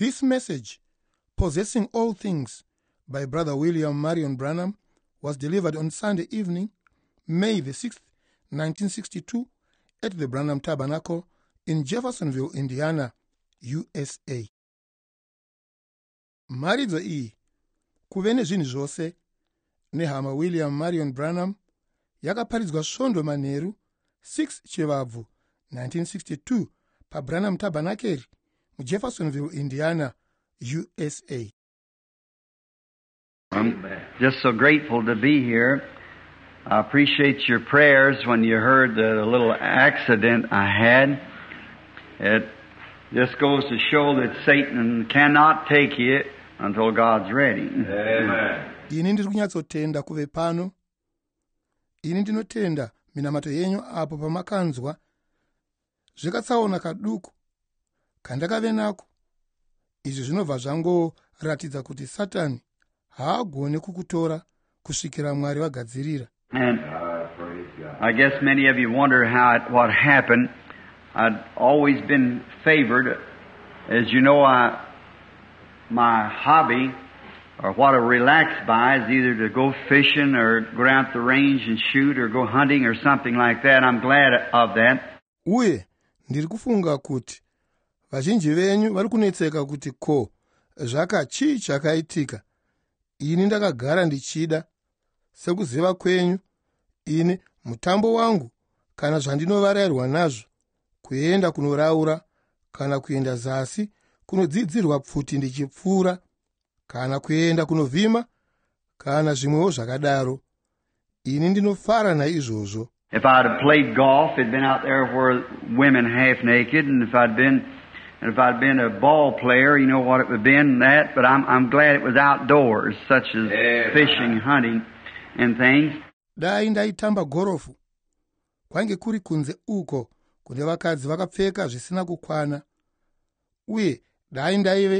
This message, Possessing All Things, by Brother William Marion Branham, was delivered on Sunday evening, May the 6th, 1962, at the Branham Tabernacle in Jeffersonville, Indiana, USA. Maridzo iyi, kuve nezvinhu zvose, nehama William Marion Branham, yakaparidzwa svondo manheru 6 Chivabvu 1962 paBranham Tabernacle muJeffersonville, Indiana, USA. I'm just so grateful to be here. I appreciate your prayers when you heard the little accident I had. It just goes to show that Satan cannot take you until God's ready. Amen. Ini ndiri kunyatsotenda kuve pano. Ini ndinotenda minamato yenyu apo pamakanzwa zvikatsaona kaduku kandakave nako. Izvi zvinobva zvangoratidza kuti Satani haagone kukutora kusvikira Mwari vagadzirira. And I guess many of you wonder what happened. I'd always been favored. As you know, my hobby, or what I relax by, is either to go fishing or go out the range and shoot or go hunting or something like that. I'm glad of that. Uye ndiri kufunga kuti vazhinji venyu vari kunetseka kuti chii chakaitika. Ini ndakagara ndichida, sekuziva kwenyu, ini mutambo wangu kana zvandinovarayirwa nazvo, kuenda kunoraura kana kuenda zasi kunodzidzirwa pfuti ndichipfuura, kana kuenda kunovhima kana zvimwewo zvakadaro. Ini ndinofara naizvozvo. If I'd have played golf, it'd been out there where women half naked, and if I'd been a ball player, you know what it would have been, that, but I'm glad it was outdoors, such as fishing, hunting, and things. Dai ndaitamba gorofu, kwange kuri kunze uko, kune vakadzi vakapfeka zvisina kukwana. Uye dai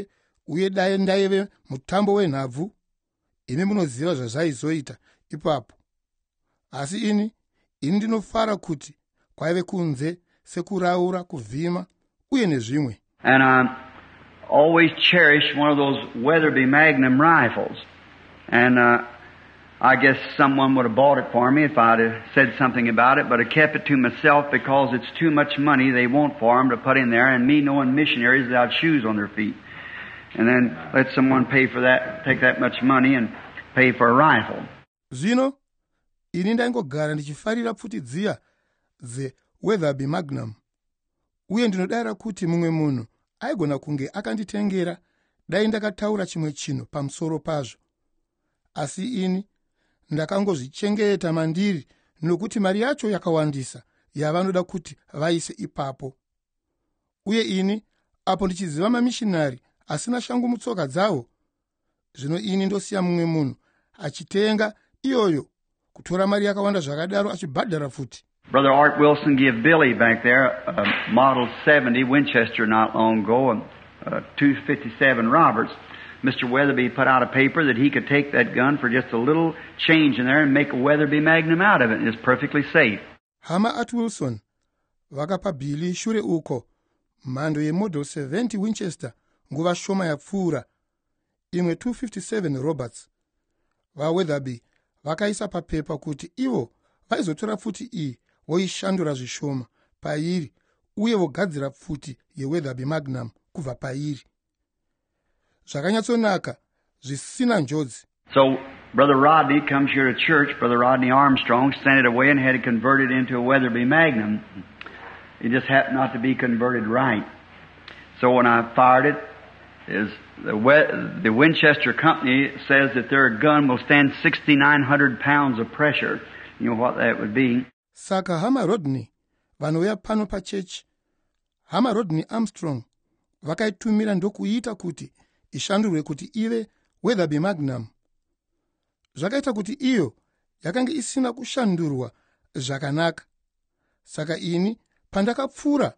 ndaive mutambo wenhabvu, imi munoziva zvazvaizoita ipapo. Asi ini ndinofara kuti kwaive kunze sekuraura, kuvhima, uye nezvimwe. And I always cherished one of those Weatherby Magnum rifles. And I guess someone would have bought it for me if I'd have said something about it, but I kept it to myself because it's too much money they want for them to put in there, and me knowing missionaries without shoes on their feet. And then let someone pay for that, take that much money and pay for a rifle. Zvino, ini ndaingogara ndichifarira pfuti dziya Weatherby Magnum. Uye ndinodara kuti mumwe munhu aigona kunge akanditengera dai ndakataura chimwe chinhu pamusoro pazvo. Asi ini ndakangozvichengeta mandiri nokuti mari yacho yakawandisa yavanoda kuti vaise ipapo. Uye ini apo ndichiziva mamishinari asina shangu mutsoka dzavo, zvino ini ndosiya mumwe munhu achitenga iyoyo kutora mari yakawanda zvakadaro achibhadhara futi. Brother Art Wilson gave Billy back there a Model 70 Winchester not long ago, and 257 Roberts. Mr. Weatherby put out a paper that he could take that gun for just a little change in there and make a Weatherby Magnum out of it, and it's perfectly safe. Hama Art Wilson vakapa Billy shure uko mhando yeModel 70 Winchester nguva shoma yapfuura, imwe 257 Roberts. VaWeatherby vakaisa papepa kuti ivo vaizotora pfuti iyi voishandura zvishoma pairi uye vogadzira pfuti yeWeatherby Magnum kubva pairi. Zvakanyatsonaka, zvisina njodzi. So Brother Rodney comes here to church. Brother Rodney Armstrong sent it away and had it converted into a Weatherby Magnum. It just happened not to be converted right. So when I fired it, the Winchester company says that their gun will stand 6,900 pounds of pressure. You know what that would be. Saka Hama Rodney, vanouya pano pachechi, Hama Rodney Armstrong, vakaitumira ndokuita kuti ishandurwe kuti ive Weatherby Magnum. Zvakaita kuti iyo yakanga isina kushandurwa zvakanaka. Saka ini pandakapfuura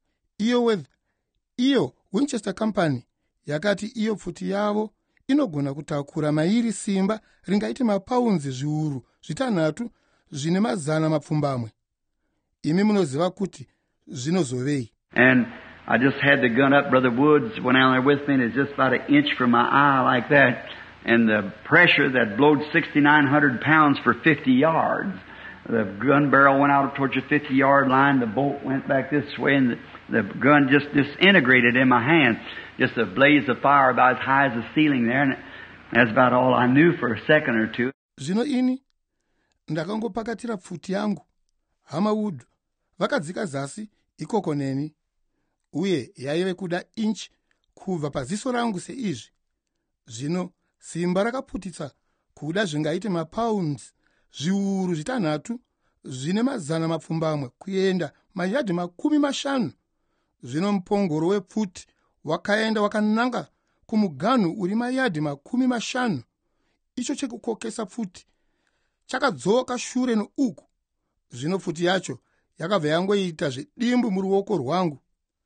iyo Winchester Company yakati iyo pfuti yavo inogona kutakura mairi simba ringaite mapaunzi zviuru zvitanhatu zvine mazana mapfumbamwe. Imi munoziva kuti zvinozovei. And I just had the gun up. Brother Woods went down there with me, and it's just about an inch from my eye like that. And the pressure that blowed 6,900 pounds for 50 yards. The gun barrel went out towards the 50-yard line. The bolt went back this way, and the gun just disintegrated in my hand. Just a blaze of fire about as high as the ceiling there. And that's about all I knew for a second or two. Zvino ini ndakangopakatira pfuti yangu. Hama Wood vakadzika zasi ikoko neni, uye yaive kuda inch kubva paziso rangu seizvi. Zvino simba rakaputitsa kuda zvingaite mapounds zviuru zvitanhatu zvine mazana mapfumbamwe kuenda mayadhi 50. Zvino mupongoro wepfuti wakaenda wakananga kumuganhu uri mayadhi 50. Icho chekukokesa pfuti chakadzoka shure nouku. Zvino pfuti yacho yakabva yangoita zvidimbu muruoko rwangu,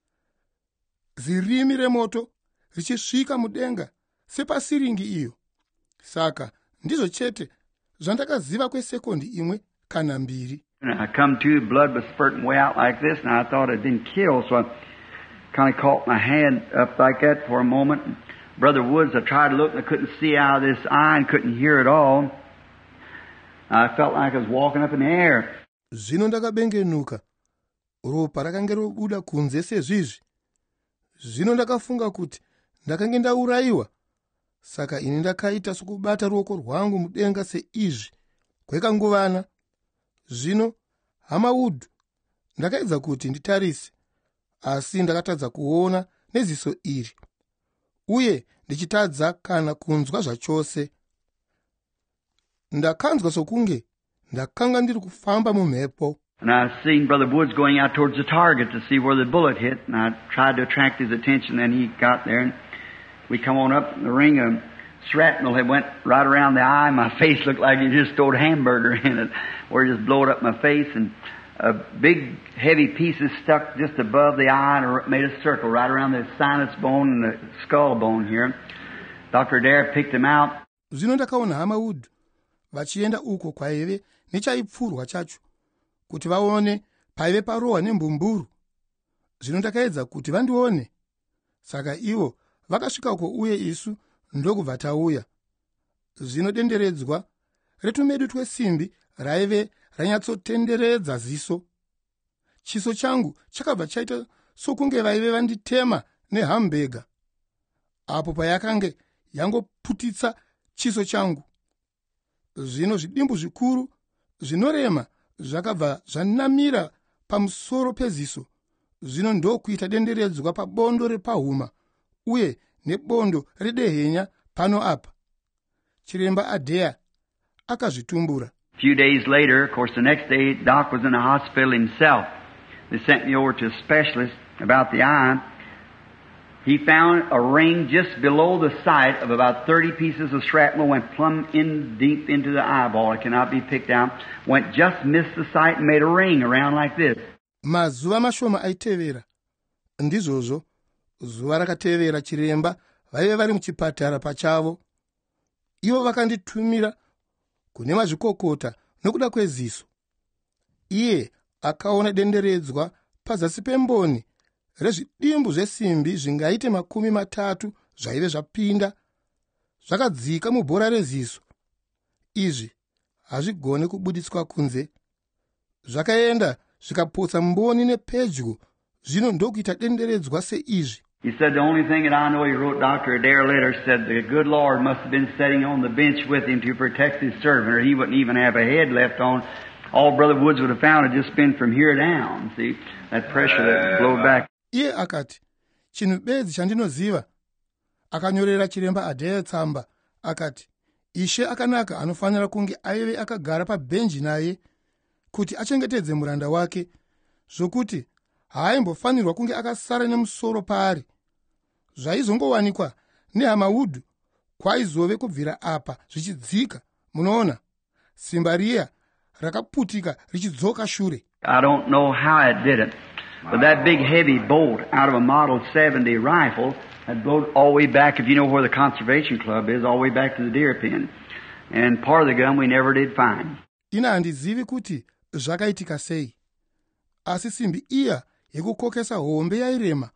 zirimi remoto richisvika mudenga sepasiringi iyo. Saka ndizvo chete zvandakaziva kwesekondi imwe kana mbiri. I come to, blood was spurting way out like this, and I thought I'd been killed, so I kind of caught my hand up like that for a moment. Brother Woods, I tried to look, and I couldn't see out of this eye and couldn't hear at all. I felt like I was walking up in the air. Zvino ndakabengenuka, ropa rakange robuda kunze sezvizvi. Zvino ndakafunga kuti ndakange ndaurayiwa. Saka ini ndakaita sokubata ruoko rwangu mudenga seizvi kwekanguvana. Zvino hama Wood ndakaedza kuti nditarise, asi ndakatadza kuona neziso iri, uye ndichitadza kana kunzwa zvachose. Ndakanzwa sokunge ndakanga ndiri kufamba mumhepo. And I seen Brother Woods going out towards the target to see where the bullet hit, and I tried to attract his attention, and he got there, and we come on up, and the ring of shrapnel had went right around the eye. My face looked like you just stowed a hamburger in it, where it just blowed up my face, and a big heavy pieces stuck just above the eye and made a circle right around the sinus bone and the skull bone here. Dr. Adair picked them out. Zvino ndakaona hama Wood vachienda uko kwaive nechaipfurwa chacho kuti vaone paive parohwa nembumburu. Zvino ndakaedza kuti vandione. Saka ivo vakasvika uko, uye isu ndokubva tauya. Zvino denderedzwa retumedu twesimbi raive ranyatsotenderedza ziso. Chiso changu chakabva chaita sokunge vaive vanditema nehambega apo payakange yangoputitsa chiso changu. Zvino zvidimbu zvikuru zvinorema zvakabva zvanamira pamusoro peziso. Zvino ndokuita denderedzwa pabondo repahuma uye nebondo redehenya pano apa. Chiremba Adair akazvitumbura. A few days later, of course, the next day, Doc was in the hospital himself. They sent me over to a specialist about the eye. He found a ring just below the sight of about 30 pieces of shrapnel, went plumb in deep into the eyeball. It cannot be picked out. Went just missed the sight and made a ring around like this. Mazuva mashoma aitevera. Ndizvozvo, zuva rakatevera chiremba vaive vari muchipatara pachavo. Ivo vakanditumira kune mazvikokota nokuda kweziso. Iye akaona denderedzwa pazasi pemboni rezvidimbu zvesimbi zvingaite 30 zvaive zvapinda zvakadzika mubhora reziso. Izvi hazvigone kubuditswa kunze. Zvakaenda zvikapotsa mboni nepedyo. Zvino ndokuita denderedzwa seizvi. He said the only thing that I know, he wrote Dr. Adair later, said the good Lord must have been sitting on the bench with him to protect his servant, or he wouldn't even have a head left on. All Brother Woods would have found had just been from here down. See, that pressure that blowed back. Iye akati, chinhu bedzi chandinoziva. Akanyorera chiremba Adair tsamba, akati, Ishe akanaka anofanira kunge aive akagara pabhenji naye kuti achengetedze muranda wake, zvokuti haaimbofanirwa kunge akasara nemusoro paari. Zvaizongowanikwa nehama Wood kwaizove kubvira apa zvichidzika. Munoona, simba riya rakaputika richidzoka shure. I don't know how it did it, but that big heavy bolt out of a Model 70 rifle had blown all the way back, if you know where the conservation club is, all the way back to the deer pen. And part of the gun we never did find. Ina handizivi kuti zvakaitika sei. Asi simbi iya yekukokesa hombe yairema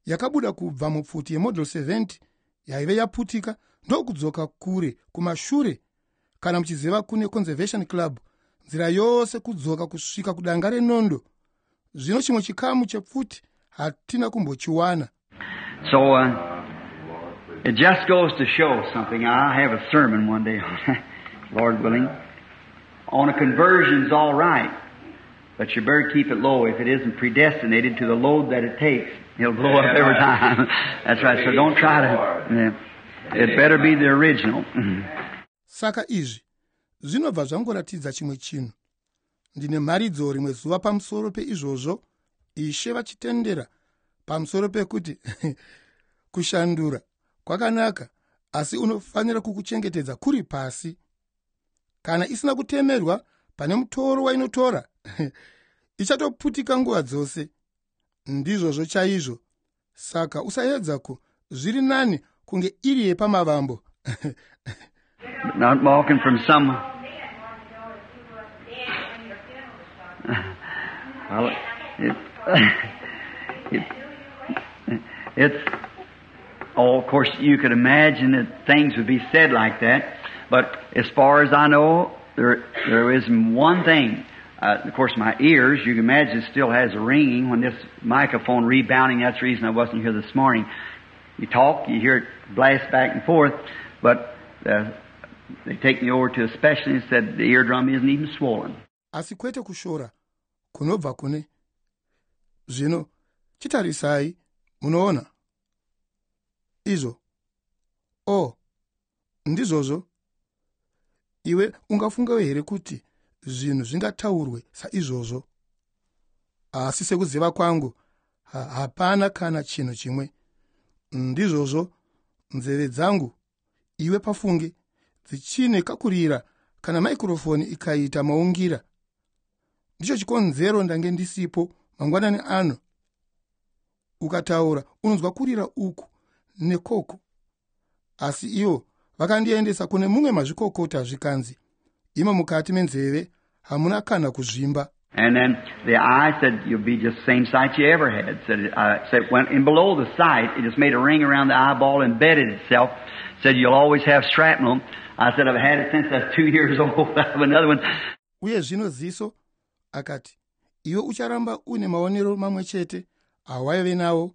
yakabuda kubva mupfuti yemodel 70 yaive yaputika ndokudzoka kure kumashure, kana muchiziva kune Conservation Club, nzira yose kudzoka kusvika kudanga renondo. Zvino chimwe chikamu chepfuti hatina kumbochiwana. So it just goes to show something. I'll have a sermon one day, Lord willing, on a conversion's all right, but you better keep it low. If it isn't predestinated to the load that it takes, it'll blow up every time. That's right. So don't try to. It better be the original. Saka izvi zvinobva zvangoratidza chimwe chinhu. Ndine mharidzo rimwe zuva pamusoro peizvozvo, Ishe vachitendera pamusoro pekuti kushandura kwakanaka, asi unofanira kukuchengetedza kuri pasi. Kana isina kutemerwa pane mutoro wainotora, ichatoputika nguva dzose. Ndizvozvo chaizvo. Saka usaedzako, zviri nani kunge iri yepamavambo. Not walking from some. Well, it's. Oh, of course, you could imagine that things would be said like that. But as far as I know, there isn't one thing. Of course, my ears, you can imagine, it still has a ringing when this microphone rebounding. That's the reason I wasn't here this morning. You talk, you hear it blast back and forth, but they take me over to a specialist and said the eardrum isn't even swollen. Asi kwete kushora kunobva kune zvino chitarisai, munoona izvo. Ndizvozvo. Iwe ungafunga here kuti zvinhu zvingataurwe saizvozvo. Asi sekuziva kwangu hapana kana chinhu chimwe. Ndizvozvo nzeve dzangu iwe pafunge dzichine kakurira kana maikrofoni ikaita maungira. Ndicho chikonzero ndange ndisipo mangwanani ano. Ukataura unonzwa kurira uku nekoko. Asi iwo vakandiendesa kune mumwe mazvikokota zvikanzi, imo mukati menzeve hamuna kana kuzvimba. And then the eye said, you'll be just the same sight you ever had. Said went in below the sight, it just made a ring around the eyeball and embedded itself. Said you'll always have shrapnel. I said I've had it since I was 2 years old. I have another one. Uye zvino ziso akati, iwe ucharamba une maonero mamwe chete awaive nawo.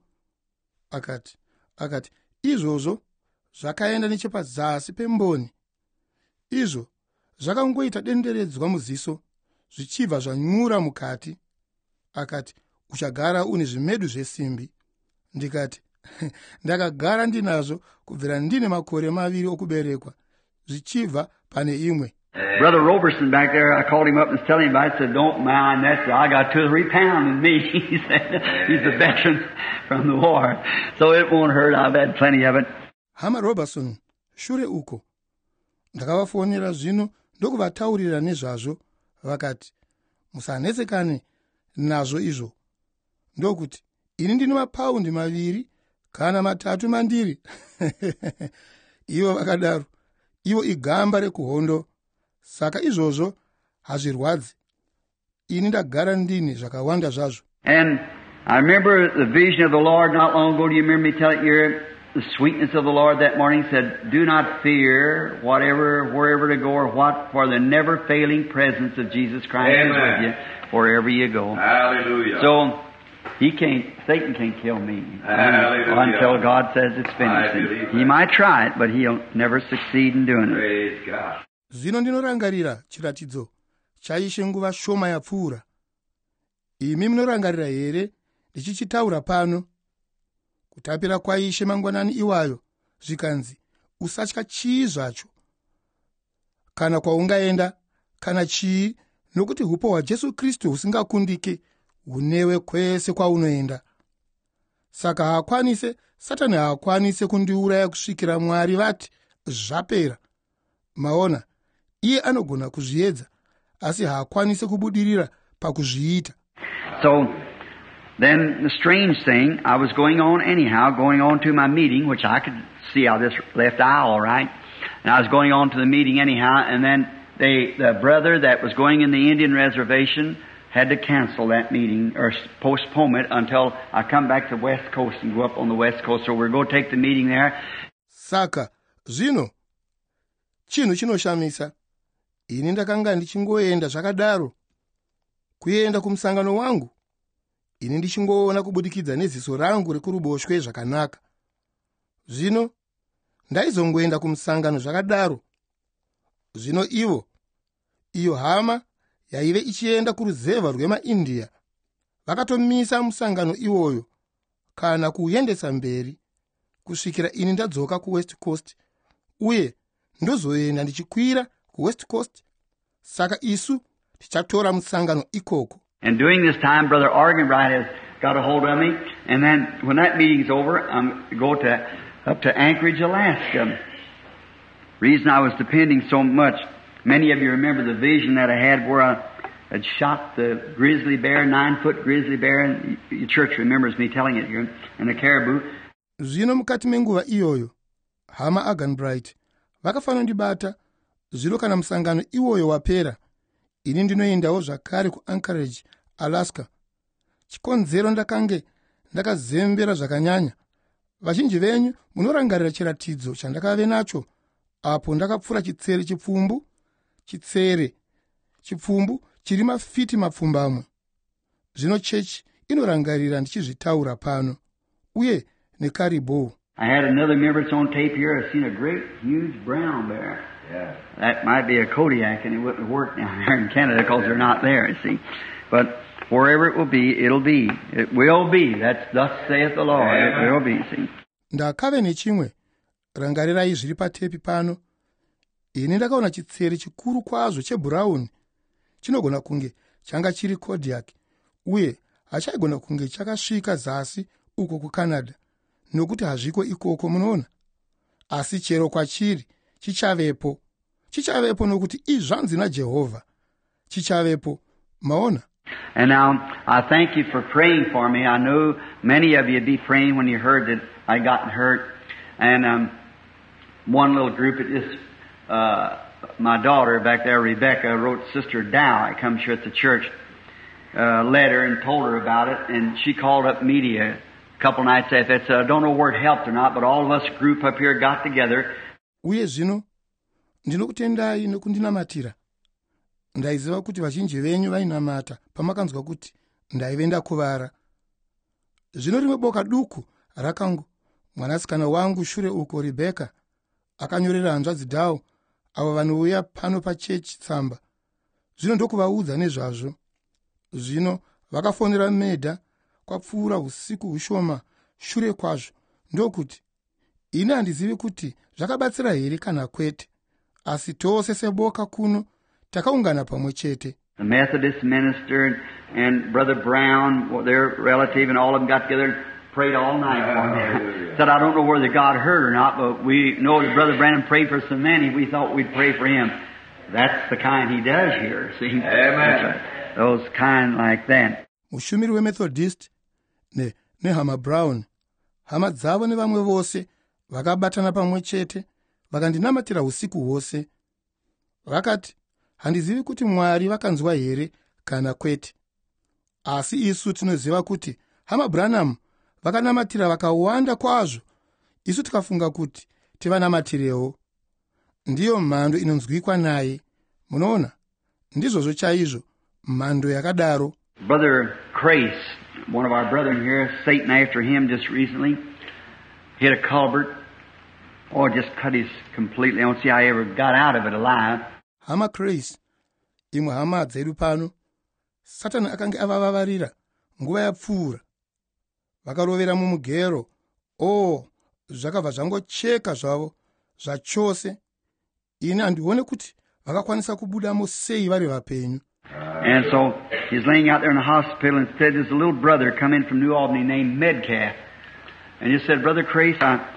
Akati izvozvo zvakaenda nechepazasi pemboni. Izvo zvakangoita denderedzwa muziso, zvichibva zvanyura mukati. Akati uchagara une zvimedu zvesimbi. Ndikati ndakagara ndinazvo kubvira ndine makore 2 okuberekwa, zvichibva pane imwe. Brother Roberson back there, I called him up and was telling him about it. I said, don't mind that. I got 2 or 3 pounds in me. He said, he's a veteran from the war. So it won't hurt. I've had plenty of it. Hama Robertson, shure uko. Ndakavafonera zvino ndokuvataurira nezvazvo. Vakati, musanetsekane nazvo izvo. Ndokuti, ini ndine mapaundi 2 kana 3 mandiri. Ivo vakadaro. Ivo igamba rekuhondo. Saka izvozvo hazvirwadzi. Ini ndagara ndine zvakawanda zvazvo. And I remember the vision of the Lord not long ago. Do you remember me telling you the sweetness of the Lord that morning? He said, do not fear wherever to go or what, for the never failing presence of Jesus Christ is with you wherever you go. Hallelujah. So Satan can't kill me until God says it's finished. He might try it, but he'll never succeed in doing it. Praise God. Zvino ndinorangarira chiratidzo chaishe nguva shoma yapfuura. Imi munorangarira here ndichichitaura pano? Kutapira kwaishe mangwanani iwayo zvikanzi, usatya chii zvacho, kana kwaungaenda, kana chii, nokuti upo hwaJesu Kristu husingakundike hunewe kwese kwaunoenda. Saka Satani haakwanise kundiuraya kusvikira Mwari vati zvapera. Maona, iye anogona kuzviedza, asi haakwanise kubudirira pakuzviita. So then the strange thing, I was going on to my meeting, which I could see out this left eye all right. And I was going on to the meeting anyhow, and then the brother that was going in the Indian reservation had to cancel that meeting or postpone it until I come back to the West Coast and go up on the West Coast. So we're going to take the meeting there. Saka zvino chinhu chinoshamisa, ini ndakanga ndichingoenda zvakadaro kuenda kumusangano wangu, ini ndichingoona kubudikidza neziso rangu rekuruboshwe zvakanaka. Zvino ndaizongoenda kumusangano zvakadaro. Zvino iyo hama yaive ichienda kuruzevha rwemaIndia vakatomisa musangano iwoyo kana kuuendesa mberi kusvikira ini ndadzoka kuWest Coast uye ndozoenda ndichikwira kuWest Coast. Saka isu tichatora musangano ikoko. And during this time, Brother Arganbright has got a hold of me, and then when that meeting's over, I'm going up to Anchorage, Alaska. Reason I was depending so much, many of you remember the vision that I had where I had shot the grizzly bear, 9-foot grizzly bear, and your church remembers me telling it here, and the caribou. Zvino mukati menguva iyoyo, hama Arganbright vakafanondibata. Zvino kana musangano iwoyo wapera, ini ndinoendawo zvakare kuAnchorage, Alaska. Chikonzero ndakange ndakazembera zvakanyanya. Vazhinji venyu munorangarira chiratidzo chandakave nacho apo ndakapfura chitsere chipfumbu chiri mafiti mapfumbamwe. Zvino chechi inorangarira ndichizvitaura pano uye nekaribou. I had another member that's on tape here. I've seen a great, huge brown bear. Yeah. That might be a Kodiak, and it wouldn't work down there in Canada because they're not there, you see. But wherever it will be, it'll be. It will be. That's thus saith the Lord. Yeah. It will be, see. Ndakave nechimwe, rangarirai zviri patepi pano. Ini ndakaona chitsere chikuru kwazvo chebrown. Chinogona kunge changa chiri Kodiak, uye hachaigona kunge chakasvika zasi uko kuCanada, nokuti hazviko ikoko munoona. Asi chero kwachiri chichavepo nokuti izvanzi naJehovha. Chichavepo, maona. And now, I thank you for praying for me. I know many of you would be praying when you heard that I gotten hurt. And one little group, my daughter back there, Rebecca, wrote Sister Dow. I come here at the church, letter and told her about it. And she called up media a couple nights after that. I don't know where it helped or not, but all of us group up here got together. Uye zvino ndinokutendai nokundinamatira. Ndaiziva kuti vazhinji venyu vainamata pamakanzwa kuti ndaive ndakuvara. Zvino rimwe boka duku rakangu, mwanasikana wangu shure uko Rebecca, akanyorera hanzvadzi Dow avo vanouya pano pachechi tsamba. Zvino ndokuvaudza nezvazvo. Zvino vakafonera medha kwapfuura usiku hushoma shure kwazvo. Ndokuti ini handizivi kuti zvakabatsira here kana kwete, asi tose seboka kuno takaungana pamwe chete. The Methodist minister and Brother Brown, their relative, and all of them got together and prayed all night for me. Said, I don't know whether God heard or not, but we know that Brother Branham prayed for so many, we thought we'd pray for him. That's the kind he does here, see? Amen. Those kind like that. Mushumiri weMethodist ne Hama Brown, hama dzavo nevamwe vose vakabatana pamwe chete vakandinamatira usiku hwose. Vakati, handizivi kuti Mwari vakanzwa here kana kwete. Asi isu tinoziva kuti Hama Branham vakanamatira vakawanda kwazvo. Isu tikafunga kuti tivanamatirewo. Ndiyo mhando inonzwikwa naye. Munoona? Ndizvozvo chaizvo mhando yakadaro. Brother Crace, one of our brethren here, Satan after him just recently, hit a culvert. Oh, just cut his completely. I don't see how he ever got out of it alive. Hama Crace, imwe hama dzedu pano, Satani akange avavavarira nguva yapfuura. Vakarovera mumugero. Zvakabva zvangocheka zvavo zvachose. Ini handione kuti vakakwanisa kubudamo sei vari vapenyu. And so he's laying out there in the hospital, and said there's a little brother come in from New Albany named Medcalf. And he said, Brother Crace,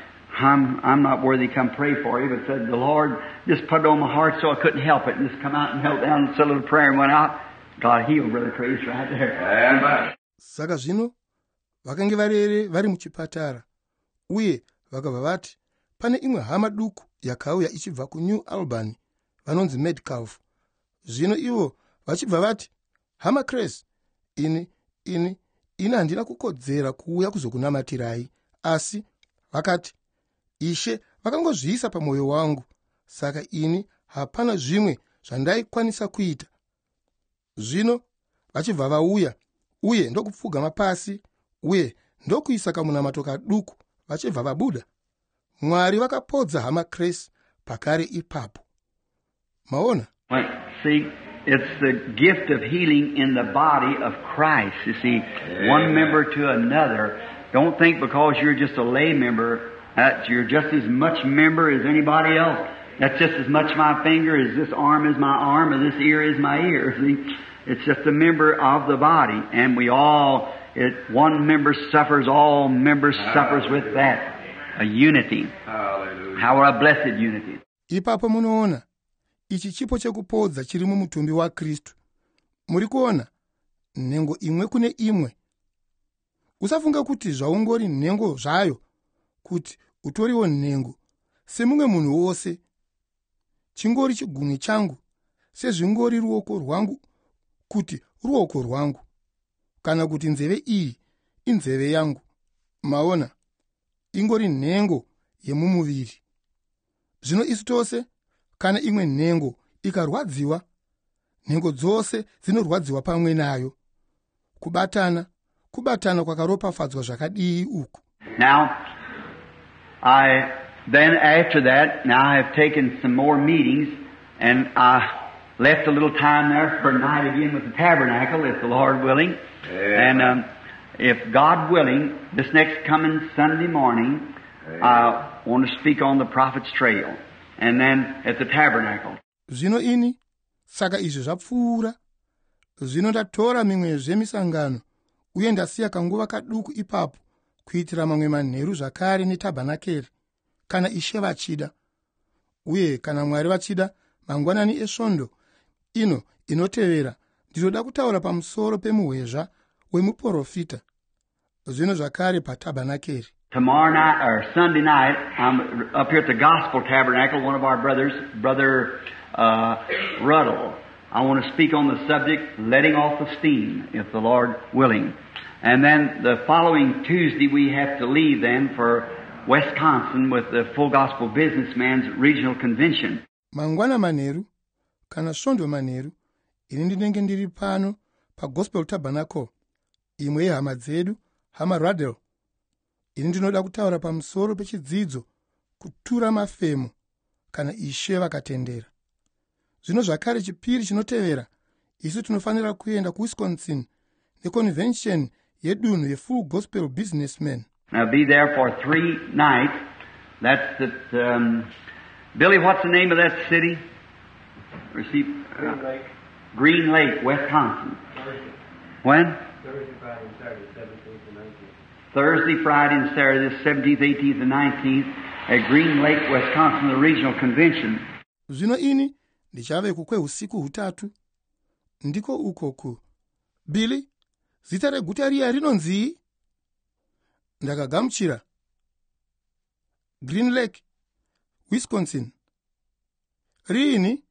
I'm not worthy to come pray for you, but said the Lord just put it on my heart so I couldn't help it, and just come out and knelt down and said a little prayer and went out. God healed Brother Crace right there. Amen. Saka zvino vakange vari muchipatara, uye vakabva vati pane imwe hama duku yakauya ichibva kuNew Albany vanonzi Medcalf. Zvino ivo vachibva vati hama Chris, ini handina kukodzera kuuya kuzokunamatirai, asi vakati, Ishe vakangozviisa pamwoyo wangu, saka ini hapana zvimwe zvandaikwanisa kuita. Zvino vachibva vauya uye ndokupfugama pasi uye ndokuisa kamunamato kaduku vachibva vabuda. Mwari vakapodza hama Chris pakare ipapo. Maona? Well, see, it's the gift of healing in the body of Christ. You see, one member to another. Don't think because you're just a lay member that you're just as much member as anybody else. That's just as much my finger as this arm is my arm, or this ear is my ear. See, it's just a member of the body, and we all, one member suffers, all members suffers with that. A unity. Hallelujah. How a blessed unity. Ipapo munoona ichi chipo chekupodza chiri mumutumbi wa Kristu. Muri kuona nhengo imwe kune imwe. Usafunga kuti zvaungori nhengo zvayo, kuti utoriwo nhengo semumwe munhu wose. Chingori chigunwe changu sezvingori ruoko rwangu kuti ruoko rwangu, kana kuti nzeve iyi inzeve yangu. Maona, ingori nhengo yemumuviri. Zvino isu tose, kana imwe nhengo ikarwadziwa, nhengo dzose dzinorwadziwa pamwe nayo. Kubatana kwakaropafadzwa zvakadii uku. Now, then after that, now I have taken some more meetings, and I left a little time there for a night again with the tabernacle, if the Lord willing. Amen. And if God willing, this next coming Sunday morning, I want to speak on the Prophet's Trail, and then at the tabernacle. Zvino ini, saka izvi zvapfuura. Zvino ndatora mimwe zvemisangano, uye ndasiya kanguva kaduku ipapo, kuitira mamwe manheru zvakare netabhanakeri, kana Ishe vachida. Uye kana Mwari vachida, mangwanani esvondo ino inotevera, ndinoda kutaura pamusoro pemuhwezva wemuprofita. Zvino zvakare patabhanakeri. Tomorrow night, or Sunday night, I'm up here at the Gospel Tabernacle, one of our brothers, Brother Ruddle. I want to speak on the subject, letting off the steam, if the Lord willing. And then the following Tuesday, we have to leave then for Wisconsin with the Full Gospel Businessman's Regional Convention. Mangwana manheru, kana svondo manheru, ini ndinenge ndiri pano pa Gospel Tabernacle, imwe yehama dzedu, hama Ruddle. Ini ndinoda kutaura pamusoro pechidzidzo, kutura mafemo, kana Ishe vakatendera. Zvino zvakare chipiri chinotevera, isu tinofanira kuenda kuWisconsin neconvention yedunhu yeFull Gospel Businessmen. I'll be there for 3 nights. That's at, Billy, what's the name of that city? Green Lake. Green Lake, Wisconsin. Thursday. When? Thursday, Friday, and Saturday, 17th and 19th. Thursday, Friday, and Saturday, the 17th, 18th, and 19th at Green Lake, Wisconsin, the Regional Convention. Zvino ini ndichaveko kweusiku hutatu. Ndiko ukoku. Billy, zita reguta riya rinonzi? Ndakagamuchira. Green Lake, Wisconsin. Rini?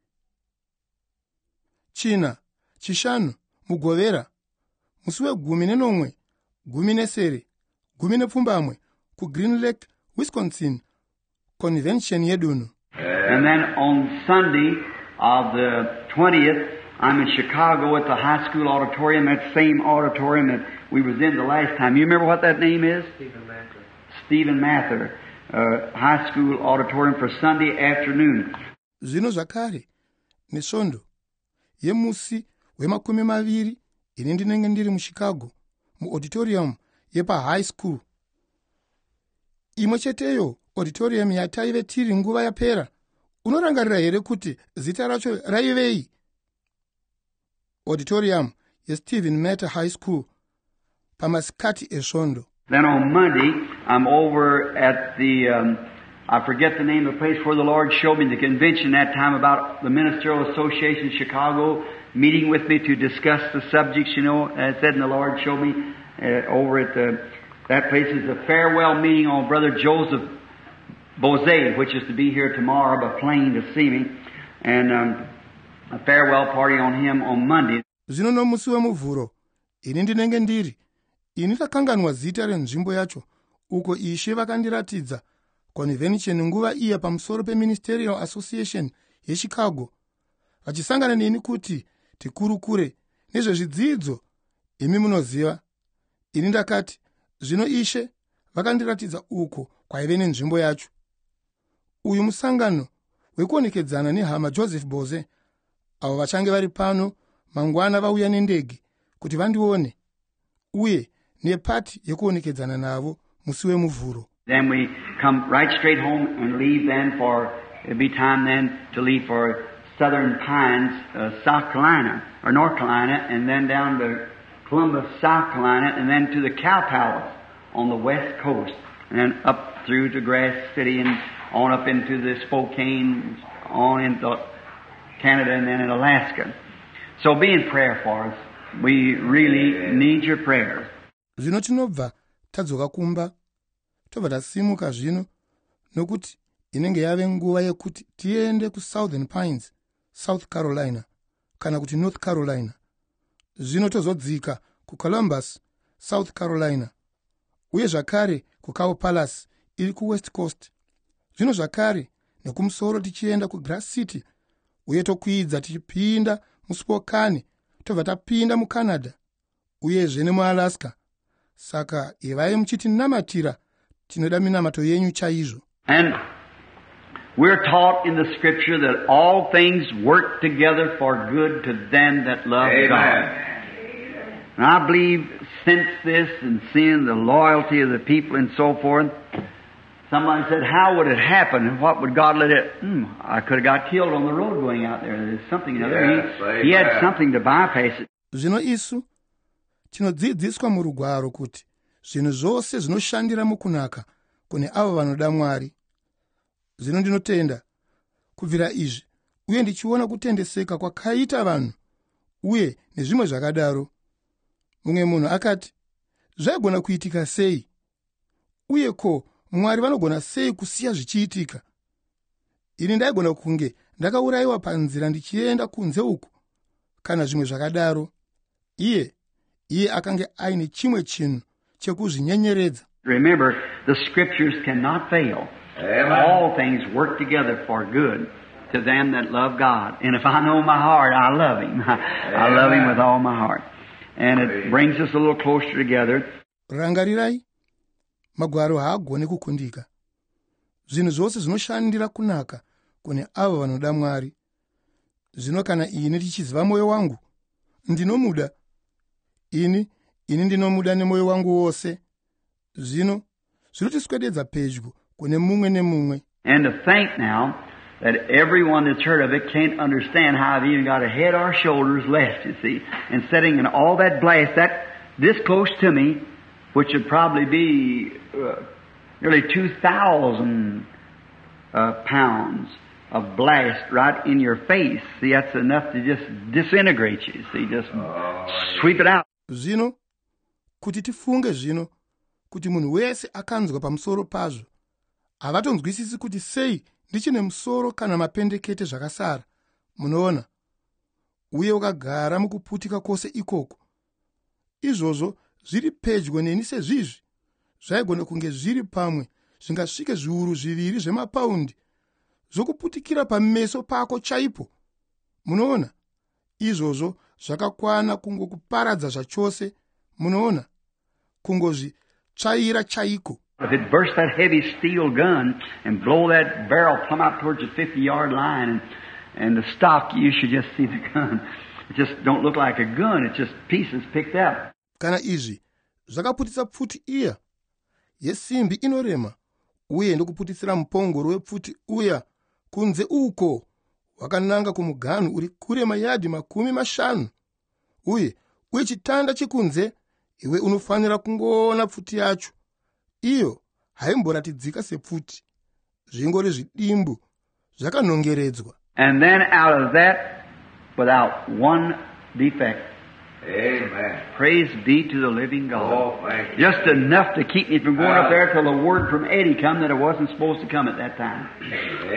China, chishanu, mugovera. Musi wegumi nenomwe, gumi nesere, gumi nepfumbamwe, ku Green Lake, Wisconsin, convention yedunhu. And then on Sunday of the 20th, I'm in Chicago at the high school auditorium, that same auditorium that we was in the last time. You remember what that name is? Stephen Mather. High school auditorium for Sunday afternoon. Zvino zvakare, nesvondo, yemusi wemakumi maviri, ini ndinenge ndiri muChicago, muauditorium yepa high school. Imwe cheteyo auditorium yataive tiri nguva yapera. Unorangarira here kuti zita racho raivei? Auditorium yeStephen Mather High School, pamasikati esvondo. Then on Monday, I'm over at the, I forget the name of the place where the Lord showed me the convention that time about the Ministerial Association of Chicago meeting with me to discuss the subjects, you know, as I said, and the Lord showed me over at that place is a farewell meeting on Brother Joseph Bozay, which is to be here tomorrow by plane to see me, and a farewell party on him on Monday. Zvino nomusi wemuvhuro, ini ndinenge ndiri, ini ndakanganwa zita renzvimbo yacho, uko Ishe vakandiratidza convention nguva iya pamusoro peMinisterial Association yeChicago, vachisangana neni kuti tikurukure nezvezvidzidzo. Imi munoziva. Ini ndakati, zvino Ishe vakandiratidza uko kwaive nenzvimbo yacho. Uyu musangano wekuonekedzana nehama Joseph Boze, avo vachange vari pano mangwana vauya nendege kuti vandione, uye nepati yekuonekedzana navo musi wemuvhuro. Then we come right straight home and leave then for, it'll be time then to leave for Southern Pines, South Carolina, or North Carolina, and then down to Columbus, South Carolina, and then to the Cow Palace on the west coast, and then up through to Grass City and on up into the Spokane, on into Canada, and then in Alaska. So be in prayer for us. We really need your prayers. Zvino tinobva tadzoka kumba, tobva tasimuka zvino, nokuti inenge yave nguva yekuti tiende ku Southern Pines, South Carolina, kana kuti North Carolina. Zvino tozodzika ku Columbus, South Carolina, uye zvakare ku Cow Palace iri ku West Coast. Zvino zvakare nekumusoro tichienda ku Grass City, uye tokwidza tichipinda mu Spokane, tobva tapinda mu Canada, uyezve nemu Alaska. Saka ivai muchitinamatira, tinoda minamato yenyu chaizvo. And we're taught in the Scripture that all things work together for good to them that love God. And I believe since this and seeing the loyalty of the people and so forth, somebody said, how would it happen? What would God let it? I could have got killed on the road going out there. There's something or other. He had something to bypass it. Zvino isu tinodzidziswa murugwaro kuti zvinhu zvose zvinoshandira mukunaka kune avo vanoda Mwari. Zvino ndinotenda kubvira izvi, uye ndichiona kutendeseka kwakaita vanhu uye nezvimwe zvakadaro. Mumwe munhu akati, zvaigona kuitika sei? Uye ko Mwari vanogona sei kusiya zvichiitika? Ini ndaigona kunge ndakaurayiwa panzira ndichienda kunze uku, kana zvimwe zvakadaro. Iye akange aine chimwe chinhu chekuzvinyenyeredza. Remember, the Scriptures cannot fail. Amen. All things work together for good to them that love God. And if I know my heart, I love Him. I love Him with all my heart. And it brings us a little closer together. Rangarirai, magwaro haagoni kukundika. Zvinhu zvose zvinoshandira kunaka kune avo vanoda Mwari. Zvino kana ini ndichiziva mwoyo wangu, ndinomuda. Ini ndinomuda nemwoyo wangu wose. Zvino zvinotiswededza pedyo kune mumwe nemumwe. And to think now that everyone that's heard of it can't understand how I've even got a head or shoulders left, you see, and sitting in all that blast that this close to me, which would probably be nearly 2,000 pounds of blast right in your face. See, that's enough to just disintegrate you. See, just sweep it out. Zvino kuti tifunge zvino kuti munhu wese akanzwa pamusoro pazvo, havatonzwisisi kuti sei ndichine musoro kana mapendekete zvakasara. Munoona, uye ukagara mukuputika kwose ikoko. Izvozvo zviri pedyo neni sezvizvi, zvaigona kunge zviri pamwe zvingasvike zviuru 2 zvemapaundi zvokuputikira pameso pako chaipo. Munoona, izvozvo zvakakwana kungokuparadza zvachose. Munoona, kungozvitsvaira chaiko. If it burst that heavy steel gun and blow that barrel plumb out towards the 50-yard line and the stock, you should just see the gun. It just don't look like a gun. It's just pieces picked up. Kana izvi zvakaputisa pfuti iya yesimbi inorema, uye ndokuputisira mupongoro wepfuti uya kunze uko wakananga kumuganhu uri kure mayadhi 50, uye chitanda chekunze iwe unofanira kungoona pfuti yacho. Iyo haimboratidzika sepfuti, zvingori zvidimbu zvakanongeredzwa. And then out of that, without one defect. Amen. Praise be to the living God. Oh, thank you. Just enough to keep me from going up there till the word from Eddie come that I wasn't supposed to come at that time.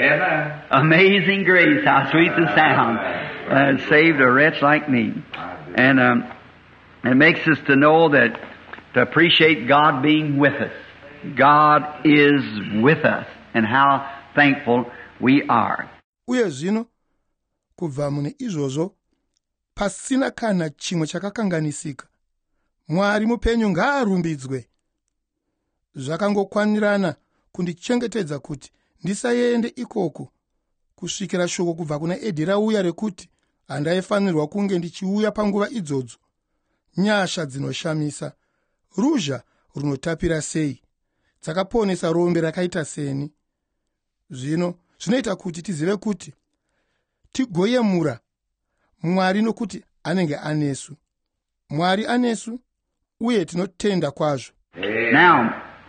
Amen. Amazing grace, how sweet the sound that saved a wretch like me. And it makes us to know that, to appreciate God being with us. God is with us, and how thankful we are. Uye zvino kubva mune izvozvo pasina kana chimwe chakakanganisika, Mwari mupenyu ngaarumbidzwe. Zvakangokwanirana kundichengetedza kuti ndisaende ikoko kusvikira shoko kubva kuna Edhi rauya rekuti handaifanirwa kunge ndichiuya panguva idzodzo. Nyasha dzinoshamisa, ruzha runotapira sei, dzakaponesa rombe rakaita seni. Zvino zvinoita kuti tizive kuti tigoyemura Mwari nokuti anenge anesu. Mwari anesu uye tinotenda kwazvo. Now,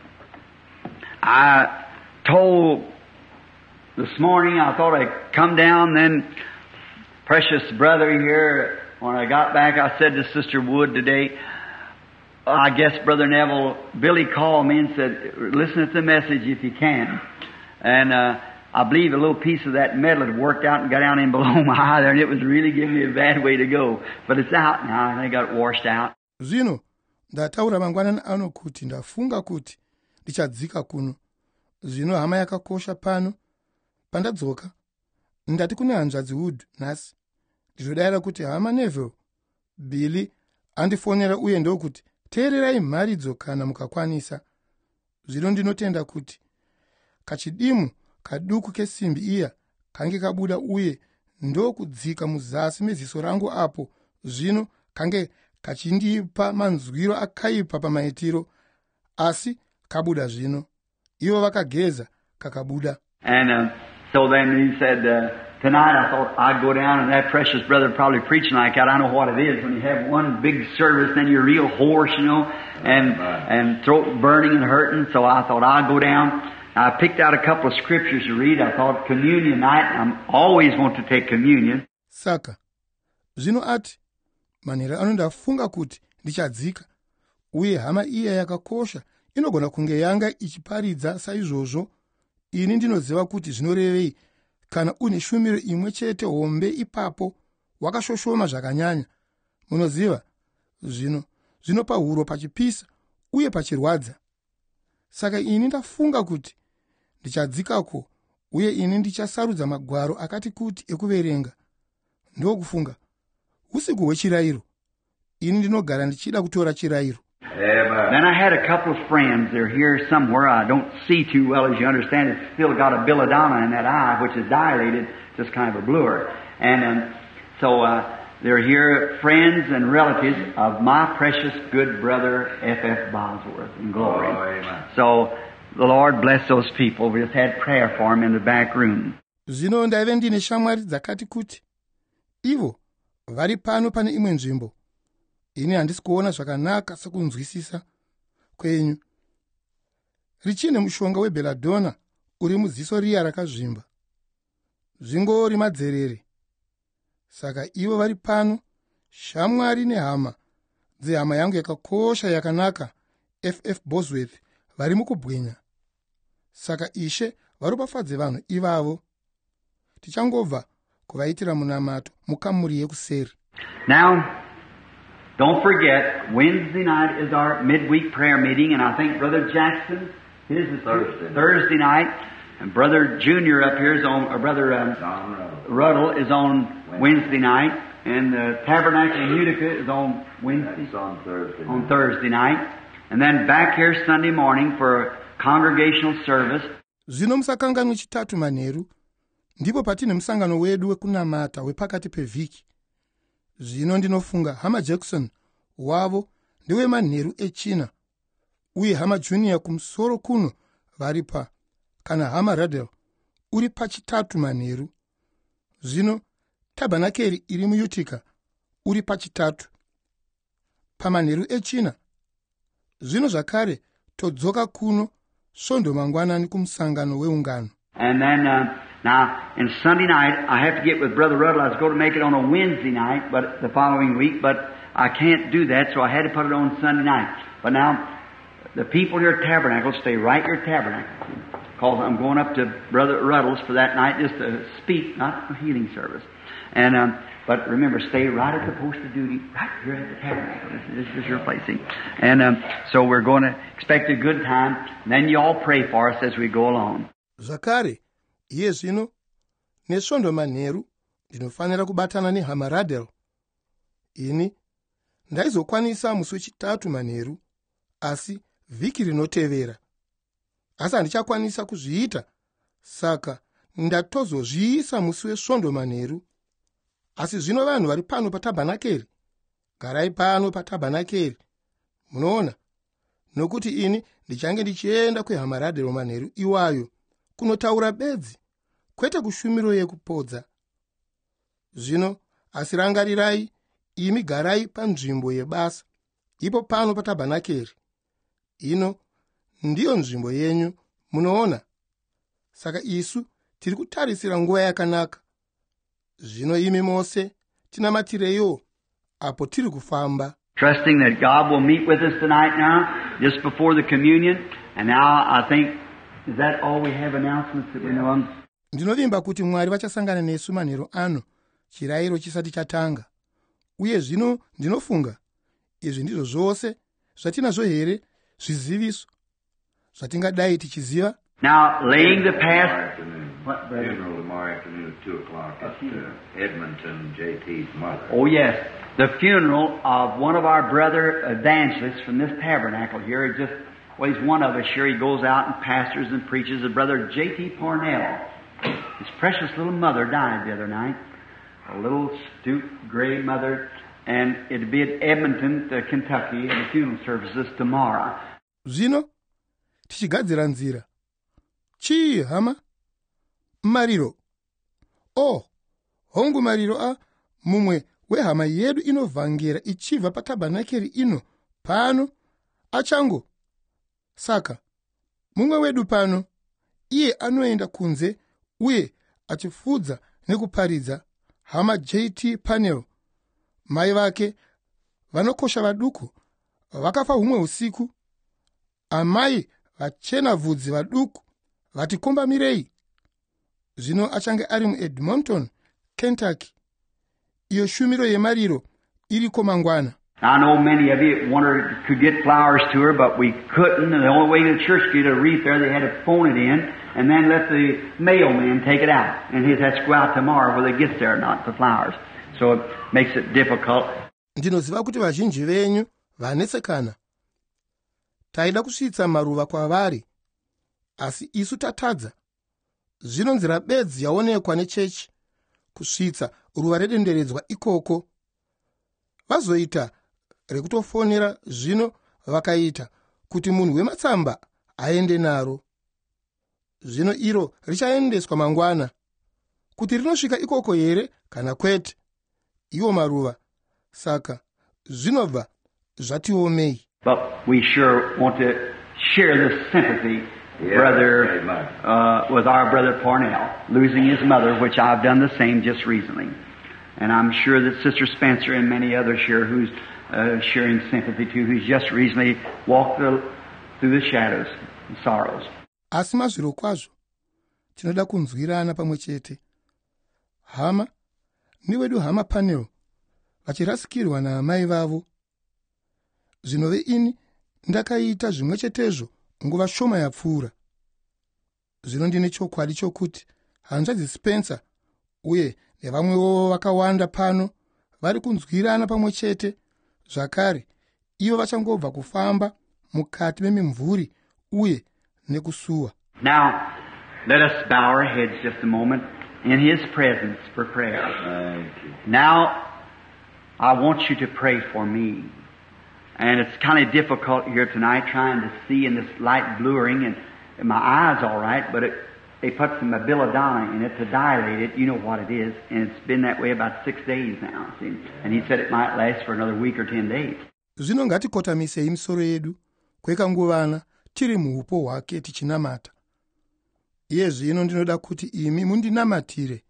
I told this morning, I thought I'd come down, then precious brother here, when I got back, I said to Sister Wood today, I guess Brother Neville, Billy called me and said, listen to the message if you can. And I believe a little piece of that metal had worked out and got down in below my eye there, and it was really giving me a bad way to go. But it's out now, I got it washed out. Zvino, ndataura mangwanani ano kuti ndafunga kuti ndichadzika kuno. Zvino hama yakakosha pano. Pandadzoka, ndati kune hanzvadzi Wood nhasi. Ndizodayira kuti hama Neville, Billy, andifonera uye ndokuti, teererai mharidzo kana mukakwanisa. Zvino ndinotenda kuti kachidimu kaduku kesimbi iya kange kabuda uye ndokudzika muzasi meziso rangu apo. Zvino kange kachindipa manzwiro akaipa pamaitiro, asi kabuda zvino. Ivo vakageza kakabuda. And so then he said, tonight I thought I'd go down, and that precious brother probably preaching like that. I know what it is when you have one big service, then you're real hoarse, you know, and throat burning and hurting. So I thought I'd go down. I picked out a couple of scriptures to read. I thought communion night, I always want to take communion. Saka, zvino ati, manhero ano ndafunga kuti ndichadzika, uye hama iya yakakosha inogona kunge yanga ichiparidza saizvozvo. Ini ndinoziva kuti zvinorevei kana une shumiro imwe chete hombe ipapo wakashoshoma zvakanyanya. Munoziva, zvino pahuro pachipisa uye pachirwadza. Saka ini ndafunga kuti ndichadzikako, uye ini ndichasarudza magwaro akati kuti ekuverenga. Ndokufunga, usiku hwechirayiro, ini ndinogara ndichida kutora chirayiro. Then I had a couple of friends. They're here somewhere. I don't see too well, as you understand. It's still got a belladonna in that eye, which is dilated, just kind of a blur. And so they're here, friends and relatives of my precious good brother F.F. Bosworth in glory. So the Lord bless those people. We just had prayer for them in the back room. Zvino ndaive ndine shamwari dzakati kuti ivo vari pano pane imwe nzvimbo. Ini handisi kuona zvakanaka sekunzwisisa kwenyu. Richine mushonga webelladonna uri muziso riya rakazvimba. Zvingori madzerere. Saka ivo vari pano, shamwari nehama dzehama yangu yakakosha yakanaka F.F. Bosworth vari mukubwinya. Saka Ishe varopafadze vanhu ivavo. Tichangobva kuvaitira munamato mukamuri yekuseri. Now, don't forget, Wednesday night is our midweek prayer meeting, and I think Brother Jackson, his is Thursday night, and Brother Junior up here is on, or Brother Ruddle is on Wednesday night, and the Tabernacle in Utica is on Wednesday. It's on Thursday. On Thursday night, and then back here Sunday morning for congregational service. Zvino musakanganwe chitatu manheru, ndipo patine musangano wedu wekunamata wepakati pevhiki. Zvino ndinofunga hama Jackson wavo ndiwe manheru echina, uye hama Junior kumusoro kuno varipa, kana hama Ruddle uri pachitatu manheru. Zvino tabernakeri iri muUtica uri pachitatu pamanheru echina. Zvino zvakare todzoka kuno svondo mangwanani kumusangano weungano. And then now, in Sunday night, I have to get with Brother Ruddle. I was going to make it on a Wednesday night, but the following week, but I can't do that, so I had to put it on Sunday night. But now, the people here at Tabernacle, stay right here at Tabernacle, because I'm going up to Brother Ruddle's for that night just to speak, not a healing service. But remember, stay right at the post of duty, right here at the tabernacle. This is your place, see? So we're going to expect a good time. And then you all pray for us as we go along. Zvakare, iye zvino, nesvondo manheru, ndinofanira kubatana nehama Radel. Ini, ndaizokwanisa musi wechitatu manheru, asi vhiki rinotevera. Asi handichakwanisa kuzviita, saka ndatozozviisa musi wesvondo manheru. Asi zvino vanhu vari pano patabhanakeri, garai pano patabhanakeri. Munoona, nokuti ini ndichange ndichienda kwehama Radel manheru iwayo, kunotaura bedzi, kwete kushumiro yekupodza. Zvino, asi rangarirai, imi garai panzvimbo yebasa, ipo pano patabhanakeri. Ino, ndiyo nzvimbo yenyu, munoona. Saka isu, tiri kutarisira nguva yakanaka. Zvino imi mose, tinamatireyo, apo tiri kufamba. Trusting that God will meet with us tonight now, just before the communion. And now I think, is that all we have announcements that we know of? Ndinovimba kuti Mwari vachasangana nesu manheru ano, chirayiro chisati chatanga. Uye zvino ndinofunga, izvi ndizvo zvose zvatinazvo here zviziviso zvatingadai tichiziva. Now, laying the past. What, funeral tomorrow afternoon at 2 o'clock at Edmonton, JT's mother. Oh, yes. The funeral of one of our brother evangelists from this tabernacle here. He's one of us here. He goes out and pastors and preaches. His brother J.T. Parnell. His precious little mother died the other night. A little stooped, gray mother. And it'll be at Edmonton, Kentucky, and the funeral services tomorrow. Zvino, tichigadzira nzira. Chii, hama? Mariro. Oh, hongu mariro mumwe wehama yedu inovhangera ichibva patabhanakeri ino pano achango. Saka, mumwe wedu pano, iye anoenda kunze uye achifudza nekuparidza hama J.T. Parnell. Mai vake, vanokosha vaduku, vakafa humwe usiku. Amai vachena vhudzi vaduku, vatikomba mirei. Zvino achange ari muEdmonton, Kentucky. Iyo shumiro yemariro iriko mangwana. I know many of you wanted to get flowers to her, but we couldn't. And the only way the church could get a wreath there, they had to phone it in and then let the mailman take it out. And he has to go out tomorrow whether it gets there or not, the flowers. So it makes it difficult. Ndinoziva kuti vazhinji venyu vanetsekana. Taida kusvitsa maruva kwavari, asi isu tatadza. Zvino nzira bedzi yaonekwa nechechi kusvitsa ruva redenderedzwa ikoko. Vazoita rekutofonera zvino vakaita kuti munhu wematsamba aende naro. Zvino iro richaendeswa mangwana. Kuti rinosvika ikoko here kana kwete. Iwo maruva. Saka zvinobva zvatiomei. But we sure want to share this sympathy, brother, with our brother Parnell, losing his mother, which I've done the same just recently. And I'm sure that Sister Spencer and many others here who's sharing sympathy to, who's just recently walked through the shadows and sorrows. Asi mazviro kwazvo, tinoda kunzwirana pamwe chete. Hama, niwedu hama Parnell, vachirasikirwa naamai vavo. Zvinove ini ndakaita zvimwe chetezvo nguva shoma yapfuura. Zvino ndine chokwadi chokuti hanzvadzi Spencer uye nevamwewo vakawanda pano vari kunzwirana pamwe chete. Zvakare, ivo vachangobva kufamba mukati memimvuri uye nekusuwa. Now, let us bow our heads just a moment in His presence for prayer. Now, I want you to pray for me. And it's kind of difficult here tonight trying to see in this light bluing, and my eyes all right, but they put some belladonna in it to dilate it. You know what it is. And it's been that way about 6 days now. See? And he said it might last for another week or 10 days. Zvino ngatikotamise misoro yedu kwekanguvana tiri muupo hwake tichinamata. Iye zvino ndinoda kuti imi mundinamatire.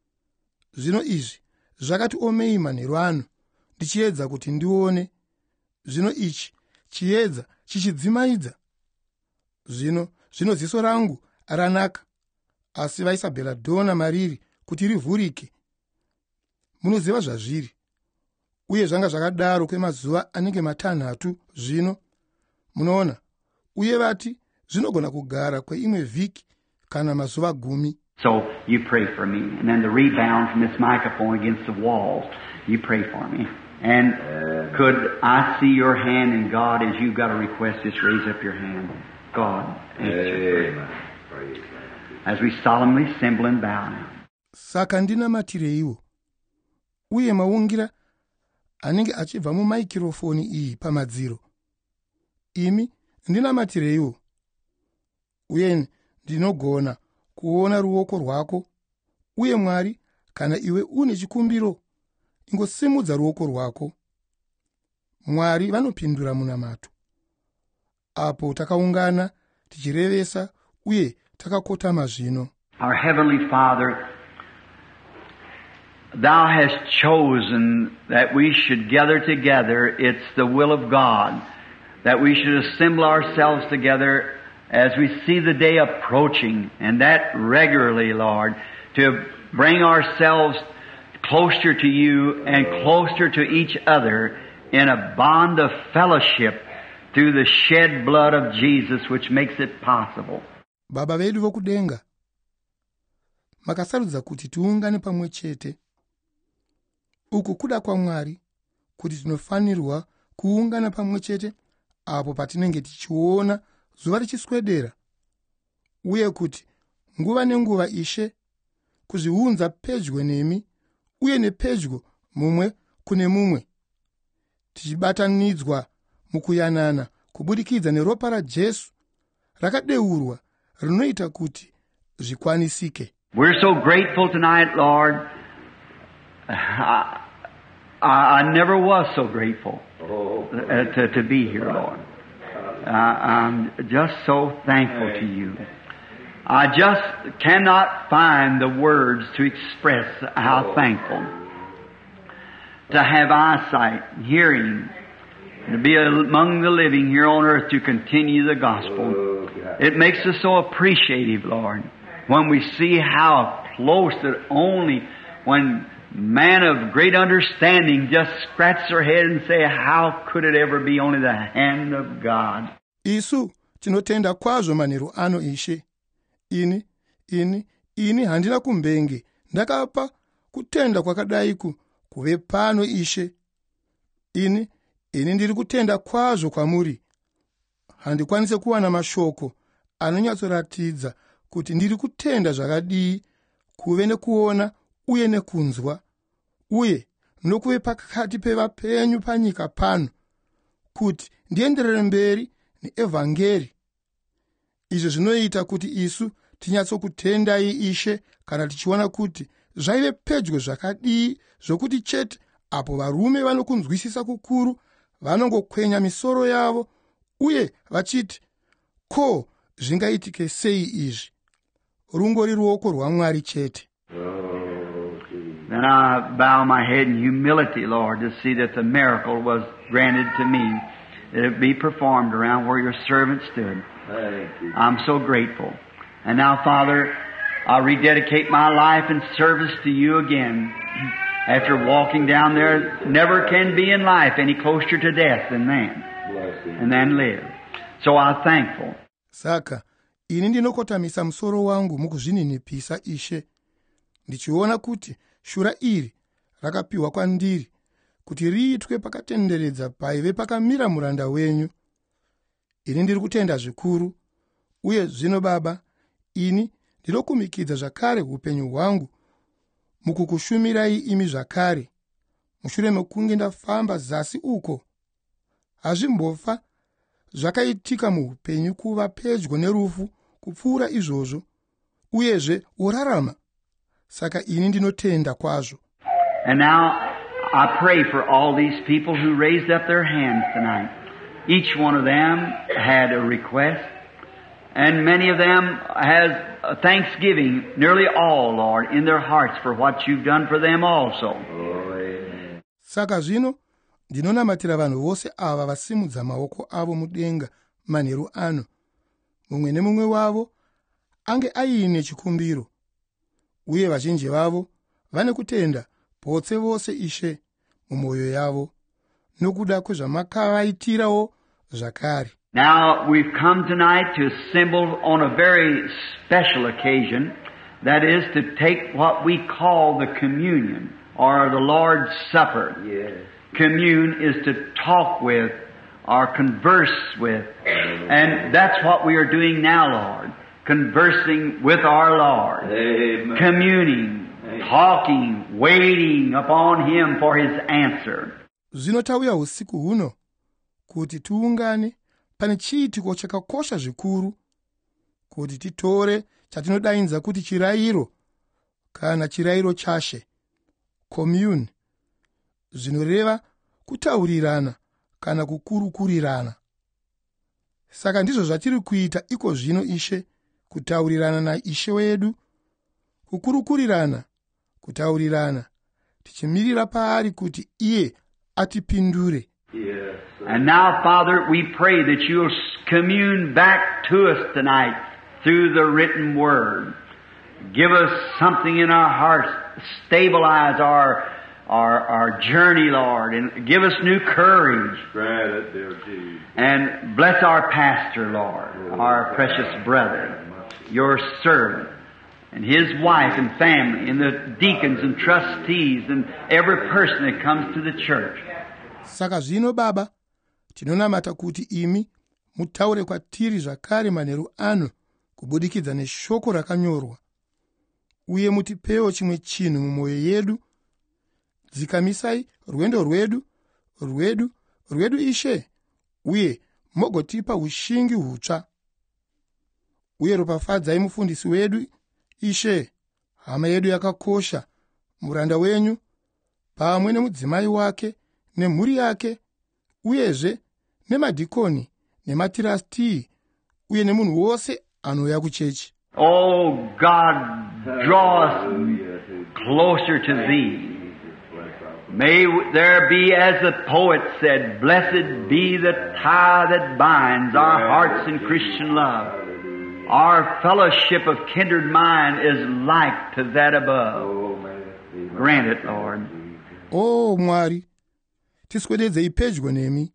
Zvino izvi zvakati omei manheru ano ndichiedza kuti ndione. Zvino ichi chiedza chichidzimaidza. Zvino ziso rangu ranaka, asi vaisa belladonna mariri kuti rivhurike. Munoziva zvazviri, uye zvanga zvakadaro kwemazuva anenge 6 zvino. Munoona, uye vati zvinogona kugara kweimwe vhiki kana mazuva 10. So you pray for me. And then the rebound from this microphone against the walls, you pray for me. And could I see your hand in God as you've got a request? Just raise up your hand. God, answer your prayer. As we solemnly assemble and bow now. Saka ndinamatireiwo, uye maungira anenge achibva mumaikirofoni iyi pamadziro. Imi ndinamatireiwo, uye ndinogona kuona ruoko rwako. Uye Mwari, kana iwe une chikumbiro, ingosimudza ruoko rwako. Mwari vanopindura munamato. Apo takaungana tichirevesa uye takakotama zvino. Our Heavenly Father, Thou hast chosen that we should gather together. It's the will of God that we should assemble ourselves together as we see the day approaching, and that regularly, Lord, to bring ourselves closer to You and closer to each other in a bond of fellowship through the shed blood of Jesus, which makes it possible. Baba vedu vokudenga, makasarudza kuti tiungane pamwe chete. Uku kuda kwa Mwari kuti tinofanirwa kuungana pamwe chete apo patinenge tichiona zuva richiswedera, uye kuti nguva nenguva Ishe kuzviunza pedyo nemi uye nepedyo mumwe kune mumwe, tichibatanidzwa mukuyanana kubudikidza neropa raJesu rakadeurwa rinoita kuti zvikwanisike. We're so grateful tonight, Lord. I never was so grateful to be here, Lord. I'm just so thankful to You. I just cannot find the words to express how thankful to have eyesight, hearing, to be among the living here on earth to continue the gospel. It makes us so appreciative, Lord, when we see how close that only when man of great understanding just scratch their head and say, how could it ever be only the hand of God? Isu tinotenda kwazvo manheru ano Ishe. Ini handina kumbenge ndakapa kutenda kwakadaiku kuve pano Ishe. Ini ndiri kutenda kwazvo kwamuri. Handikwanise kuwana mashoko anonyatsoratidza kuti ndiri kutenda zvakadii kuve nekuona uye nekunzwa, uye nokuve pakati pevapenyu panyika pano, kuti ndienderere mberi neevhangeri. Izvo zvinoita kuti isu tinyatsokutendai Ishe kana tichiona kuti zvaive pedyo zvakadii zvokuti chete apo varume vanokunzwisisa kukuru vanongokwenya misoro yavo uye vachiti, ko, zvingaitike sei izvi? Rungori ruoko rwaMwari chete. Then I bow my head in humility, Lord, to see that the miracle was granted to me, that it be performed around where Your servant stood. I'm so grateful. And now, Father, I rededicate my life and service to You again. After walking down there, never can be in life any closer to death than then, and then live. So I'm thankful. Saka, ini ndinokotamisa musoro wangu mukuzvininipisa Ishe, ndichiona kuti shura iri rakapiwa kwandiri kuti riitwe pakatenderedza paive pakamira muranda wenyu. Ini ndiri kutenda zvikuru, uye zvino Baba, ini ndinokumikidza zvakare upenyu hwangu mukukushumirai imi zvakare, mushure mekunge ndafamba zasi uko. Hazvimbofa zvakaitika muupenyu kuva pedyo nerufu kupfuura izvozvo, uyezve urarama. Saka ini ndinotenda kwazvo. And now I pray for all these people who raised up their hands tonight. Each one of them had a request, and many of them has a thanksgiving, nearly all, Lord, in their hearts for what You've done for them also. Saka zvino ndinonamatira vanhu vose ava vasimudza maoko avo mudenga manheru ano. Mumwe nemumwe wavo ange aine chikumbiro, uye vazhinji vavo vane kutenda potse vose Ishe mumwoyo yavo nokuda kwezvamakavaitirawo zvakare. Now, we've come tonight to assemble on a very special occasion, that is to take what we call the communion, or the Lord's Supper. Yes. Commune is to talk with, or converse with. And that's what we are doing now, Lord. Conversing with our Lord. Amen. Communing, talking, waiting upon Him for His answer. Zvino tauya usiku huno kuti tiungane pane chiitiko chakakosha zvikuru, kuti titore chatinodainza kuti chirayiro kana chirayiro chashe, commune, zvinoreva kutaurirana kana kukurukurirana. Saka ndizvo zvatiri kuita iko zvino Ishe, kutaurirana naIshe wedu, kukurukurirana, kutaurirana, tichimirira paari kuti iye atipindure. Yes. And now, Father, we pray that you'll commune back to us tonight through the written Word. Give us something in our hearts, stabilize our journey, Lord, and give us new courage. Grant it, dear Jesus. And bless our pastor, Lord, our precious brother, your servant, and his wife and family, and the deacons and trustees, and every person that comes to the church. Saka zvino Baba, tinonamata kuti imi mutaure kwatiri zvakare manheru ano kubudikidza neshoko rakanyorwa, uye mutipewo chimwe chinhu mumwoyo yedu. Dzikamisai rwendo rwedu Ishe, uye mogotipa ushingi hutsva. Uye ropafadzai mufundisi wedu Ishe, hama yedu yakakosha, muranda wenyu, pamwe nemudzimai wake nemhuri yake, uyezve nemadhikoni nematirastii, uye nemunhu wose anouya kuchechi. Oh God, draw us closer to Thee. May there be, as the poet said, blessed be the tie that binds our hearts in Christian love. Our fellowship of kindred mind is like to that above. Grant it, Lord. O Mwari, tiswededzei pedyo nemi.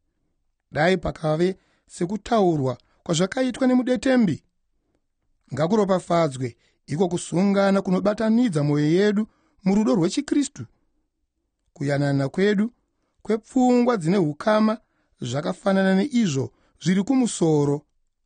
Dai pakave sekutaurwa kwazvakaitwa nemudetembi. Ngakuropafadzwe iko kusungana kunobatanidza mwoyo yedu murudo rwechiKristu. Kuyanana kwedu kwepfungwa dzine ukama zvakafanana neizvo zviri kumusoro.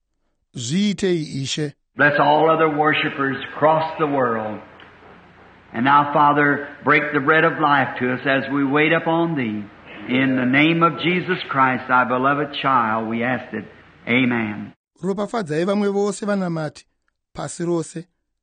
Zviitei Ishe. Bless all other worshipers across the world. And now, Father, break the bread of life to us as we wait upon Thee. In the name of Jesus Christ, Thy beloved child, we ask it. Amen. Ropafadzai vamwe vose vanamati pasi rose.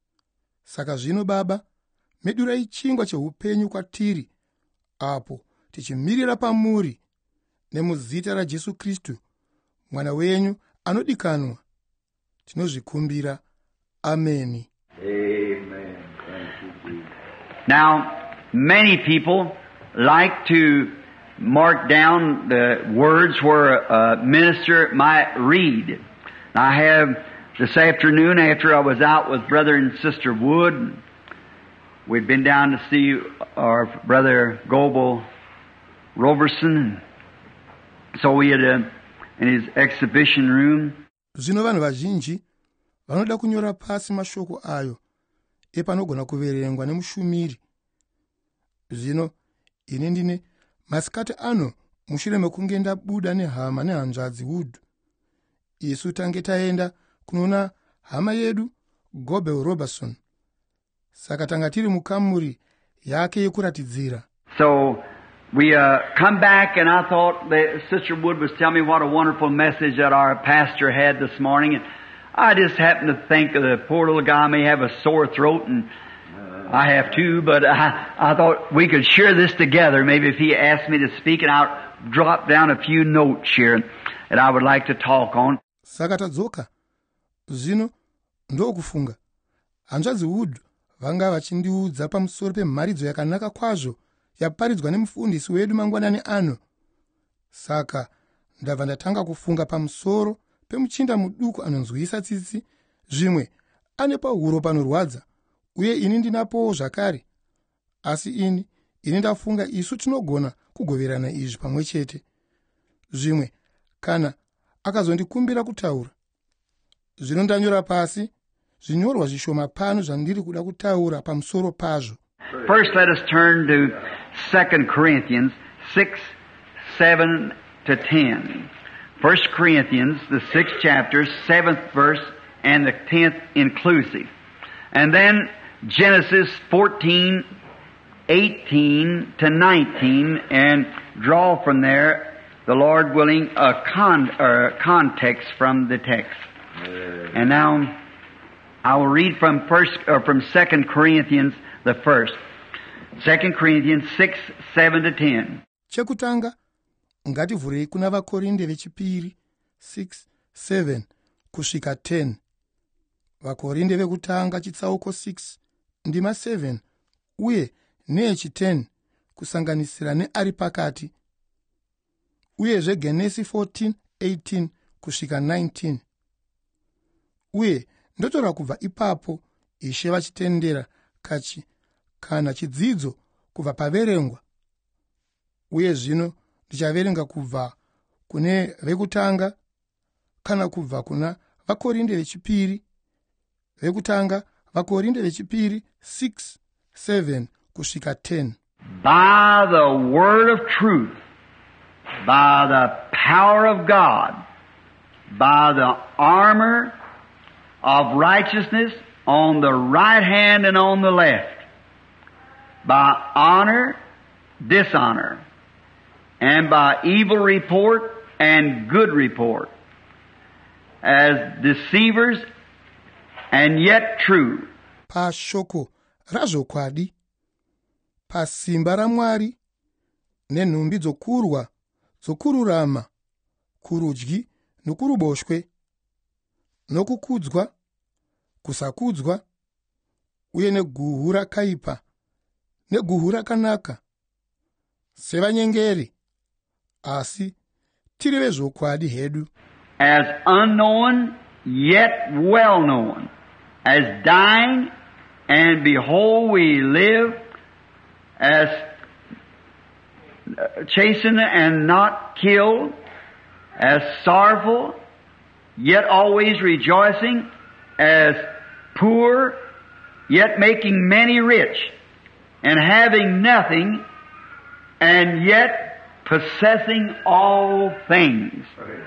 Saka zvino Baba, medurai chingwa cheupenyu kwatiri, apo tichimirira pamuri, nemuzita raJesu Kristu, mwana wenyu anodikanwa. Tinozvikumbira. Ameni. Amen. Thank you, Jesus. Now, many people like to mark down the words where a minister might read. I have this afternoon, after I was out with Brother and Sister Wood, we'd been down to see our brother Goebel Roberson. So we had in his exhibition room. Zvino vanhu vazhinji vanoda kunyora pasi mashoko ayo epanogona kuverengwa nemushumiri. Zvino ini ndine masikati ano mushure mekunge ndabuda nehama nehanzvadzi Wood. Isu tange taenda kunoona hama yedu Goebel Roberson. Saka tanga tiri mukamuri yake yekuratidzira. So we come back, and I thought that Sister Wood was telling me what a wonderful message that our pastor had this morning, and I just happened to think of the poor little guy may have a sore throat, and I have too, but I thought we could share this together. Maybe if he asked me to speak, and I'll drop down a few notes here that I would like to talk on. Saka tadzoka. Zvino ndokufunga. Hanzvadzi Wood vanga vachindiudza pamusoro pemharidzo yakanaka kwazvo yaparidzwa nemufundisi wedu mangwanani ano. Saka ndabva ndatanga kufunga pamusoro pemuchinda muduku anonzwisa tsitsi, zvimwe ane pahuro panorwadza, uye ini ndinapowo zvakare. Asi ini ini ndafunga isu tinogona kugoverana izvi pamwe chete. Zvimwe kana akazondikumbira kutaura, zvino ndanyora pasi zvinyorwa zvishoma pano zvandiri kuda kutaura pamusoro pazvo. First, let us turn to 2 Corinthians 6, 7 to 10. 1 Corinthians, the 6th chapter, 7th verse, and the 10th inclusive. And then Genesis 14, 18 to 19, and draw from there, the Lord willing, a context from the text. And now, I will read from 2 Corinthians, the first. 2 Corinthians 6, 7 to 10. Chekutanga, ngativhurei kuna vakorinde vechipiri 6:7 kusvika 10. Vakorinde vekutanga chitsauko 6 ndima 7 uye nechi10 kusanganisira neari pakati, uyezve Genesi 14:18 kusvika 19. Uye ndotora kubva ipapo Ishe vachitendera kana chidzidzo kubva paverengwa. Uye zvino ndichaverenga kubva kune vekutanga kana kubva kuna vakorinde vechipiri vekutanga, vakorinde vechipiri 6:7 kusvika 10. By the word of truth, by the power of God, by the armor of righteousness on the right hand and on the left, by honor, dishonor, and by evil report and good report, as deceivers and yet true. Pashoko razvokwadi, pasimba raMwari, nenhumbi dzokurwa, dzokururama, kurudyi nokuruboshwe, nokukudzwa, kusakudzwa, uye neguhu rakaipa, neguhu rakanaka, sevanyengeri, asi tiri vezvokwadi hedu. As unknown, yet well known, as dying, and behold we live, as chastened and not killed, as sorrowful, yet always rejoicing, as poor, yet making many rich, and having nothing, and yet possessing all things.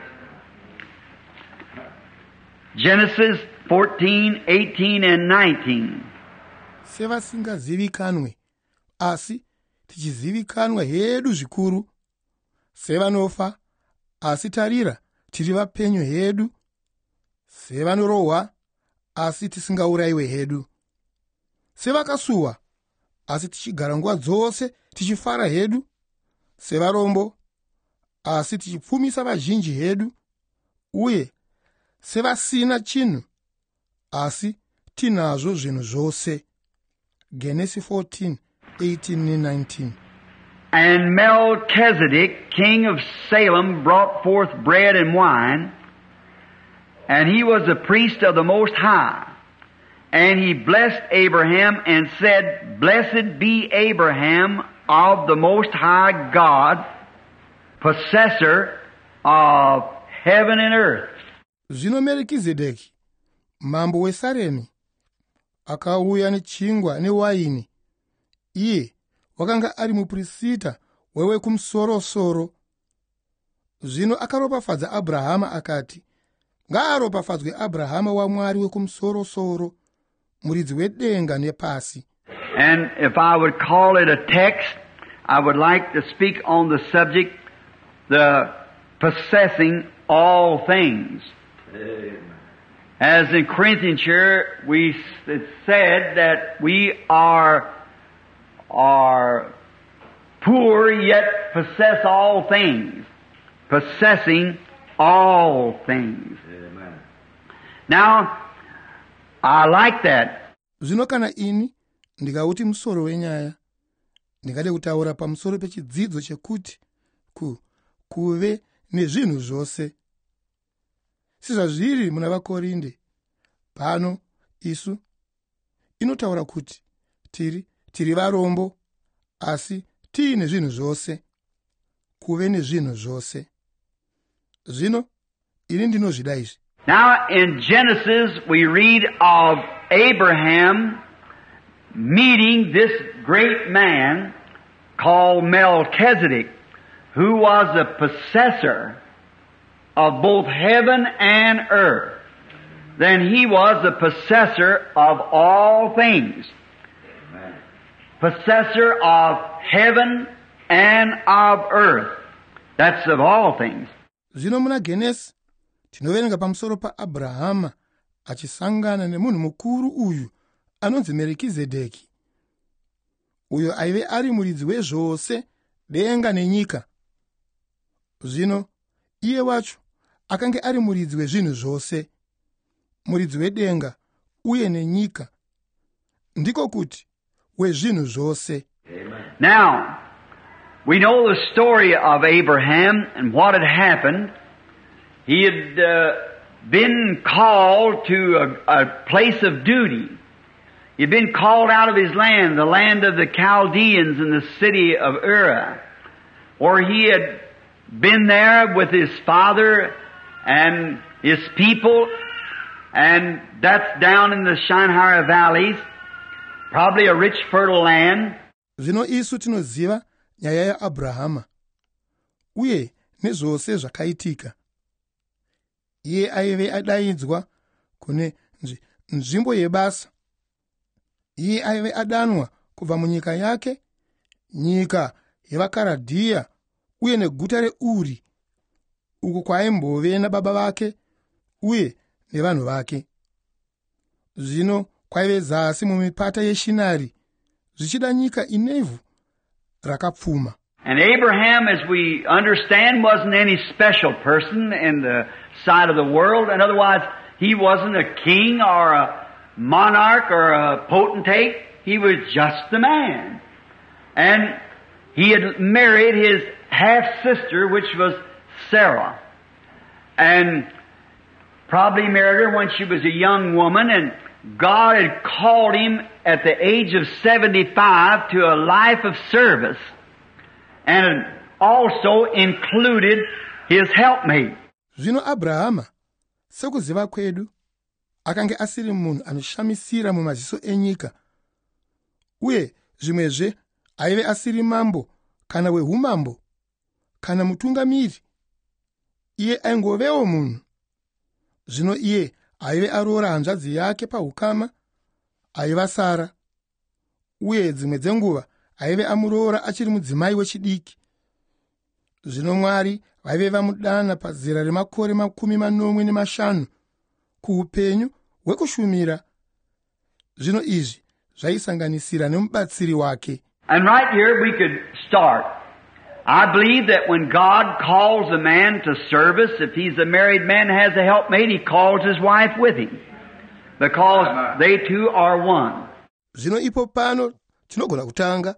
Genesis 14, 18, and 19. Sevasingazivikanwe, asi tichizivikanwa hedu zvikuru. Sevanofa, asi tarira tiri vapenyu hedu. Sevanorohwa, asi tisingaurayiwe hedu. Sevakasuwa, asi tichigara nguva dzose tichifara hedu. Sevarombo, asi tichipfumisa vazhinji hedu. Uye sevasina chinhu, asi tinazvo zvinhu zvose. Genesis 14, 18 and 19. And Melchizedek, king of Salem, brought forth bread and wine, and he was a priest of the Most High. And he blessed Abraham and said, Blessed be Abraham of the Most High God, possessor of heaven and earth. Zvino Melchizedeki, mambo weSaremi, akauya nechingwa newaini. Iye wakanga ari muprista wewekumusoro-soro. Zvino akaropafadza Abrahama akati, ngaaropafadzwe Abrahama waMwari wekumusoro-soro, muridzi wedenga nepasi. And if I would call it a text, I would like to speak on the subject, the possessing all things. Amen. As in Corinthians here, it said that we are poor yet possess all things. Possessing all things. Amen. Now, I like that. Zvino kana ini ndikauti musoro wenyaya, ndingade kutaura pamusoro pechidzidzo chekuti kuve nezvinhu zvose. Sizvazviri muna vakorinde. Pano isu inotaura kuti tiri varombo, asi tiine zvinhu zvose, kuve nezvinhu zvose. Zvino ini ndinozvida izvi. Now, in Genesis, we read of Abraham meeting this great man called Melchizedek, who was the possessor of both heaven and earth. Then he was the possessor of all things. Possessor of heaven and of earth. That's of all things. Zvino muna Genesi tinoverenga pamusoro paAbrahama achisangana nemunhu mukuru uyu anonzi Merikizedheki, uyo aive ari muridzi wezvose denga nenyika. Zvino iye wacho akange ari muridzi wezvinhu zvose, muridzi wedenga uye nenyika, ndiko kuti wezvinhu zvose. Now, we know the story of Abraham and what had happened. He had been called to a place of duty. He had been called out of his land, the land of the Chaldeans in the city of Ur, where he had been there with his father and his people, and that's down in the Shinehar valleys, probably a rich, fertile land. Zvino isu tinoziva nyaya yaAbrahama uye nezvose zvakaitika. Iye aive adaidzwa kune nzvimbo yebasa. Iye aive adanwa kubva munyika yake, nyika yevaKaradhiya uye neguta reUri, uko kwaimbove nababa vake uye nevanhu vake. Zvino kwaive zasi mumipata yeShinari, zvichida nyika inevhu rakapfuma. And Abraham, as we understand, wasn't any special person in the sight of the world, and otherwise he wasn't a king or a monarch or a potentate. He was just a man. And he had married his half-sister, which was Sarah. And probably married her when she was a young woman, and God had called him at the age of 75 to a life of service, and also included his helpmate. Zvino Abrahama, sekuziva kwedu, akange asiri munhu anoshamisira mumaziso enyika, uye zvimwezve aive asiri mambo kana wehumambo kana mutungamiri. Iye aingovewo munhu. Zvino iye aive aroora hanzvadzi yake paukama, aiva Sara, uye dzimwe dzenguva aive amuroora achiri mudzimai wechidiki. Zvino Mwari vaive vamudana pazera remakore 15 kuupenyu hwekushumira. Zvino izvi zvaisanganisira nemubatsiri wake. And right here we could start. I believe that when God calls a man to service, if he's a married man and has a helpmate, he calls his wife with him, because they two are one. Zvino ipo pano tinogona kutanga.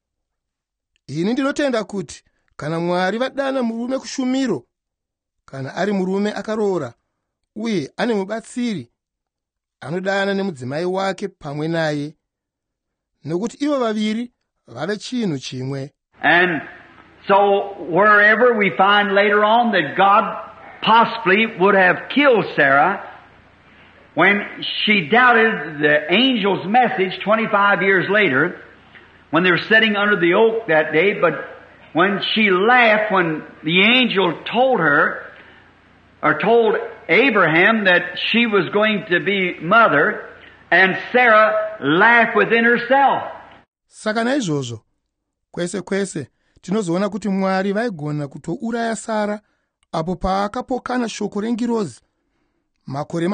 Ini ndinotenda kuti kana Mwari vadana murume kushumiro, kana ari murume akaroora uye ane mubatsiri, anodana nemudzimai wake pamwe naye, nokuti ivo vaviri vave chinhu chimwe. And so wherever we find later on that God possibly would have killed Sarah when she doubted the angel's message 25 years later, when they were sitting under the oak that day, but when she laughed when the angel told her, or told Abraham that she was going to be mother, and Sarah laughed within herself. Saka naizvozvo, kwese tinozoona kuti Mwari vaigona kutouraya Sara apo paakapokana shoko rengirozi makore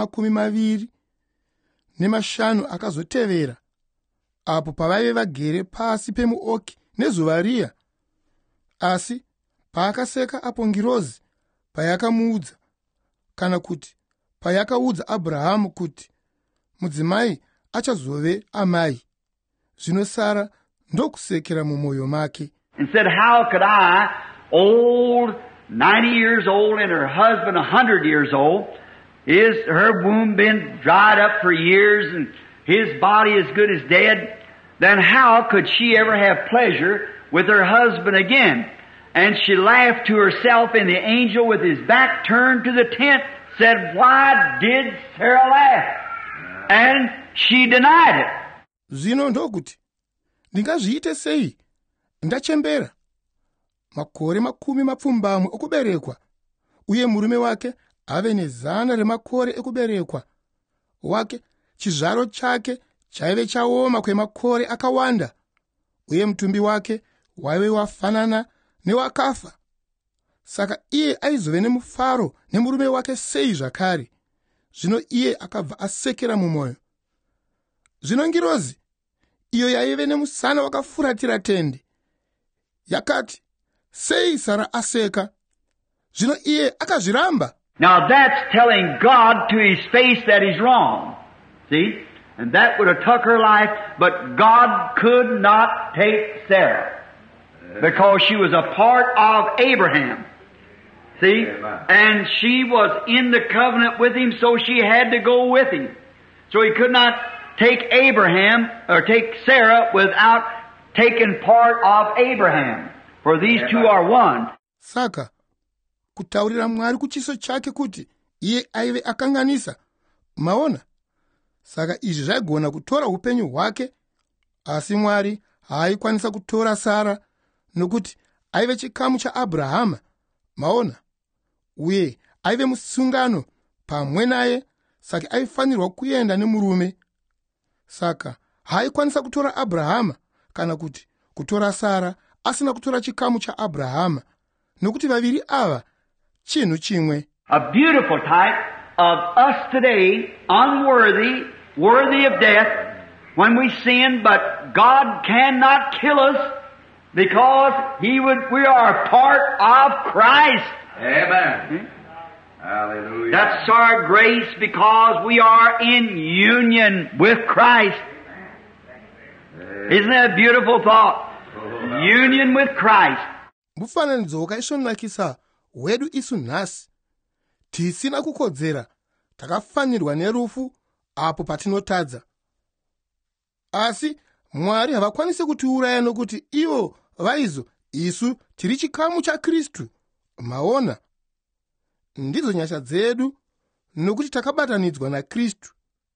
25 akazotevera, apo pavaive vagere pasi pemuoki nezuva riya. Asi paakaseka apo ngirozi payakamuudza, kana kuti payakaudza Abrahamu kuti mudzimai achazove amai, zvino Sara ndokusekera mumwoyo make. And said, how could I, old, 90 years old, and her husband 100 years old, is her womb been dried up for years, and his body as good as dead? then how could she ever have pleasure with her husband again? And she laughed to herself, and the angel with his back turned to the tent said, Why did Sarah laugh? And she denied it. Zvino ndokuti ndingazviite sei? Ndachembera makore 10 okuberekwa, uye murume wake ave ne100 remakore ekuberekwa wake. Chizvaro chake chaive chaoma kwemakore akawanda, uye mutumbi wake waive wafanana newakafa. Saka iye aizove nemufaro nemurume wake sei zvakare. Zvino iye akabva asekera mumwoyo. Zvino ngirozi iyo yaive nemusana wakafuratira tende yakati, sei Sara aseka? Zvino iye akazviramba. Now that's telling God to his face that he's wrong. See? And that would have took her life, but God could not take Sarah because she was a part of Abraham. See? And she was in the covenant with him, so she had to go with him. So he could not take Abraham or take Sarah without taking part of Abraham. For these two are one. Saka kutaurira Mwari kuchiso chake kuti iye aive akanganisa. Maona? Saka izvi zvaigona kutora upenyu hwake, asi Mwari haikwanisa kutora Sara nokuti aive chikamu chaAbrahama. Maona? Uye aive musungano pamwe naye, saka aifanirwa kuenda nemurume. Saka haikwanisa kutora Abrahama kana kuti kutora Sara asina kutora chikamu chaAbrahama, nokuti vaviri ava chinhu chimwe. A beautiful type of us today, unworthy, worthy of death, when we sin, but God cannot kill us because we are a part of Christ. Amen. Hallelujah. That's our grace because we are in union with Christ. Isn't that a beautiful thought? Union with Christ. Mufananidzo wakaisvonakisa wedu isu nhasi. Tisina kukodzera, takafanirwa nerufu apo patinotadza. Asi Mwari havakwanisi kutiuraya nokuti ivo vaizo isu tiri chikamu chaKristu. Maona? Ndidzo nyasha dzedu nokuti takabatanidzwa naKristu.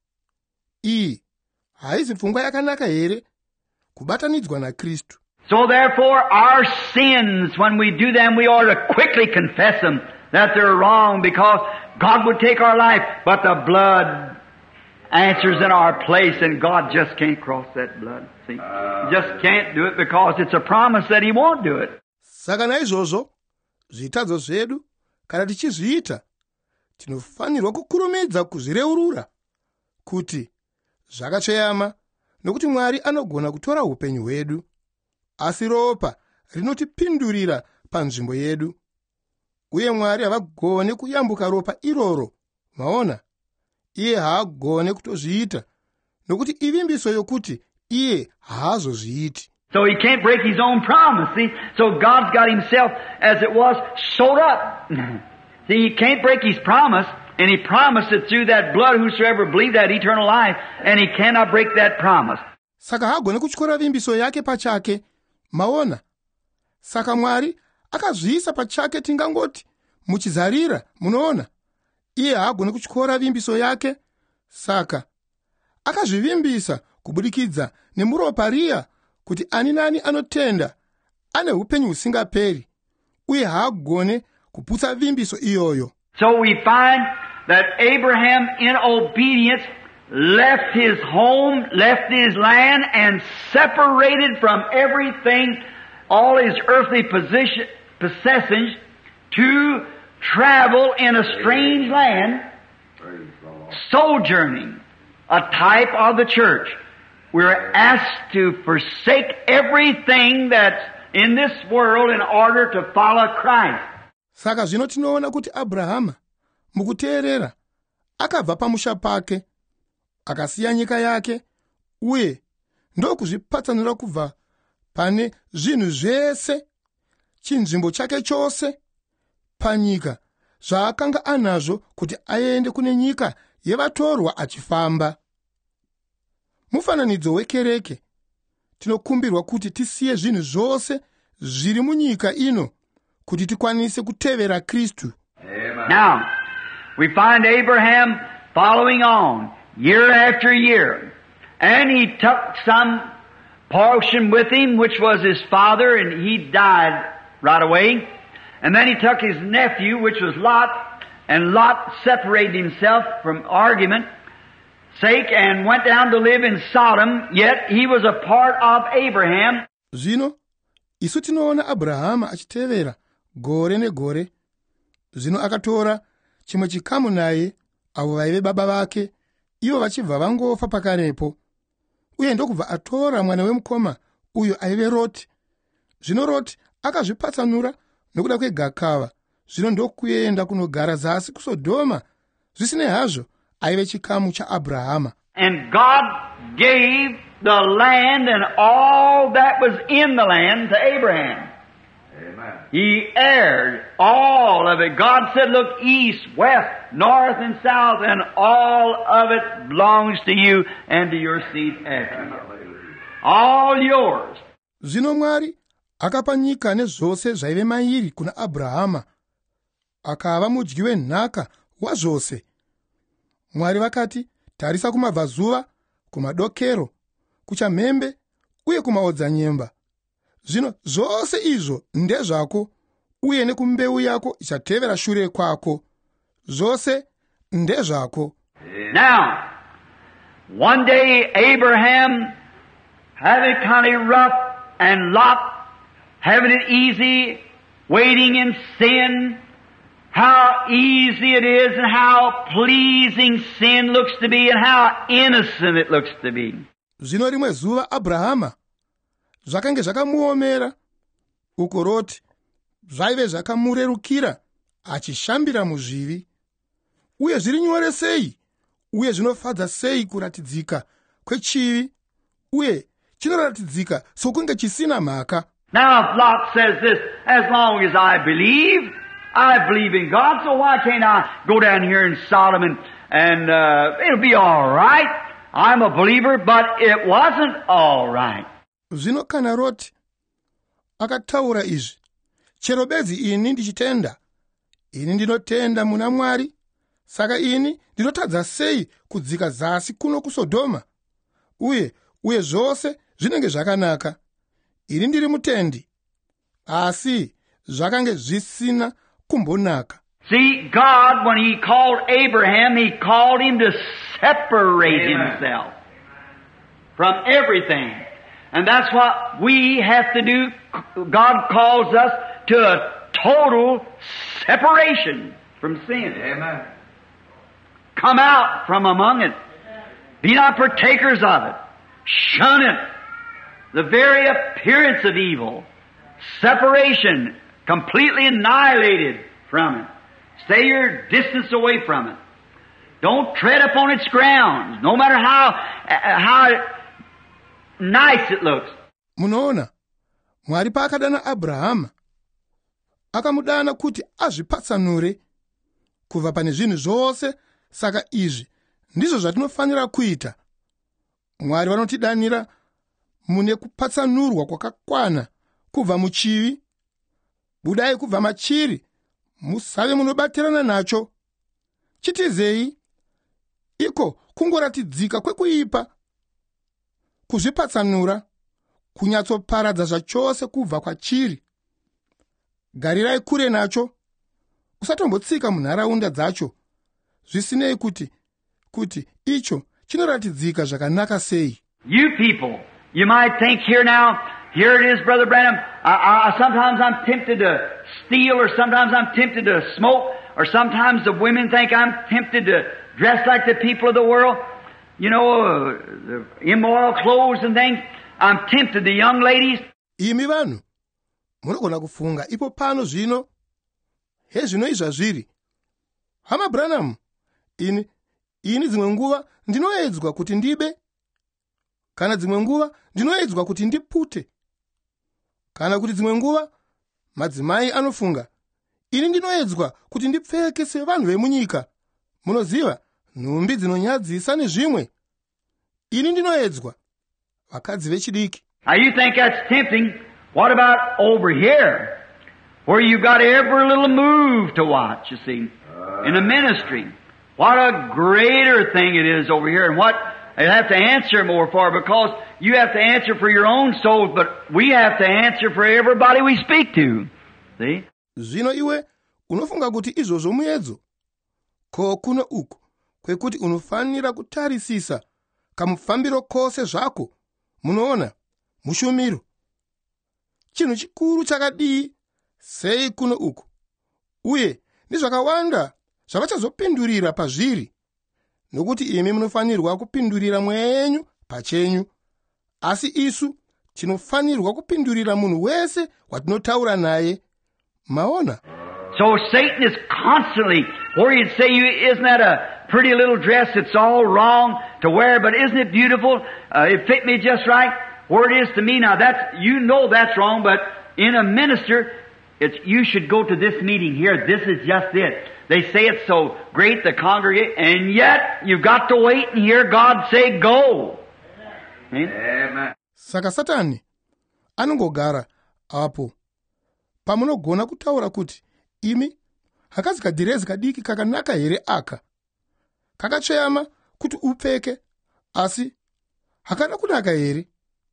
Iyi haizi pfungwa yakanaka here, kubatanidzwa naKristu. So therefore our sins, when we do them, we ought to quickly confess them that they're wrong because God would take our life, but the blood answers in our place and God just can't cross that blood. See? Just can't do it because it's a promise that He won't do it. Saka naizvozvo, zvitadzo zvedu, kana tichizviita, tinofanirwa kukurumidza kuzvireurura kuti zvakacheyama, nokuti Mwari anogona kutora upenyu hwedu, asi ropa rinotipindurira panzvimbo yedu. Uye Mwari havagone kuyambuka ropa iroro. Maona? Iye haagone kutozviita, nokuti ivimbiso yokuti iye haazozviiti. So He can't break His own promise, see? So God's got Himself, as it was, sewed up. See, He can't break His promise, and He promised it through that blood, whosoever believed that eternal life, and He cannot break that promise. Saka haagone kutyora vimbiso yake pachake. Maona? Saka Mwari akazviisa pachake, tingangoti muchizarira. Munoona? Iye haagone kutyora vimbiso yake. Saka akazvivimbisa kubudikidza nemuropa riya, kuti ani nani anotenda ane upenyu husingaperi, uye haagone kuputsa vimbiso iyoyo. So we find that Abraham, in obedience, left his home, left his land, and separated from everything, all his earthly possessions, to travel in a strange land, sojourning, a type of the church. We're asked to forsake everything that's in this world in order to follow Christ. Saka zvino tinoona kuti Abrahama mukuteerera akabva pamusha pake, akasiya nyika yake, uye ndokuzvipatsanira kubva pane zvinhu zvese, chinzvimbo chake chose panyika zvaakanga anazvo, kuti aende kune nyika yevatorwa achifamba. Mufananidzo wekereke, tinokumbirwa kuti tisiye zvinhu zvose zviri munyika ino kuti tikwanise kutevera Kristu. Now, we find Abraham following on year after year. And he took some portion with him, which was his father, and he died right away. And then he took his nephew, which was Lot, and Lot separated himself from argument sake and went down to live in Sodom, yet he was a part of Abraham. Zvino, isu tinoona Abrahama achitevera gore negore. Zvino akatora chimwe chikamu naye avo vaive baba vake, ivo vachibva vangofa pakarepo. Uye ndokubva atora mwana wemukoma uyo aive Roti. Zvino Roti akazvipatsanura nokuda kwegakava. Zvino ndokuenda kunogara zasi kuSodhoma. Zvisinei hazvo aive chikamu chaAbrahama. And God gave the land and all that was in the land to Abraham. Amen. He heired all of it. God said, look, east, west, north, and south, and all of it belongs to you and to your seed after you. All yours. Zvino Mwari akapa nyika nezvose zvaive mairi kuna Abrahama. Akava mudyi wenhaka wazvose. Mwari vakati, tarisa kumabvazuva, kumadokero, kuchamhembe, uye kumaodzanyemba. Zvino zvose izvo ndezvako, uye nekumbeu yako ichatevera shure kwako. Zvose ndezvako. Now, one day Abraham, having it kind of rough, and Lot, having it easy, waiting in sin, how easy it is and how pleasing sin looks to be and how innocent it looks to be. Zvino rimwe zuva Abrahama zvakange zvakamuomera, uko Roti zvaive zvakamurerukira achishambira muzvivi. Uye zviri nyore sei, uye zvinofadza sei kuratidzika kwechivi, uye chinoratidzika sokunge chisina mhaka. Now if Lot says this, as long as I believe in God, so why can't I go down here in Sodom and it'll be all right. I'm a believer, but it wasn't all right. Zvino kana Roti akataura izvi, chero bedzi ini ndichitenda, ini ndinotenda muna Mwari, saka ini ndinotadza sei kudzika zasi kuno kuSodhoma, uye zvose zvinenge zvakanaka. Ini ndiri mutendi, asi zvakange zvisina kumbonaka. See, God, when He called Abraham, He called him to separate himself from everything. And that's what we have to do. God calls us to a total separation from sin. Amen. Come out from among it. Be not partakers of it. Shun it. The very appearance of evil. Separation. Completely annihilated from it. Stay your distance away from it. Don't tread upon its grounds, no matter how nice it looks. Munoona, Mwari paakadana Abrahama, akamudana kuti azvipatsanure kubva pane zvinhu zvose. Saka izvi ndizvo zvatinofanira kuita. Mwari vanotidanira mune kupatsanurwa kwakakwana kubva muchivi. Budai kubva machiri, musave munobatirana nacho. Chitizei, iko kungoratidzika kwekuipa. Kuzvipatsanura, kunyatsoparadza zvachose kubva kwachiri. Garirai kure nacho, usatombotsika munharaunda dzacho. Zvisinei kuti icho chinoratidzika zvakanaka sei. You people, you might think here it is, Brother Branham, sometimes I'm tempted to steal, or sometimes I'm tempted to smoke, or sometimes the women think I'm tempted to dress like the people of the world, the immoral clothes and things. I'm tempted, the young ladies. Imi vanhu, munogona kufunga, ipo pano zvino, hezvino izvazviri. Hama Branham, ini dzimwe nguva ndinoedzwa kuti ndibe, kana dzimwe nguva ndinoedzwa kuti ndipute, kana kuti dzimwe nguva madzimai anofunga, ini ndinoedzwa kuti ndipfeke sevanhu vemunyika. Munoziva, nhumbi dzinonyadzisa nezvimwe. Ini ndinoedzwa, vakadzi vechidiki. Now you think that's tempting. What about over here, where you've got every little move to watch, you see, in the ministry? What a greater thing it is over here, and what you have to answer more for, because you have to answer for your own souls, but we have to answer for everybody we speak to. See? Zvino iwe unofunga kuti izvozvo muedzo, ko kuno uku kwekuti unofanira kutarisisa kamufambiro kose zvako, munoona, mushumiro. Chinhu chikuru chakadii sei kuno uku, uye ndizvakawanda zvavachazopindurira pazviri, nokuti imi munofanirwa kupindurira mwenyu pachenyu, asi isu tinofanirwa kupindurira munhu wese watinotaura naye. Maona? So Satan is constantly, where you'd say, isn't that a pretty little dress that's all wrong to wear, but isn't it beautiful? It fit me just right. Where it is to me now, that's wrong, but in a minister, you should go to this meeting here. This is just it. They say it's so great, the congregate, and yet you've got to wait and hear God say, go. Amen. Saka Satani anongogara apo pamunogona kutaura kuti imi hakazi kadhirezi kadiki kakanaka here aka, kakatsveyama kuti upfeke, asi hakana kunaka here.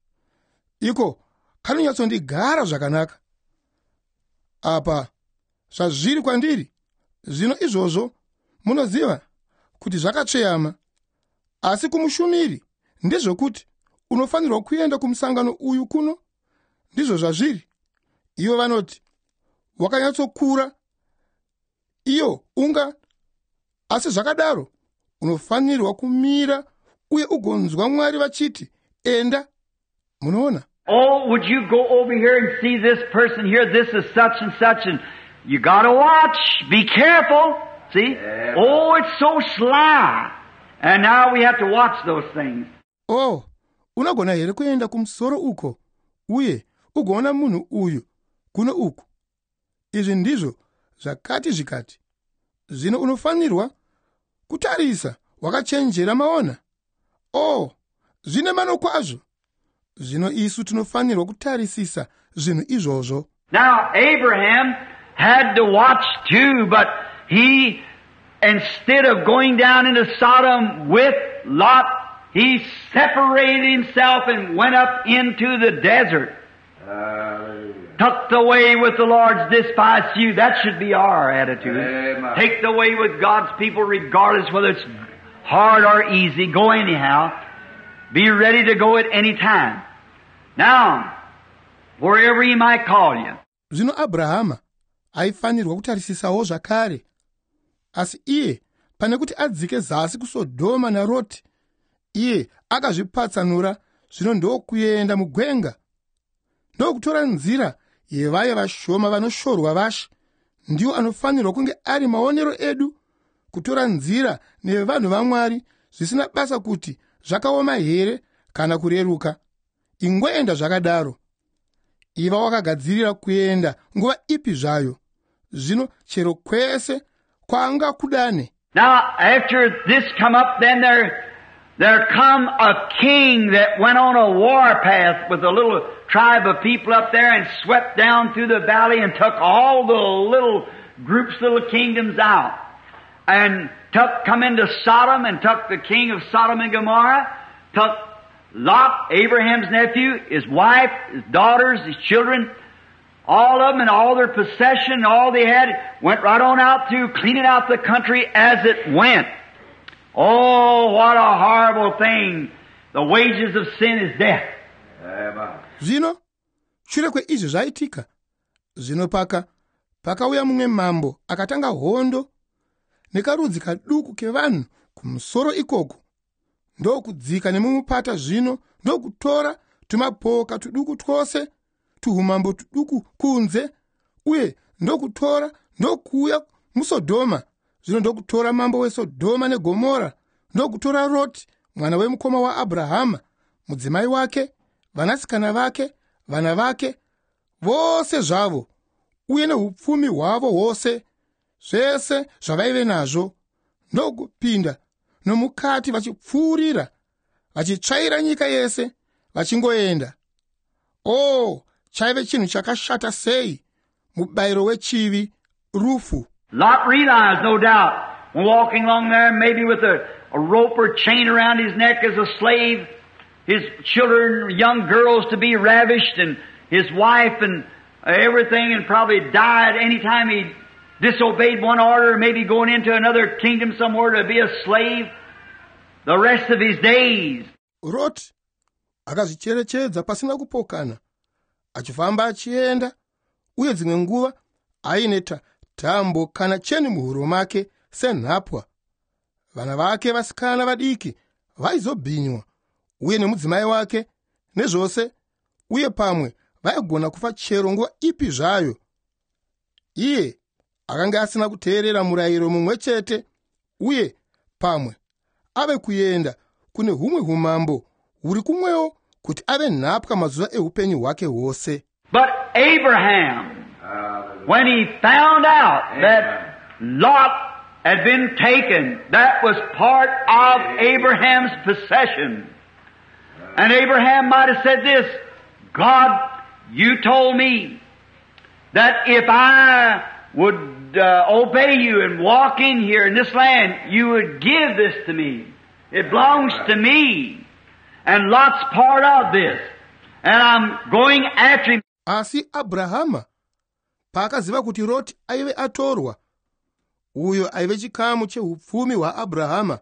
Iko kanonyatsondigara zvakanaka apa zvazviri kwandiri. Zvino izvozvo munoziva kuti zvakatsveyama, asi kumushumiri ndezvokuti unofanirwa kuenda kumusangano uyu kuno, ndizvo zvazviri. Ivo vanoti wakanyatsokura iyo unga, asi zvakadaro unofanirwa kumira uye ugonzwa Mwari vachiti enda. Munoona? Oh, would you go over here and see this person here? This is such and such, and you gotta watch. Be careful. See? Yeah. Oh, it's so sly. And now we have to watch those things. Oh, unagona here kuenda kumusoro uko, uye ugoona munhu uyu kuno uku. Izvi ndizvo zvakati zvikati. Zvino unofanirwa kutarisa wakachenjera. Maona? Oh, zvine mano kwazvo. Zvino isu tinofanirwa kutarisisa zvinhu izvozvo. Now, Abraham had to watch too, but he, instead of going down into Sodom with Lot, he separated himself and went up into the desert. Tucked away with the Lord's despised few. That should be our attitude. Amen. Take the way with God's people regardless whether it's hard or easy. Go anyhow. Be ready to go at any time. Now, wherever He might call you. Zvino Abrahama aifanirwa kutarisisawo zvakare, asi iye pane kuti adzike zasi kuSodhoma naRoti, iye akazvipatsanura. Zvino ndokuenda mugwenga, ndokutora nzira yevaya vashoma vanoshorwa Vashe. Ndiwo anofanirwa kunge ari maonero edu, kutora nzira nevanhu vaMwari, zvisina basa kuti zvakaoma here kana kureruka. Ingoenda zvakadaro. Iva wakagadzirira kuenda nguva ipi zvayo. Zvino chero kwese kwaangakudane. Now, after this come up, then there come a king that went on a warpath with a little tribe of people up there and swept down through the valley and took all the little groups, little kingdoms out. And come into Sodom and took the king of Sodom and Gomorrah, took Lot, Abraham's nephew, his wife, his daughters, his children, all of them and all their possession, all they had, went right on out through cleaning out the country as it went. Oh, what a horrible thing. The wages of sin is death. Zvino, shure kweizvi zvaitika, zvino pakauya mumwe mambo akatanga hondo nekarudzi kaduku kevanhu kumusoro ikoko, ndokudzika nemumupata. Zvino ndokutora tumapoka tuduku twose, tuhumambo tuduku kunze, uye ndokuuya muSodhoma. Zvino ndokutora mambo weSodhoma neGomora, ndokutora Roti mwana wemukoma waAbrahama, mudzimai wake, vanasikana vake, vana vake, vose zvavo, uye neupfumi hwavo hwose, zvese zvavaive nazvo, ndokupinda nomukati vachipfuurira, vachitsvaira nyika yese, vachingoenda. chaive chinhu chakashata sei mubayiro wechivi, rufu. Lot realized, no doubt, when walking along there, maybe with a rope or chain around his neck as a slave, his children, young girls to be ravished, and his wife and everything, and probably died any time he disobeyed one order, maybe going into another kingdom somewhere to be a slave the rest of his days. Lot akazvicherechedza pasina kupokana, achifamba achienda, uye dzimwe nguva aine tambo kana cheni muhuro make senhapwa. Vana vake vasikana vadiki vaizobhinywa, uye nemudzimai wake nezvose, uye pamwe vaigona kufa chero nguva ipi zvayo. Iye akanga asina kuteerera murayiro mumwe chete, uye pamwe ave kuenda kune humwe humambo huri kumwewo kuti ave nhapwa mazuva eupenyu hwake hwose. But Abraham, when he found out that Lot had been taken, that was part of Abraham's possession. And Abraham might have said this, God, you told me that if I would obey you and walk in here in this land, you would give this to me. It belongs to me. And Lot's part of this. And I'm going after him. Asi Abrahama paakaziva kuti Loti aive atorwa, uyo aive chikamu cheupfumi hwaAbrahama.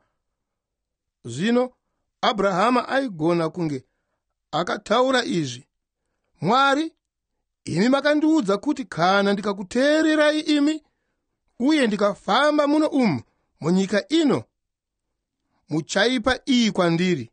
Zvino Abrahama aigona kunge akataura izvi, Mwari, imi makandiudza kuti kana ndikakuteererai imi, uye ndikafamba muno umu munyika ino, muchaipa iyi kwandiri.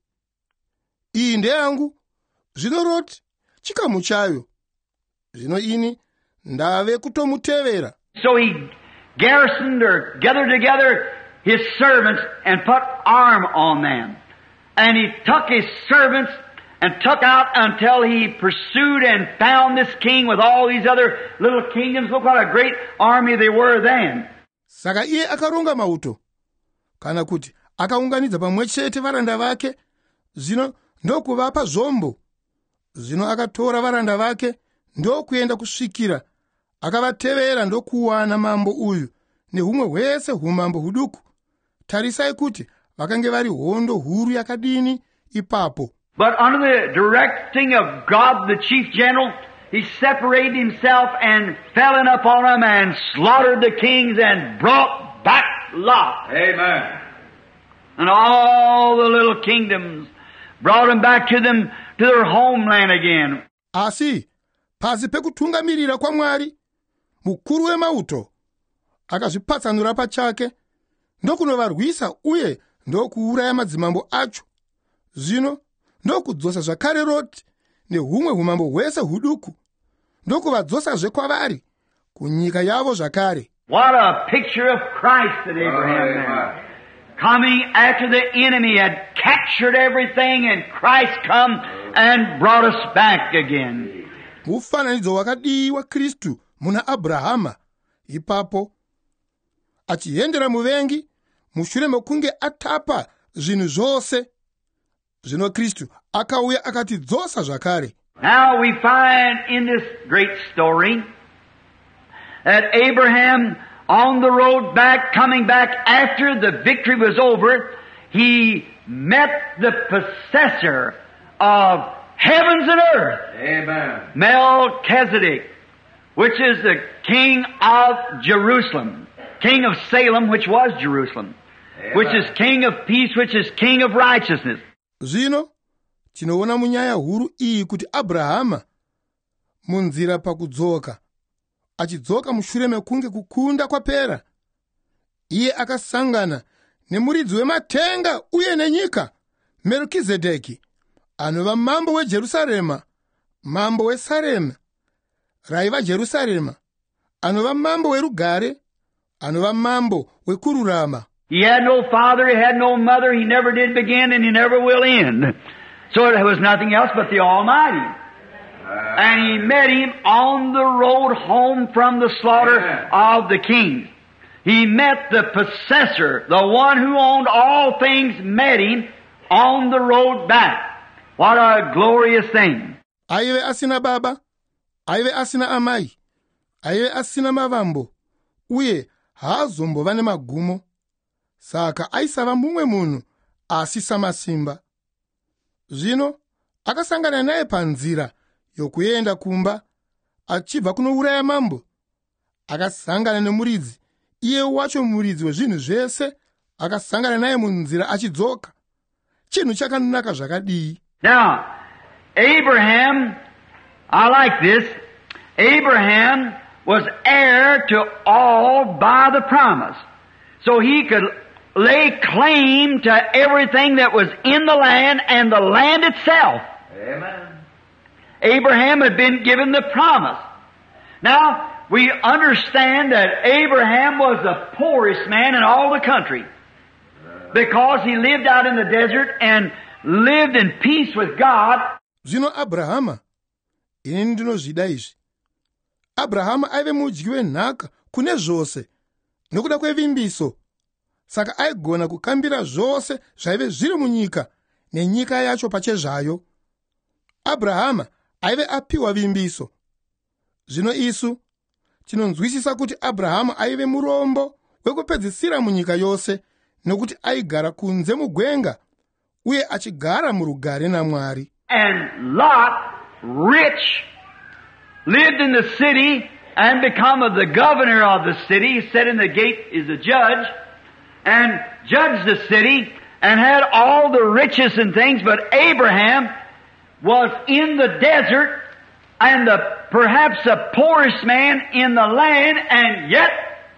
Iyi ndeyangu, zvino Loti chikamu chayo. Zvino ini ndave kutomutevera. So he garrisoned or gathered together his servants and put arm on them. And he took his servants and took out until he pursued and found this king with all these other little kingdoms. Look what a great army they were then. Saka iye akaronga mauto, kana kuti akaunganidza pamwe chete varanda vake, zvino ndokuvapa zvombo. Zvino akatora varanda vake ndokuenda kusvikira akavatevera ndokuwana mambo uyu nehumwe hwese humambo huduku. Tarisai kuti vakange vari hondo huru yakadini ipapo. But under the directing of God, the chief general, he separated himself and fell in upon them and slaughtered the kings and brought back Lot. Amen. And all the little kingdoms, brought them back to them, to their homeland again. Asi, pasi pekutungamirira kwa Mwari, mukuru wemauto akazvipatsanura pachake, ndokunovarwisa uye ndokuuraya madzimambo acho. Zvino ndokudzosa zvakare Loti nehumwe humambo hwese huduku, ndokuvadzosazve kwavari kunyika yavo zvakare. What a picture of Christ that Abraham had. Coming after the enemy had captured everything, and Christ come and brought us back again. Mufananidzo wakadiwa Kristu muna Abrahama, ipapo achiendera muvengi mushure mekunge atapa zvinhu zvose. Zvino Kristu akauya akatidzosa zvakare. Now we find in this great story that Abraham, on the road back, coming back after the victory was over, he met the possessor of heavens and earth. Amen. Melchizedek, which is the king of Jerusalem, king of Salem, which was Jerusalem, which is king of peace, which is king of righteousness. Zvino tinoona munyaya huru iyi kuti Abrahama munzira pakudzoka, achidzoka mushure mekunge kukunda kwapera, iye akasangana nemuridzi wematenga uye nenyika, Melchizedeki, anova mambo weJerusarema, mambo weSarema, raiva Jerusarema, anova mambo werugare, anova mambo wekururama. He had no father, he had no mother, he never did begin and he never will end. So there was nothing else but the Almighty. And he met him on the road home from the slaughter of the kings. He met the possessor, the one who owned all things, met him on the road back. What a glorious thing. aive asina baba, aive asina amai, aive asina mavambo, uye haazombova nemagumo. Saka aisava mumwe munhu asi samasimba. Zvino akasangana naye panzira yokuenda kumba achibva kunouraya mambo. Akasangana nemuridzi, iye wacho muridzi wezvinhu zvese, akasangana naye munzira achidzoka. Chinhu chakanaka zvakadii. Now, Abraham, I like this. Abraham was heir to all by the promise. So he could lay claim to everything that was in the land and the land itself. Amen. Abraham had been given the promise. Now, we understand that Abraham was the poorest man in all the country because he lived out in the desert and lived in peace with God. Zvino Abrahama, ini ndinozvida izvi. Abrahama aive mudyi wenhaka kune zvose, nokuda kwevimbiso. Saka aigona kukambira zvose zvaive zviri munyika, nenyika yacho pachezvayo. Abrahama aive apiwa vimbiso. Zvino isu tinonzwisisa kuti Abrahama aive murombo wekupedzisira munyika yose, nokuti aigara kunze mugwenga uye achigara murugare naMwari. And Lot, rich, lived in the city and become the governor of the city. He sat in the gate as a judge and judged the city and had all the riches and things. But Abraham was in the desert and perhaps the poorest man in the land, and yet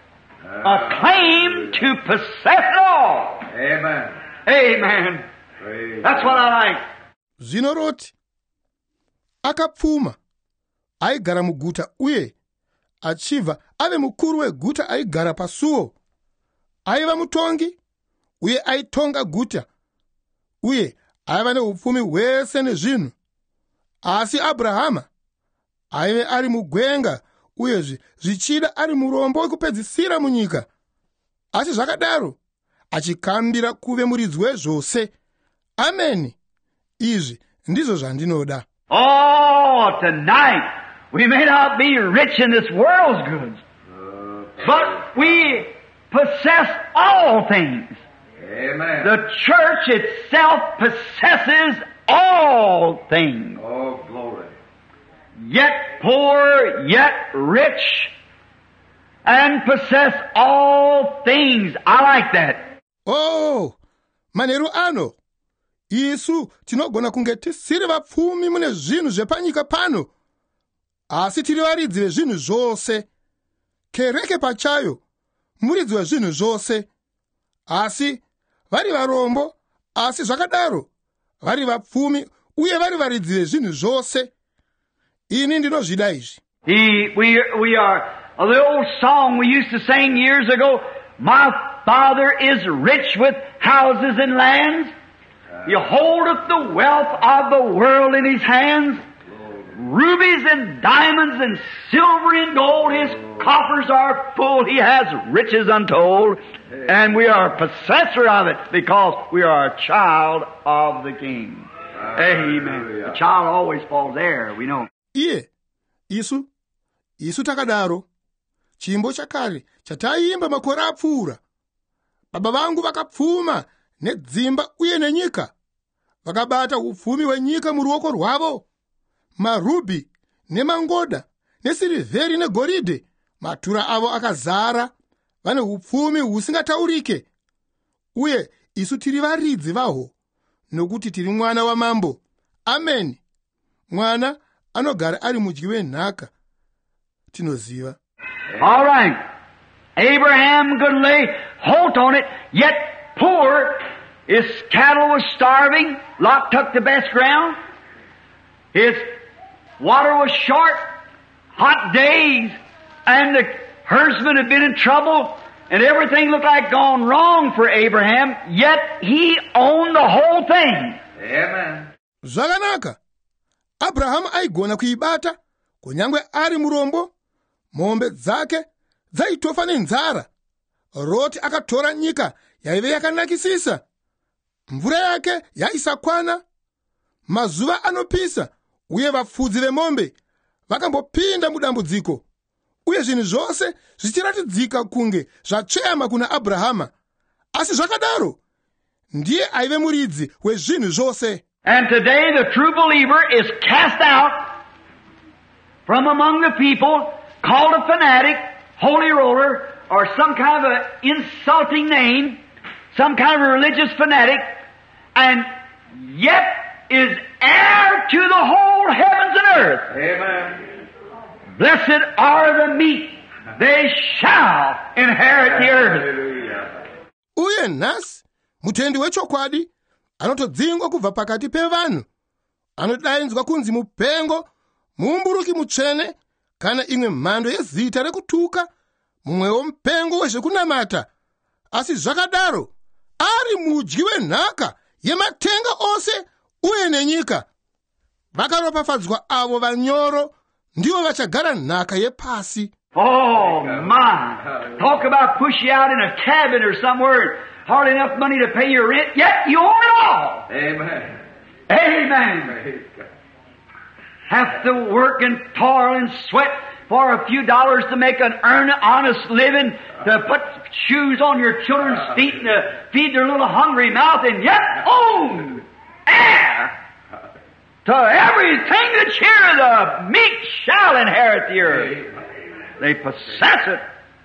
a claim to possess it all. Amen. Amen. Praise That's what I like. Zvino roti akapfuma, aigara muguta uye achibva ave mukuru weguta aigara pasuo. Aiva mutongi uye aitonga guta uye aiva neupfumi hwese nezvinhu. Asi Abrahama aive ari mugwenga uyezve zvichida ari murombo wekupedzisira munyika. Asi zvakadaro achikambira kuve muridzi wezvose. Ameni. Izvi ndizvo zvandinoda. Oh, tonight we may not be rich in this world's goods, but we possess all things. Amen. The church itself possesses all things. Oh, glory. Yet poor, yet rich, and possess all things. I like that. Oh, manheru ano. Isu tinogona kunge tisiri vapfumi mune zvinhu zvepanyika pano, asi tiri varidzi vezvinhu zvose. Kereke pachayo muridzi wezvinhu zvose, asi vari varombo, asi zvakadaro vari vapfumi uye vari varidzi vezvinhu zvose. Ini ndinozvida izvi. We are the old song we used to sing years ago. My Father is rich with houses and lands. He holdeth the wealth of the world in His hands. Rubies and diamonds and silver and gold, His coffers are full. He has riches untold. And we are a possessor of it because we are a child of the King. Amen. The child always falls there, we know. Isu takadaro. Chimbo chakare chataimba makore apfuura. Baba vangu vakapfuma nedzimba uye nenyika. Vakabata upfumi hwenyika muruoko rwavo. Marubhi nemangoda nesirivheri negoridhe, matura avo akazara. Vane upfumi husingataurike. Uye isu tiri varidzi vahwo, nokuti tiri mwana wamambo. Amen. Mwana anogara ari mudyi wenhaka. Tinoziva. All right. Abraham could lay hold on it, yet poor. His cattle was starving. Lot took the best ground. His water was short, hot days, and the herdsmen had been in trouble, and everything looked like gone wrong for Abraham, yet he owned the whole thing. Amen. Zvakanaka. Abrahama aigona kuibata, kunyangwe ari murombo. Mombe dzake dzaitofa nenzara. Roti akatora nyika yaive yakanakisisa. Mvura yake yaisakwana. Mazuva anopisa uye vafudzi vemombe vakambopinda mudambudziko, uye zvinhu zvose zvichiratidzika kunge zvatsveyama kuna Abrahama. Asi zvakadaro, ndiye aive muridzi wezvinhu zvose. And today the true believer is cast out from among the people, called a fanatic, holy roller, or some kind of an insulting name, some kind of a religious fanatic, and yet is heir to the whole heavens and earth. Amen. Blessed are the meek, they shall inherit the earth. Hallelujah. Uye nhasi mutendi wechokwadi anotodzingwa kubva pakati pevanhu, anodaidzwa kunzi mupengo, muumburuki mutsvene, kana imwe mhando yezita rekutuka, mumwewo mupengo wezvekunamata. Asi zvakadaro ari mudyi wenhaka yematenga ose uye nenyika. Vakaropafadzwa avo vanyoro, ndivo vachagara nhaka yepasi. Oh my! Talk about push you out in a cabin or somewhere, hardly enough money to pay your rent, yet you own it all. Amen. Amen. Praise God. Have to work and toil and sweat for a few dollars to make an honest living, to put shoes on your children's feet and to feed their little hungry mouth, and yet own heir to everything that here the meek shall inherit the earth. They possess it.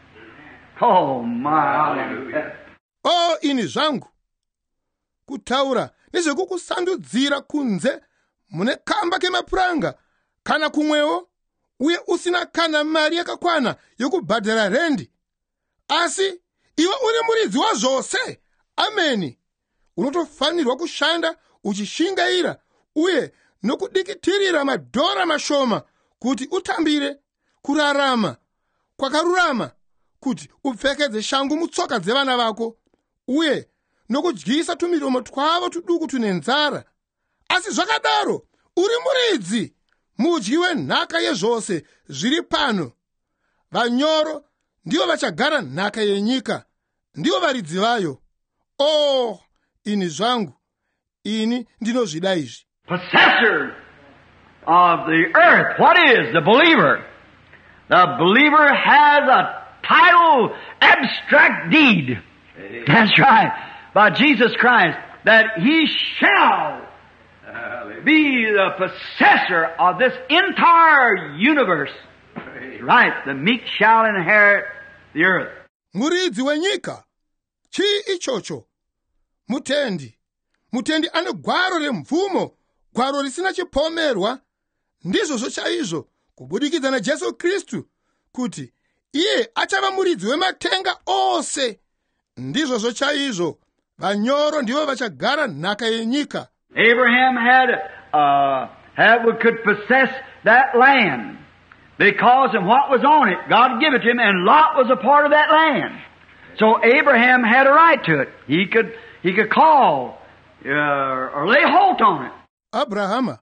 Oh my! Hallelujah. O ini zvangu, kutaura nezvekukusandudzira kunze mune kamba kemapuranga kana kumwewo, uye usina kana mari yakakwana yokubhadhara rendi. Asi iwe uri muridzi wazvose. Ameni. Unotofanirwa kushanda uchishingaira uye nokudikitirira madhora mashoma kuti utambire kurarama kwakarurama, kuti upfekedze shangu mutsoka dzevana vako, uye nokudyisa tumiromo twavo tuduku tune nzara. Asi zvakadaro uri muridzi, mudyi wenhaka yezvose zviri pano. Vanyoro ndivo vachagara nhaka yenyika, ndivo varidzi vayo. Oh, ini zvangu, ini ndinozvida izvi. Possessor of the earth. What is the believer? The believer has a title, abstract deed. That's right. By Jesus Christ, that he shall be the possessor of this entire universe. Right. The meek shall inherit the earth. Muridzi wenyika. Chii ichocho? Mutendi. Mutendi ane gwaro remvumo, gwaro risina chipomerwa. Ndizvo zvochaizvo kubudikidza naJesu Kristu, kuti iye achava muridzi wematenga ose. Ndizvo zvochaizvo vanyoro ndivo vachagara nhaka yenyika. Abraham could possess that land because of what was on it. God gave it to him, and Lot was a part of that land. So Abraham had a right to it. He could call or lay hold on it. Abrahama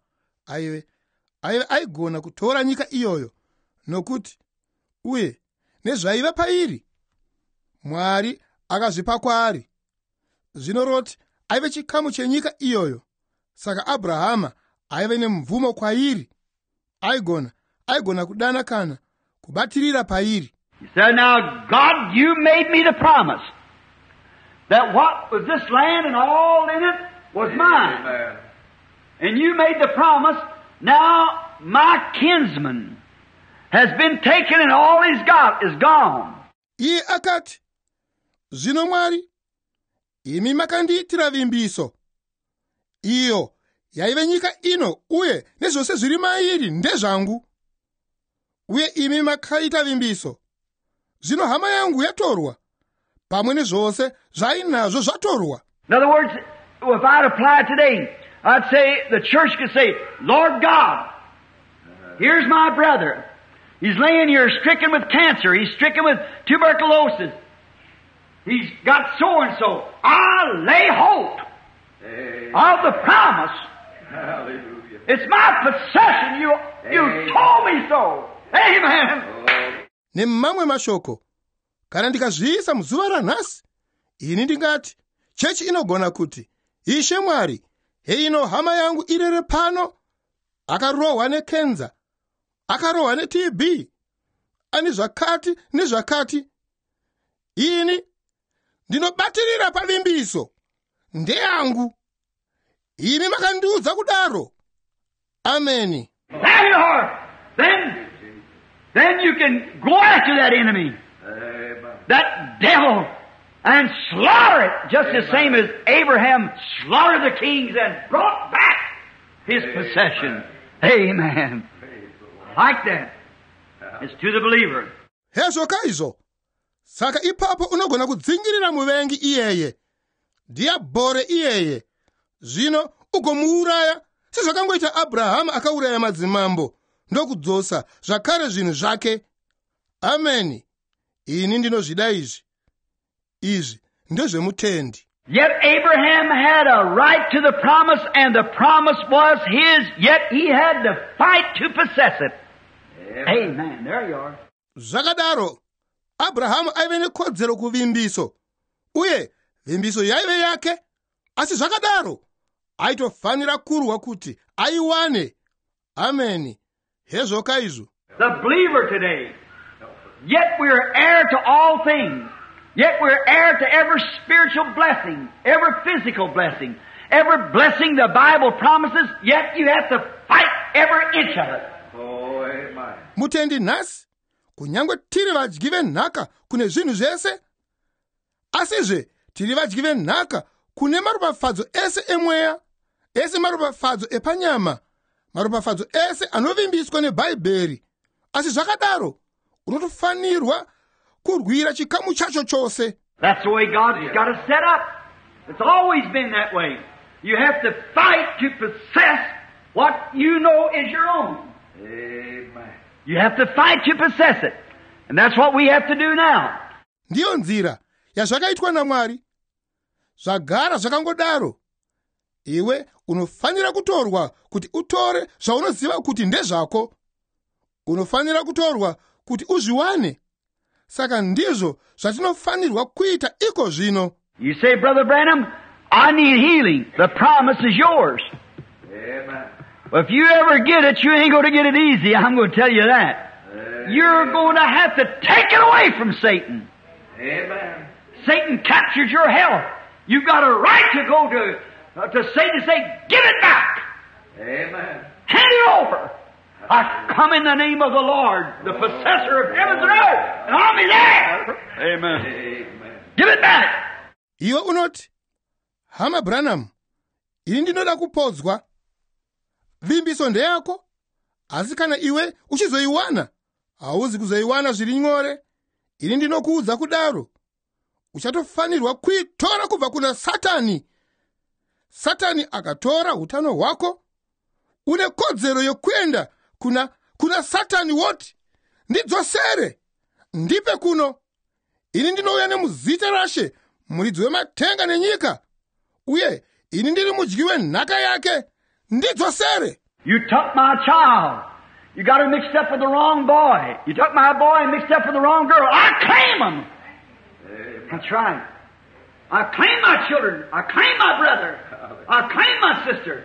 aigona kutora nyika iyoyo, nokuti uye nezvaiva pairi Mwari akazvipa kwaari. Zvino Roti aive chikamu chenyika iyoyo, saka Abrahama aive nemvumo kwairi. Aigona kudana kana kubatirira pairi. He said, "Now God, you made me the promise that what was this land and all in it was mine. Amen. And you made the promise, now my kinsman has been taken and all he's got is gone." Iye akati, "Zvino Mwari, imi makandiitira vimbiso. Iyo yaive nyika ino uye nezvose zviri mairi ndezvangu. Uye imi makaita vimbiso. Zvino hama yangu yatorwa, pamwe nezvose zvainazvo zvatorwa." In other words, if I'd apply today, I'd say, the church could say, "Lord God, here's my brother. He's laying here stricken with cancer. He's stricken with tuberculosis. He's got so-and-so. I lay hold of the promise. Hallelujah. It's my possession. You told me so." Amen. Nemamwe mashoko, kana ndikazviisa muzuva ranhasi, ini ndingati, chechi inogona kuti, "Ishe Mwari, heino hama yangu irere pano. akarohwa nekenza, akarohwa neTB, ani zvakati nezvakati. Ini ndinobatirira pavimbiso ndeyangu. Imi makandiudza kudaro. Ameni. There you are. Then you can go after that enemy, that devil, and slaughter it, just the same as Abraham slaughtered the kings and brought back his possession. Amen. Like that. It's to the believer. Hezvo kaizvo. Saka ipapo unogona kudzingirira muvengi iyeye, diabhore iyeye. Zvino ugomuuraya, sezvakangoita Abrahamu akauraya madzimambo, ndokudzosa zvakare zvinhu zvake. Ameni. Ini ndinozvida izvi. Izvi ndezvemutendi. Yet Abraham had a right to the promise, and the promise was his, yet he had to fight to possess it. Amen. There you are. Zvakadaro, Abrahamu aive nekodzero kuvimbiso, uye vimbiso yaive yake, asi zvakadaro aitofanira kurwa kuti aiwane. Ameni. Hezvo kaizvo. The believer today, yet we are heir to all things. Yet we're heir to every spiritual blessing, every physical blessing, every blessing the Bible promises, yet you have to fight every inch of it. Oh, amen. Mutendi nhasi, kunyangwe tiri vadyi venhaka kune zvinhu zvese, asizve tiri vadyi venhaka kune maropafadzo ese emweya, ese maropafadzo epanyama, maropafadzo ese anovimbiswa neBhaibheri. Asi zvakadaro, unotofanirwa kurwira chikamu chacho chose. That's the way God's got it set up. It's always been that way. You have to fight to possess what you know is your own. Amen. You have to fight to possess it. And that's what we have to do now. Ndiyo nzira yazvakaitwa naMwari. Zvagara zvakangodaro. Iwe unofanira kutorwa kuti utore zvaunoziva kuti ndezvako. Unofanira kutorwa kuti uzviwane. Saka ndizvo zvatinofanirwa kuita iko zvino. You say, Brother Branham, I need healing. The promise is yours. Amen. Well, if you ever get it, you ain't going to get it easy. I'm going to tell you that. You're going to have to take it away from Satan. Amen. Satan captured your health. You've got a right to go to Satan and say, give it back. Amen. Hand it over. I come in the name of the Lord, the possessor of heavens and earth, and I'll be there. Amen. Amen. Give it back. Iwe unoti, Hama Branham, ini ndinoda kupodzwa. Vimbiso ndeyako, asi kana iwe uchizoiwana, hauzi kuzoiwana zviri nyore. Ini ndinokuudza kudaro. Uchatofanirwa kuitora kubva kuna Satani. Satani akatora utano hwako, une kodzero yokuenda kuna Satani woti, ndidzosere, ndipe kuno. Ini ndinouya nemuzita raShe, muridzi wematenga nenyika. Uye, ini ndiri mudyi wenhaka yake, ndidzosere. You took my child. You got her mixed up with the wrong boy. You took my boy and mixed up with the wrong girl. I claim them. That's right. I claim my children. I claim my brother. I claim my sister.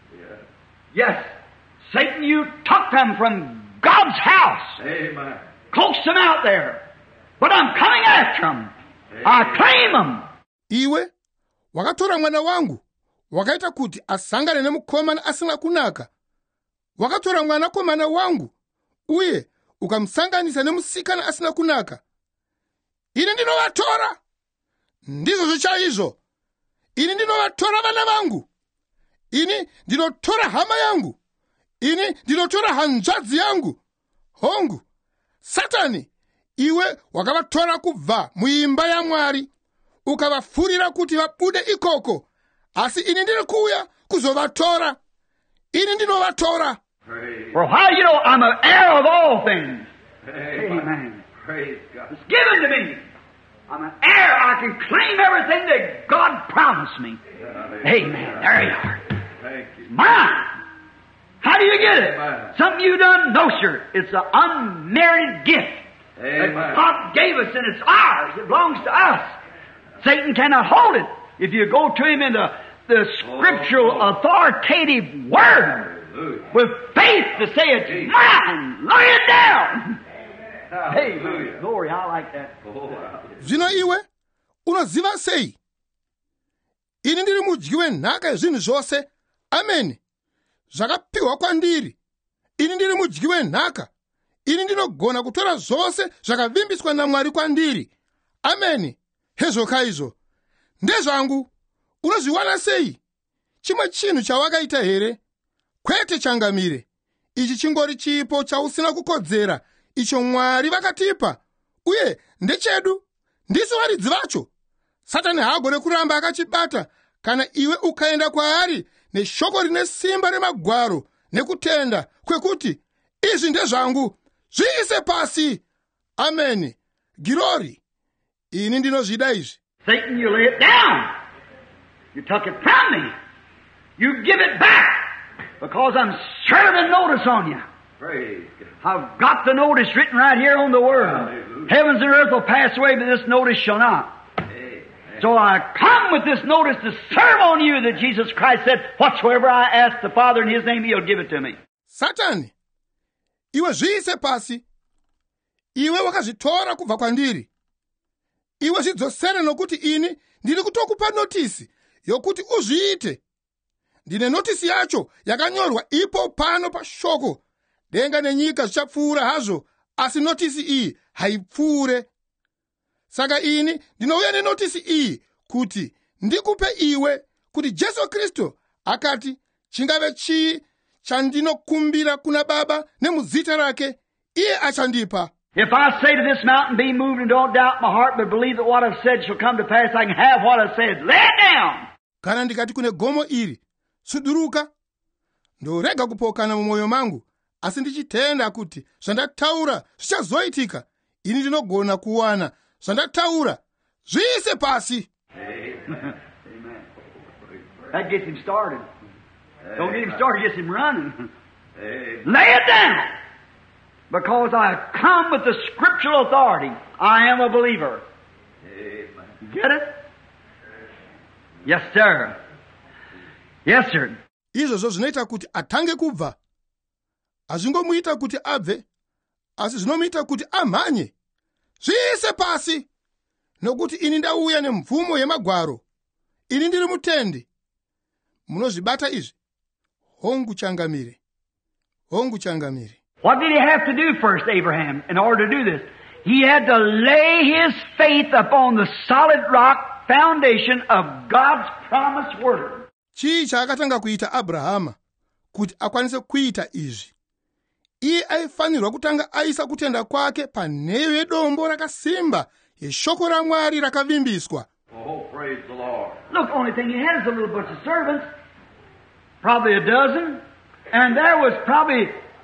Yes. Satan, you took them from God's house. Amen. Coaxed them out there. But I'm coming after them. I claim them. Iwe, wakatora mwana wangu, wakaita kuti asangane nemukomana asina kunaka. Wakatora mwanakomana wangu, uye ukamsanganisa nemusikana asina kunaka. Ini ndinovatora. Ndizvo zvichaizvo. Ini ndinovatora vana vangu. Ini ndinotora hama yangu. Ini ndinotora hanzvadzi yangu. Hongu, Satani, iwe wakavatora kubva muimba yaMwari, ukavafurira kuti vabude ikoko. Asi ini ndiri kuuya kuzovatora. Ini ndinovatora. For how you know I'm an heir of all things. Amen. Praise God. It's given to me. I'm an heir. I can claim everything that God promised me. Amen. There you are. Thank you. Mine. How do you get it? Amen. Something you done? No, sir. It's an unmerited gift Amen. that God gave us, and it's ours. It belongs to us. Satan cannot hold it if you go to him in the scriptural authoritative word. Hallelujah. with faith to say it's mine. Lay it down. Amen. Hallelujah. Glory, I like that. Oh, hallelujah. Zvino iwe unoziva sei? Ini ndiri mudyi wenhaka yezvinhu zvose. Ameni. Zvakapiwa kwandiri. Ini ndiri mudyi wenhaka. Ini ndinogona kutora zvose zvakavimbiswa naMwari kwandiri. Ameni. Hezvoka izvo. Ndezvangu. Unozviwana sei? Chimwe chinhu chawakaita here? Kwete changamire. Ichi chingori chipo chausina kukodzera. Icho Mwari vakatipa. Uye ndechedu. Ndisu varidzi vacho. Satani haagone kuramba akachibata kana iwe ukaenda kwaari neshoko rine simba remagwaro nekutenda kwekuti izvi ndezvangu, zviise pasi. Ameni. Girori. Ini ndinozvida izvi. Satan, you lay it down. You took it from me. You give it back because I'm serving notice on you. Praise God. I've got the notice written right here on the Word. Hallelujah. Heavens and earth will pass away, but this notice shall not. Amen. So I come with this notice to serve on you that Jesus Christ said, whatsoever I ask the Father in His name, He'll give it to me. Satani, iwe zviise pasi. Iwe wakazvitora kubva kwandiri. Iwe zvidzosere nokuti ini ndiri kutokupa notisi yokuti uzviite. Ndine notisi yacho yakanyorwa ipo pano pashoko. Denga nenyika zvichapfuura hazvo, asi notisi iyi haipfuure. Saka ini ndinouya nenotisi iyi kuti ndikupe iwe kuti Jesu Kristu akati chingave chii chandinokumbira kuna Baba nemuzita rake, iye achandipa. If I say to this mountain, be moved, and don't doubt in my heart, but believe that what I've said shall come to pass, I can have what I've said. Lay it down. Kana ndikati kune gomo iri, suduruka, ndorega kupokana mumwoyo mangu, asi ndichitenda kuti zvandataura zvichazoitika, ini ndinogona kuwana zvandataura, zviise pasi. Amen. That gets him started. Don't get him started, gets him running. Amen. Lay it down. Because I come with the scriptural authority. I am a believer. Amen. You get it? Yes, sir. Yes, sir. Izvozvo zvinoita kuti atange kubva. Hazvingomuita kuti abve, asi zvinomuita kuti amhanye. Zviise pasi. Nokuti ini ndauya nemvumo yemagwaro. Ini ndiri mutendi. Munozvibata izvi. Hongu changamire. Hongu changamire. What did he have to do first, Abraham, in order to do this? He had to lay his faith upon the solid rock foundation of God's promised word. Chii chaakatanga kuita Abrahama kuti akwanise kuita izvi? Iye aifanirwa kutanga aisa kutenda kwake panheyo yedombo rakasimba yeshoko raMwari rakavimbiswa. Oh, praise the Lord. Look, only thing he had is a little bunch of servants, probably a dozen, and there was probably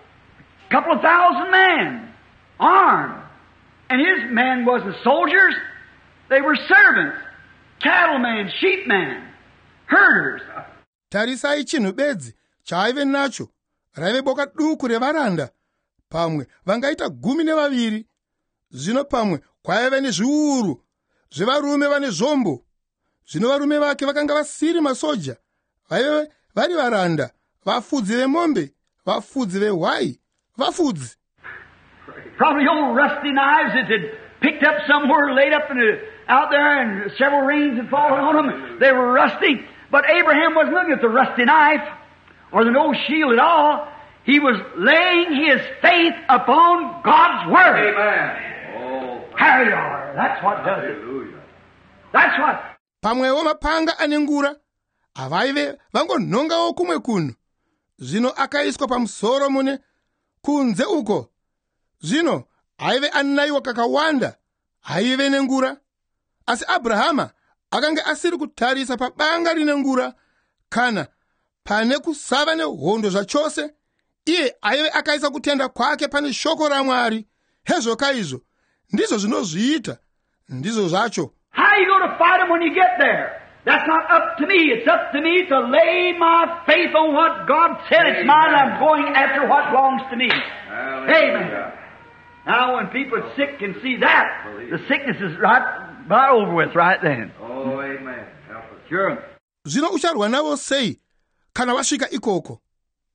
a couple of thousand men, armed. And his men wasn't soldiers, they were servants, cattlemen, sheepmen, herders. Tarisai chinhu bedzi chaaive nacho, raive boka duku revaranda, pamwe vangaita 12. Zvino pamwe kwaive nezviuru zvevarume vane zvombo. Zvino varume vake vakanga vasiri masoja, vaive vari varanda, vafudzi vemombe, vafudzi vehwai, vafudzi. Probably old rusty knives that had picked up somewhere, laid up out there, and several rains had fallen on them. They were rusty. But Abraham wasn't looking at the rusty knife or the no shield at all. He was laying his faith upon God's Word. Amen. Oh, There you are. That's what does it. hallelujah. That's what. Pamwewo mapanga anengura, avaive vangonhongawo kumwe kuno. Zvino akaiswa pamusoro mune kunze uko. Zvino aive anayiwa kakawanda, haive nengura. Asi Abrahama akanga asiri kutarisa pabanga rine ngura, kana pane kusava nehondo zvachose. Iye aive akaisa kutenda kwake pane shoko raMwari. Hezvoka izvo ndizvo zvinozviita, ndizvo zvacho. How are you going to fight him when you get there? That's not up to me. It's up to me to lay my faith on what God said. It's mine. I'm going after what belongs to me. Hallelujah. Amen. Now, when people are sick can see that, the sickness is right over with right then. Oh, amen. Help us. Sure. Zvino ucharwa navo sei kana wasvika ikoko?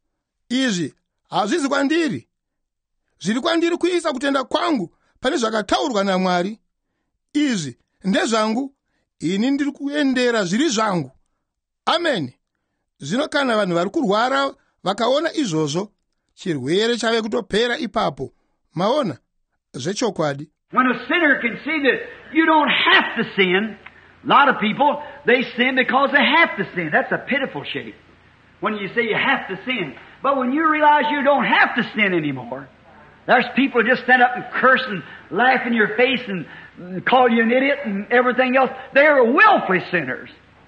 izvi hazvizi kwandiri, zviri kwandiri kuisa kutenda kwangu pane zvakataurwa naMwari. Izvi ndezvangu, ini ndiri kuendera zviri zvangu. Amen. Zvino kana vanhu vari kurwara vakaona izvozvo, chirwere chave kutopera ipapo. Maona zvechokwadi. When a sinner can see that you don't have to sin, a lot of people, they sin because they have to sin. That's a pitiful shape. When you say you have to sin. But when you realize you don't have to sin anymore, there's people who just stand up and curse and laugh in your face and call you an idiot and everything else. They're willfully sinners.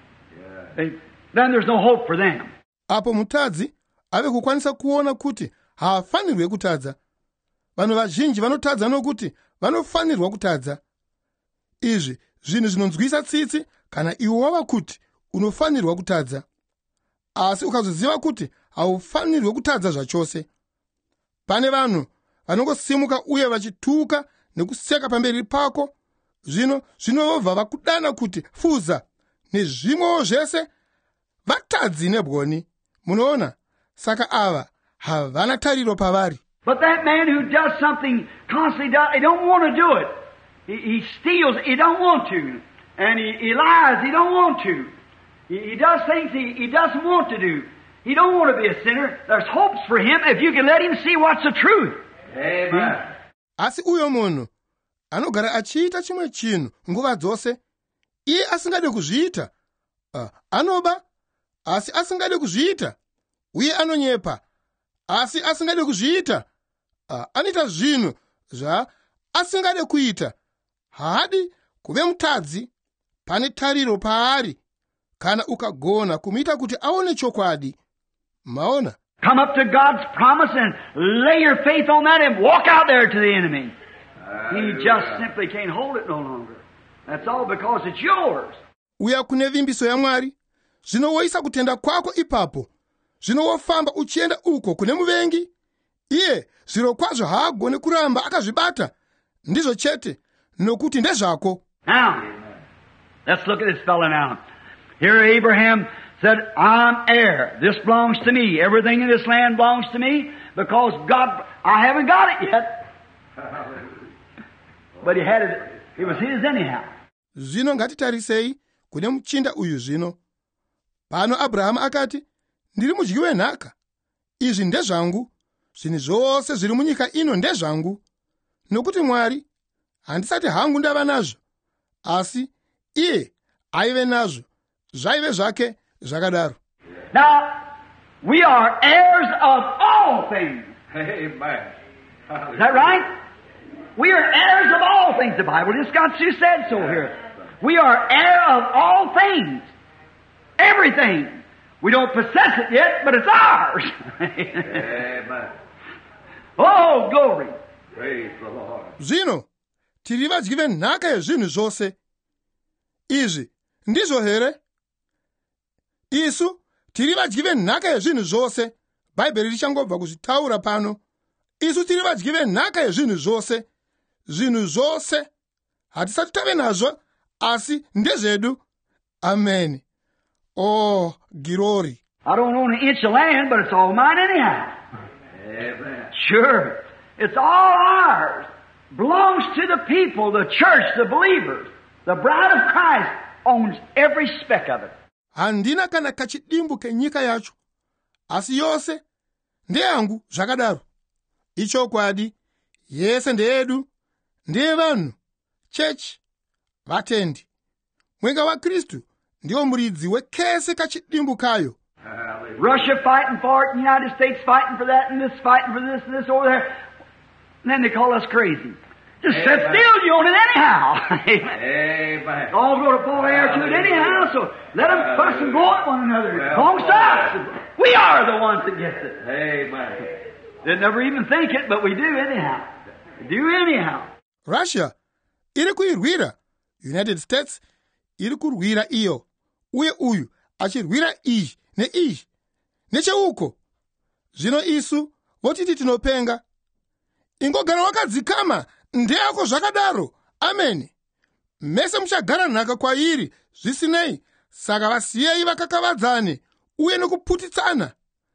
Then there's no hope for them. Apo mutadzi ave kukwanisa kuona kuti haafanirwe kutadza. Vanhu vazhinji vanotadza nokuti vanofanirwa kutadza. Izvi zvinhu zvinonzwisa tsitsi kana iwe wava kuti unofanirwa kutadza. Asi ukazoziva kuti haufanirwe kutadza zvachose. Pane vanhu vanongosimuka uye vachituka nekuseka pamberi pako, zvinovobva vakudana kuti fuza nezvimwewo zvese vatadzi nebwoni. Munoona, saka ava havana tariro pavari. But that man who does something constantly, he don't want to do it. He steals, he don't want to. And he lies, he don't want to. He does things he doesn't want to do. He don't want to be a sinner. There's hopes for him if you can let him see what's the truth. Amen. Asi uyo munhu anogara achiita chimwe chinhu nguva dzose, iye asingade kuzviita. Anoba, asi asingade kuzviita. Uye anonyepa, asi asingade kuzviita. Anoita zvinhu asingade kuita. Haadi kuve mutadzi. Pane tariro paari kana ukagona kumuita kuti aone chokwadi. Maona? Come up to God's promise and lay your faith on that and walk out there to the enemy. He just simply can't hold it no longer. That's all because it's yours. Uya kune vimbiso ya Mwari, zvinowoisa kutenda kwako ipapo. Zvinowofamba uchienda uko kune muvengi. Iye zviro kwazvo haagone kuramba akazvibata. Ndizvo chete, nokuti ndezvako. Now, let's look at this fellow now. Here Abraham said, I'm heir. This belongs to me. Everything in this land belongs to me because God, I haven't got it yet. But he had it. It was his anyhow. Zvino ngatitarisei kune muchinda uyu zvino. Pano Abraham akati, ndiri mudyi wenhaka. Izvi ndezvangu. Zvinhu zvose zviri munyika ino ndezvangu. Nokuti Mwari handisati hangu ndava nazvo. Asi iye aive nazvo. Zvaive zvake zvakadaro. Now, we are heirs of all things. Amen. Is that right? We are heirs of all things. The Bible just got you said so here. We are heir of all things. Everything. We don't possess it yet, but it's ours. Amen. Oh, glory. Praise the Lord. Zvino, tiri vadyi venhaka yezvinhu zvose. Izvi ndizvo here? Isu tiri vadyi venhaka yezvinhu zvose. Bhaibheri richangobva kuzvitaura pano. Isu tiri vadyi venhaka yezvinhu zvose. Zvinhu zvose hatisati tave nazvo, asi ndezvedu. Amen. Oh, glory. I don't own an inch of land, but it's all mine anyhow. Amen. Sure. It's all ours. Belongs to the people, the church, the believers. The bride of Christ owns every speck of it. Handina kana kachidimbu kenyika yacho. Asi yose ndeyangu zvakadaro. Ichokwadi, yese ndeyedu, ndiye vanhu, church, vatendi. Mwenga wa Kristu ndiwo muridzi wekese kachidimbu kayo. Russia fighting for it, and the United States fighting for that, and this fighting for this, and this over there. And then they call us crazy. Just sit still, you own it anyhow. Amen. All going to fall heir to it anyhow, so let them fuss and blow at one another. It belongs to us. We are the ones that gets it. Amen. They never even think it, but we do anyhow. We do anyhow. Russia iri kuirwira, United States iri kurwira iyo, uye uyu achirwira iyi neiyi necheuko. Zvino isu votiti tinopenga. Ingogara wakadzikama ndeyako zvakadaro. Amen. Mese muchagara nhaka kwairi zvisinei, saka vasiyei vakakavadzane uye nokuputitsana.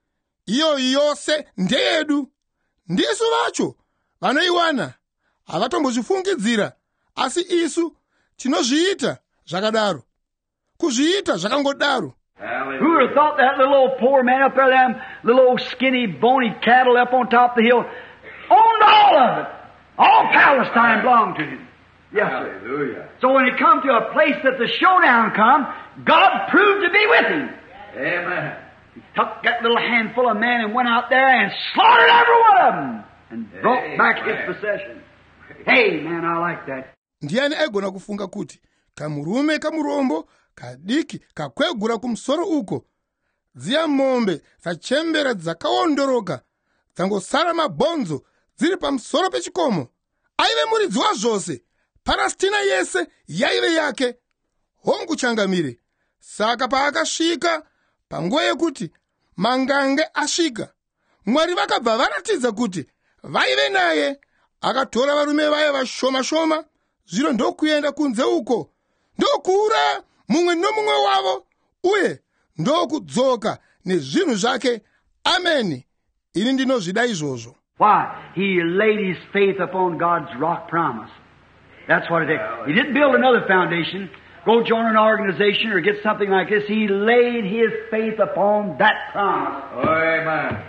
iyo yose ndeyedu. Ndisu vacho vanoiwana havatombozvifungidzira, asi isu tinozviita zvakadaro, kuzviita zvakangodaro. Who would have thought that little old poor man up there, them little old skinny, bony cattle up on top of the hill, owned all of it. All Palestine belonged to him. Yes, sir. Hallelujah. So when it come to a place that the showdown come, God proved to be with him. Amen. He took that little handful of men and went out there and slaughtered every one of them and brought back his possession. Hey, man, I like that. Ndiani aigona kufunga kuti kamurume kamurombo kadiki kakwegura kumusoro uko, dziya mombe dzachembera dzakaondoroka dzangosara mabhonzo dziri pamusoro pechikomo, aive muridzi wazvose, Palestina yese yaive yake. Honguchangamire. Saka paakasvika panguva yekuti mangange asvika, Mwari vakabva varatidza kuti vaive naye, akatora varume vaye vashoma shoma, zvino ndokuenda kunze uko, ndokuura mumwe nomumwe wavo, uye ndokudzoka nezvinhu zvake. Ameni. Ini ndinozvida izvozvo. Why? He laid his faith upon God's rock promise. That's what it is. He didn't build another foundation, go join an organization or get something like this. He laid his faith upon that promise. Amen.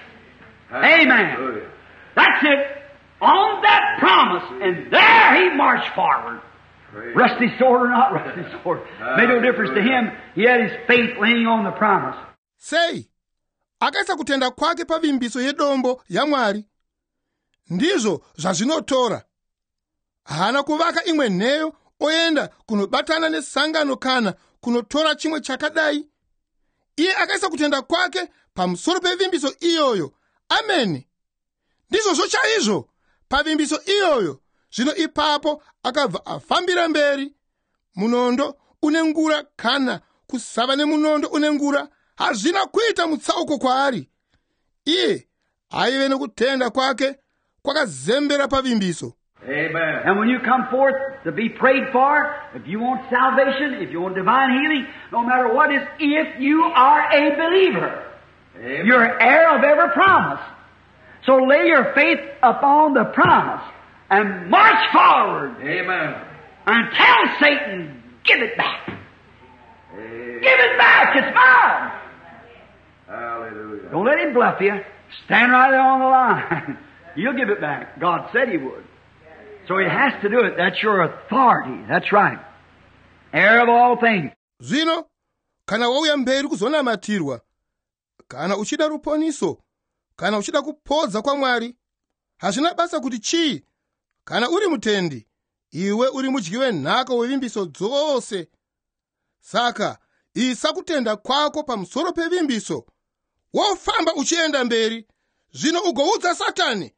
Amen. Hallelujah. That's it. On that promise. And there he marched forward. Praise Rusty sword or not rusty sword. Made no difference to him. He had his faith laying on the promise. Sei, akaisa kutenda kwake pavimbiso yedombo yaMwari. Ndizvo zvazvinotora. Hana kuvaka imwe nheyo oenda kunobatana nesangano kana kunotora chimwe chakadai. Iye akaisa kutenda kwake pamusoro pevimbiso iyoyo. Ameni. Ndizvo chaizvo pavimbiso iyoyo. Zvino ipapo akabva afambira mberi. Munondo unengura kana kusava nemunondo unengura hazvina kuita mutsauko kwaari. Iye aive nekutenda kwake kwakazembera pavimbiso. Amen. And when you come forth to be prayed for, if you want salvation, if you want divine healing, no matter what is, if you are a believer, Amen. you're heir of every promise. So lay your faith upon the promise and march forward Amen. and tell Satan, give it back. Amen. Give it back. It's mine. Hallelujah. Don't let him bluff you. Stand right there on the line. You'll give it back. God said he would. So he has to do it. That's your authority. That's right. Heir of all things. Zvino, kana wauya mberi kuzonamatirwa, kana uchida ruponiso, kana uchida kupodza kwa Mwari, hazvina basa kuti chii, kana uri mutendi, iwe uri mudyi wenhaka wevimbiso dzose. Saka, isa kutenda kwako pamusoro pevimbiso, wofamba uchienda mberi, zvino ugoudza Satani,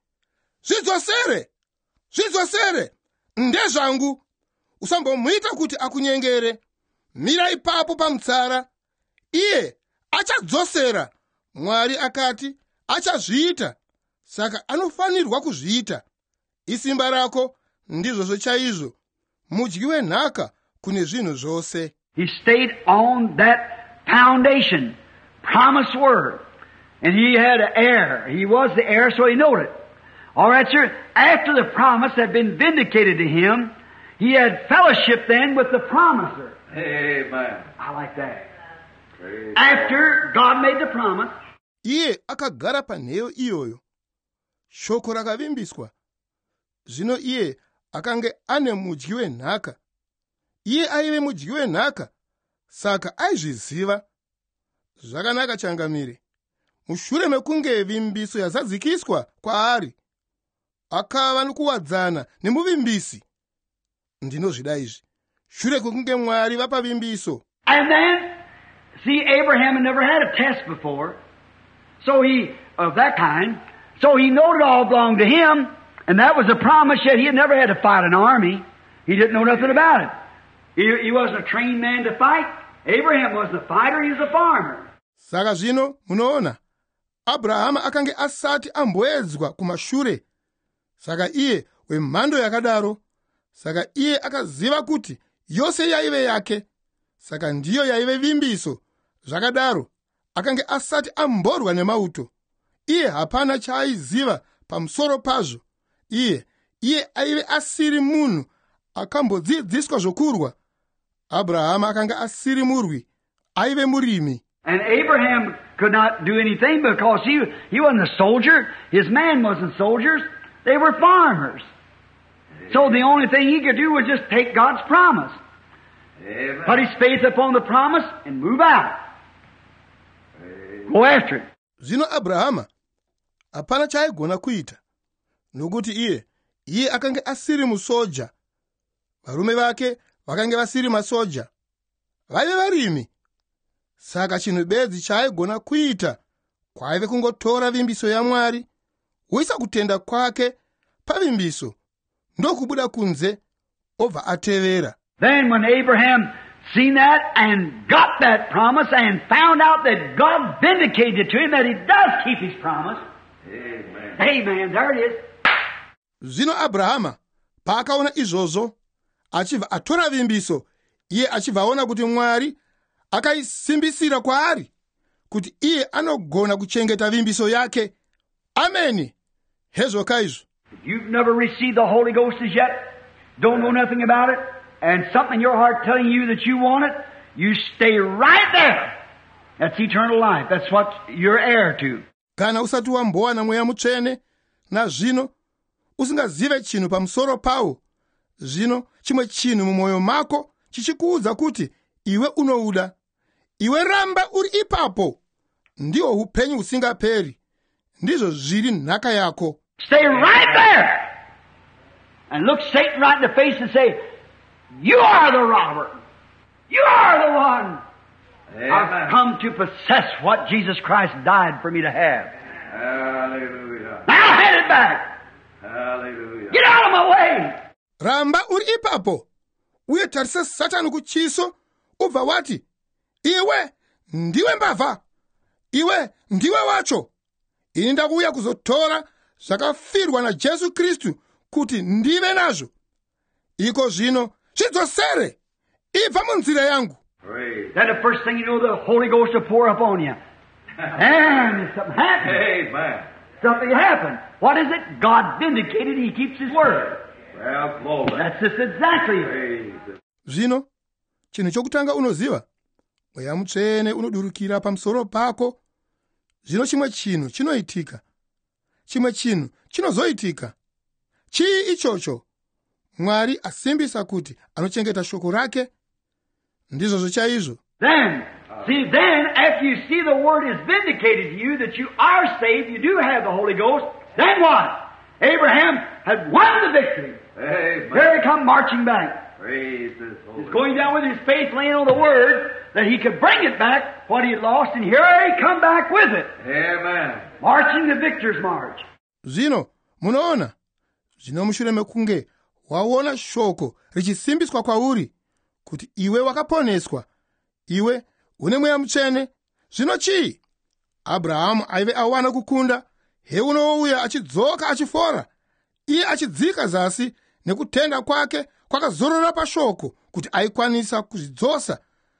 zvidzosere, ndezvangu, usambomuita kuti akunyengere, mira ipapo pamutsara, iye achadzosera. Mwari akati achazviita, saka anofanirwa kuzviita. Isimba rako ndizvo chaizvo, mudyi wenhaka kune zvinhu zvose. He stayed on that foundation, promised word. And he had an heir. He was the heir, so he knew it. All right, sir. After the promise had been vindicated to him, he had fellowship then with the promiser. Amen. I like that. Praise After God made the promise, Iye akagara panheyo iyoyo, shoko rakavimbiswa. Zvino iye akange ane mudyi wenhaka. Iye aive mudyi wenhaka, saka aizviziva. Zvakanaka changamire. Mushure mekunge vimbiso yazadzikiswa kwaari, akava nokuwadzana nemuvimbisi. Ndinozvida izvi. Shure kwekunge Mwari vapa vimbiso. and then, see, Abraham had never had a test before. So of that kind. So he knew it all belonged to him, and that was a promise, yet he had never had to fight an army. He didn't know nothing about it. He wasn't a trained man to fight. Abraham wasn't a fighter, he was a farmer. Saka zvino, munoona, Abrahama akange asati amboedzwa kumashure. Saka iye wemhando yakadaro. Saka iye akaziva kuti yose yaive yake. Saka ndiyo yaive vimbiso. Zvakadaro, akange asati amborwa nemauto. Iye hapana chaaiziva pamusoro pazvo. Iye aive asiri munhu akambodzidziswa zvokurwa. Abrahama akanga asiri murwi, aive murimi. And Abraham could not do anything because he wasn't a soldier. His man wasn't soldiers. They were farmers. So the only thing he could do was just take God's promise. Amen. Put his faith upon the promise and move out. Go after it. Zvino Abrahama hapana chaaigona kuita, nokuti iye akanga asiri musoja. Varume vake vakanga vasiri masoja, vaive varimi. Saka chinhu bedzi chaaigona kuita kwaive kungotora vimbiso yaMwari, woisa kutenda kwake pavimbiso, ndokubuda kunze obva atevera. Then when Abraham seen that and got that promise and found out that God vindicated to him that he does keep his promise. Amen. Amen. There it is. Zvino Abrahama paakaona izvozvo, achibva atora vimbiso, iye achibva aona kuti Mwari akaisimbisira kwaari kuti iye anogona kuchengeta vimbiso yake. Ameni. Hezvoka izvo. You've never received the Holy Ghost as yet, don't know nothing about it, and something in your heart telling you that you want it, you stay right there. That's eternal life. That's what you're heir to. Kana usati wambowana Mweya Mutsvene, na zvino usingazive chinhu pamusoro pawo, zvino chimwe chinhu mumwoyo mako chichikuudza kuti iwe unouda, iwe ramba uri ipapo, ndiwo upenyu husingaperi, ndizvo zviri nhaka yako. Stay right there and look Satan right in the face and say, you are the robber. You are the one. Amen. I've come to possess what Jesus Christ died for me to have. Hallelujah. Now hand it back. Hallelujah. Get out of my way. Ramba uri ipapo, uye tarisa Satani kuchiso, ubva wati, iwe ndiwe mbavha, iwe ndiwe wacho. Ini ndakuuya kuzotora zvakafirwa naJesu Kristu kuti ndive nazvo. Iko zvino zvidzosere, ibva munzira yangu. Praise. Then the first thing you know, the Holy Ghost will pour upon you. And something happened. Amen. Something happened. What is it? God vindicated. He keeps His word. Well, glory. That's just exactly it. Praise. Zvino chinhu chokutanga unoziva, Mweya Mutsvene unodurukira pamusoro pako. Zvino chimwe chinhu chinoitika, chimwe chinhu chinozoitika. Chii ichocho? Mwari asimbisa kuti anochengeta shoko rake. Ndizvo chaizvo. Then after you see the word is vindicated to you that you are saved, you do have the Holy Ghost, then what? Abraham had won the victory. Amen. Here he come marching back. Praise His holy. He's going down with his faith laying on the word that he could bring it back, what he had lost, and here he come back with it. Amen. Marching the victor's march. Zvino munoona, zvino mushure mekunge waona shoko richisimbiswa kwauri kuti iwe wakaponeswa, iwe une Mweya Mutsvene. Zvino chii? Abrahamu aive awana kukunda, heunouya achidzoka achifora, iye achidzika zasi nekutenda kwake kwakazorora pashoko kuti aikwanisa kuzvidzosa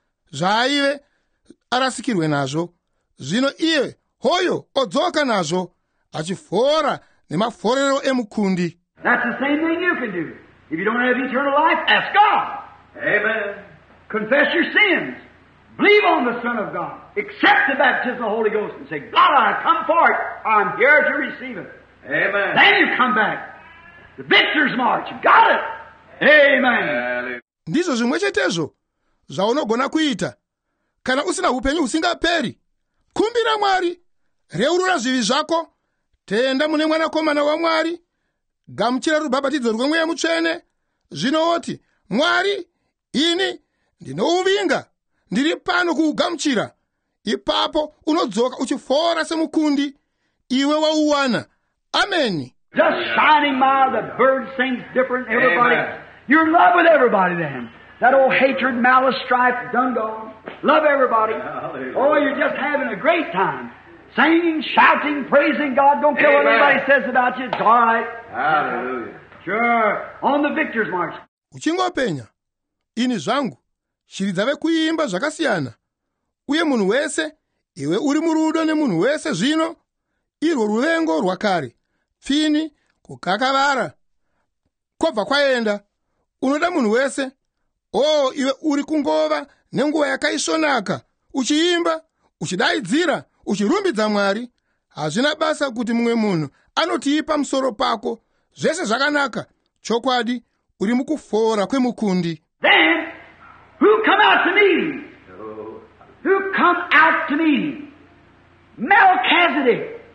zvaaive arasikirwe nazvo. Zvino iye hoyo odzoka nazvo achifora nemaforero emukundi. That's the same thing you can do. If you don't have eternal life, ask God. Amen. Confess your sins. Believe on the Son of God. Accept the baptism of the Holy Ghost and say, God, I come for it. I'm here to receive it. Amen. Then you come back. The victor's march. You got it. Amen. Hallelujah. Ndizvo zvimwe chetezvo zvaunogona kuita kana usina upenyu husingaperi. Kumbira Mwari, reurura zvivi zvako, tenda mune Mwanakomana waMwari, gamuchira rubhabhatidzo rweMweya Mutsvene. Zvinoti, Mwari, ini ndinouvinga, ndiri pano kuugamuchira. Ipapo unodzoka uchifora semukundi, iwe wauwana. Ameni. Just shining by, the bird sings different, everybody. Amen. You're in love with everybody then. That old hatred, malice, strife, done gone. Love everybody. Hallelujah. Oh, you're just having a great time. Singing, shouting, praising God. Don't care what Amen. anybody says about you. It's all right. Hallelujah. Sure. On the victor's march. Uchingopenya, ini zvangu, shiri dzave kuimba zvakasiyana. Uye munhu wese, iwe uri murudo nemunhu wese zvino, irwo ruvengo rwakare, pfini, kukakavara, kwabva kwaenda. Unoda munhu wese. Iwe uri kungova nenguva yakaisvonaka, uchiimba, uchidaidzira, uchirumbidza Mwari. Hazvina basa kuti mumwe munhu anotii pamusoro pako. Zvese zvakanaka. Chokwadi, uri mukufora kwemukundi. Then, who come out to meeting? Who come out to meeting? Melchizedek.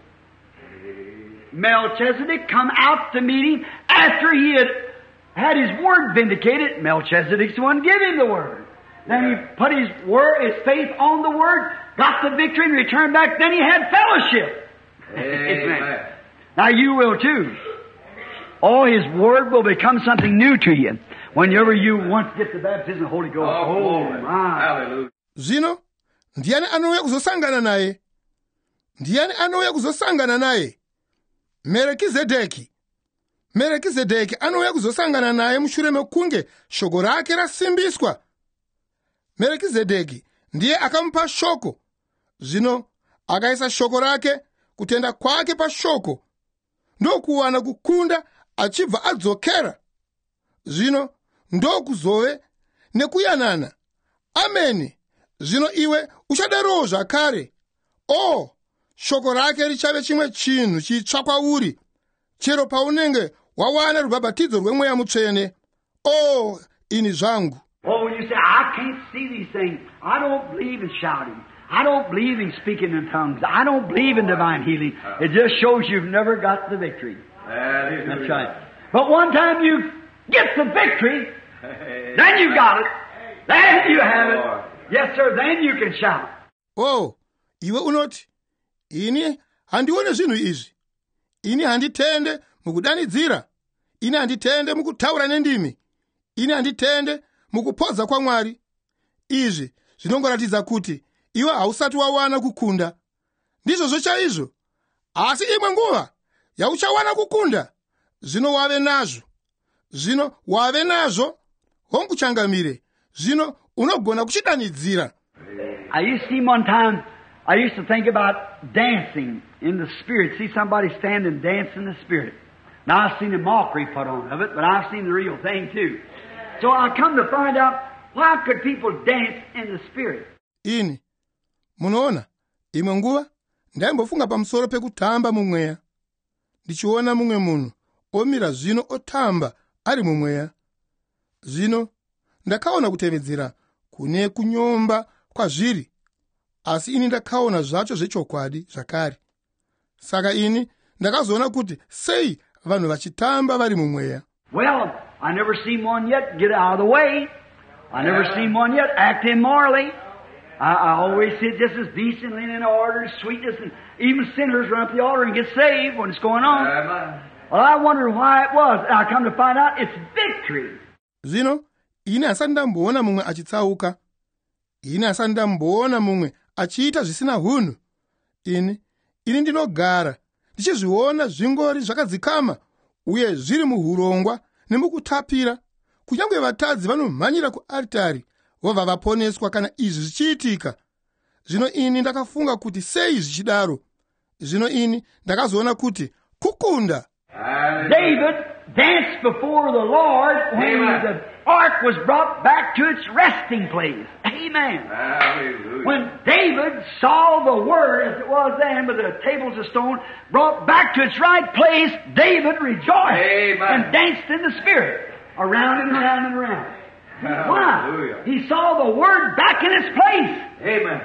Melchizedek come out to meeting after he had his word vindicated. Melchizedek's the one giving him the word. Then he put his faith on the word, got the victory, and returned back. Then he had fellowship. Amen. Now you will too. His word will become something new to you whenever you once get the baptism of the Holy Ghost. My. Hallelujah. Zvino, ndiani anouya kuzosangana naye? Ndiani anouya kuzosangana naye? Melkizedeki. Melkizedeki anouya kuzosangana naye mushure mekunge shoko rake rasimbiswa. Melkizedeki ndiye akamupa shoko. Zvino akaisa shoko rake, kutenda kwake pashoko, ndokuwana kukunda achibva adzokera. Zvino ndokuzove nekuyanana. Ameni. Zvino iwe uchadarowo zvakare. Shoko rake richave chimwe chinhu chitsva kwauri, chero paunenge wawana rubhabhatidzo rwemweya mutsvene. Ini zvangu. When you say, I can't see these things. I don't believe in shouting. I don't believe in speaking in tongues. I don't believe in divine healing. It just shows you've never got the victory. That's right. But one time you get the victory, then you got it. Then you have it. Yes, sir. Then you can shout. Iwe unoti, ini handione zvinhu izvi. Ini handitende mukudanidzira. Ini handitende mukutaura nendimi. Ini handitende mukupodza kwa Mwari. Izvi zvinongoratidza kuti iwe hausati wawana kukunda. Ndizvo chaizvo. Asi imwe nguva yauchawana kukunda, zvino wave nazvo. Zvino wave nazvo, honguchangamire. Zvino unogona kuchidanidzira. I used to see one time, I used to think about dancing in the Spirit. See somebody stand and dance in the Spirit. Now I've seen the mockery put on of it, but I've seen the real thing too. So I come to find out, why could people dance in the Spirit? Ini, munoona, imwe nguva, ndaimbofunga pamusoro pekutamba mumweya. Ndichiona mumwe munhu omira zvino otamba ari mumweya. Zvino ndakaona kutevedzera kune kunyomba kwazviri, asi ini ndakaona zvacho zvechokwadi zvakare. Saka ini ndakazoona kuti sei vanhu vachitamba vari mumweya. Well, I never seen one yet get out of the way. I never seen one yet act immorally. I always see it just as decently and in order and sweetness, and even sinners run up the altar and get saved when it's going on. Well, I wonder why it was. I come to find out it's victory. Zvino, ini asati ndamboona mumwe achitsauka. Ini asati ndamboona mumwe achiita zvisina hunhu. Ini ndinogara ndichizviona zvingori zvakadzikama uye zviri muhurongwa nemukutapira. Kunyange vatadzi vanomhanyira kuaritari vobva vaponeswa kana izvi zvichiitika. Zvino ini ndakafunga kuti sei zvichidaro. Zvino ini ndakazoona kuti kukunda. David danced before the Lord when the ark was brought back to its resting place. Amen. Hallelujah. When David saw the word as it was then with the tables of stone brought back to its right place, David rejoiced and danced in the Spirit around and around and around. Hallelujah. Why? He saw the word back in its place. Amen.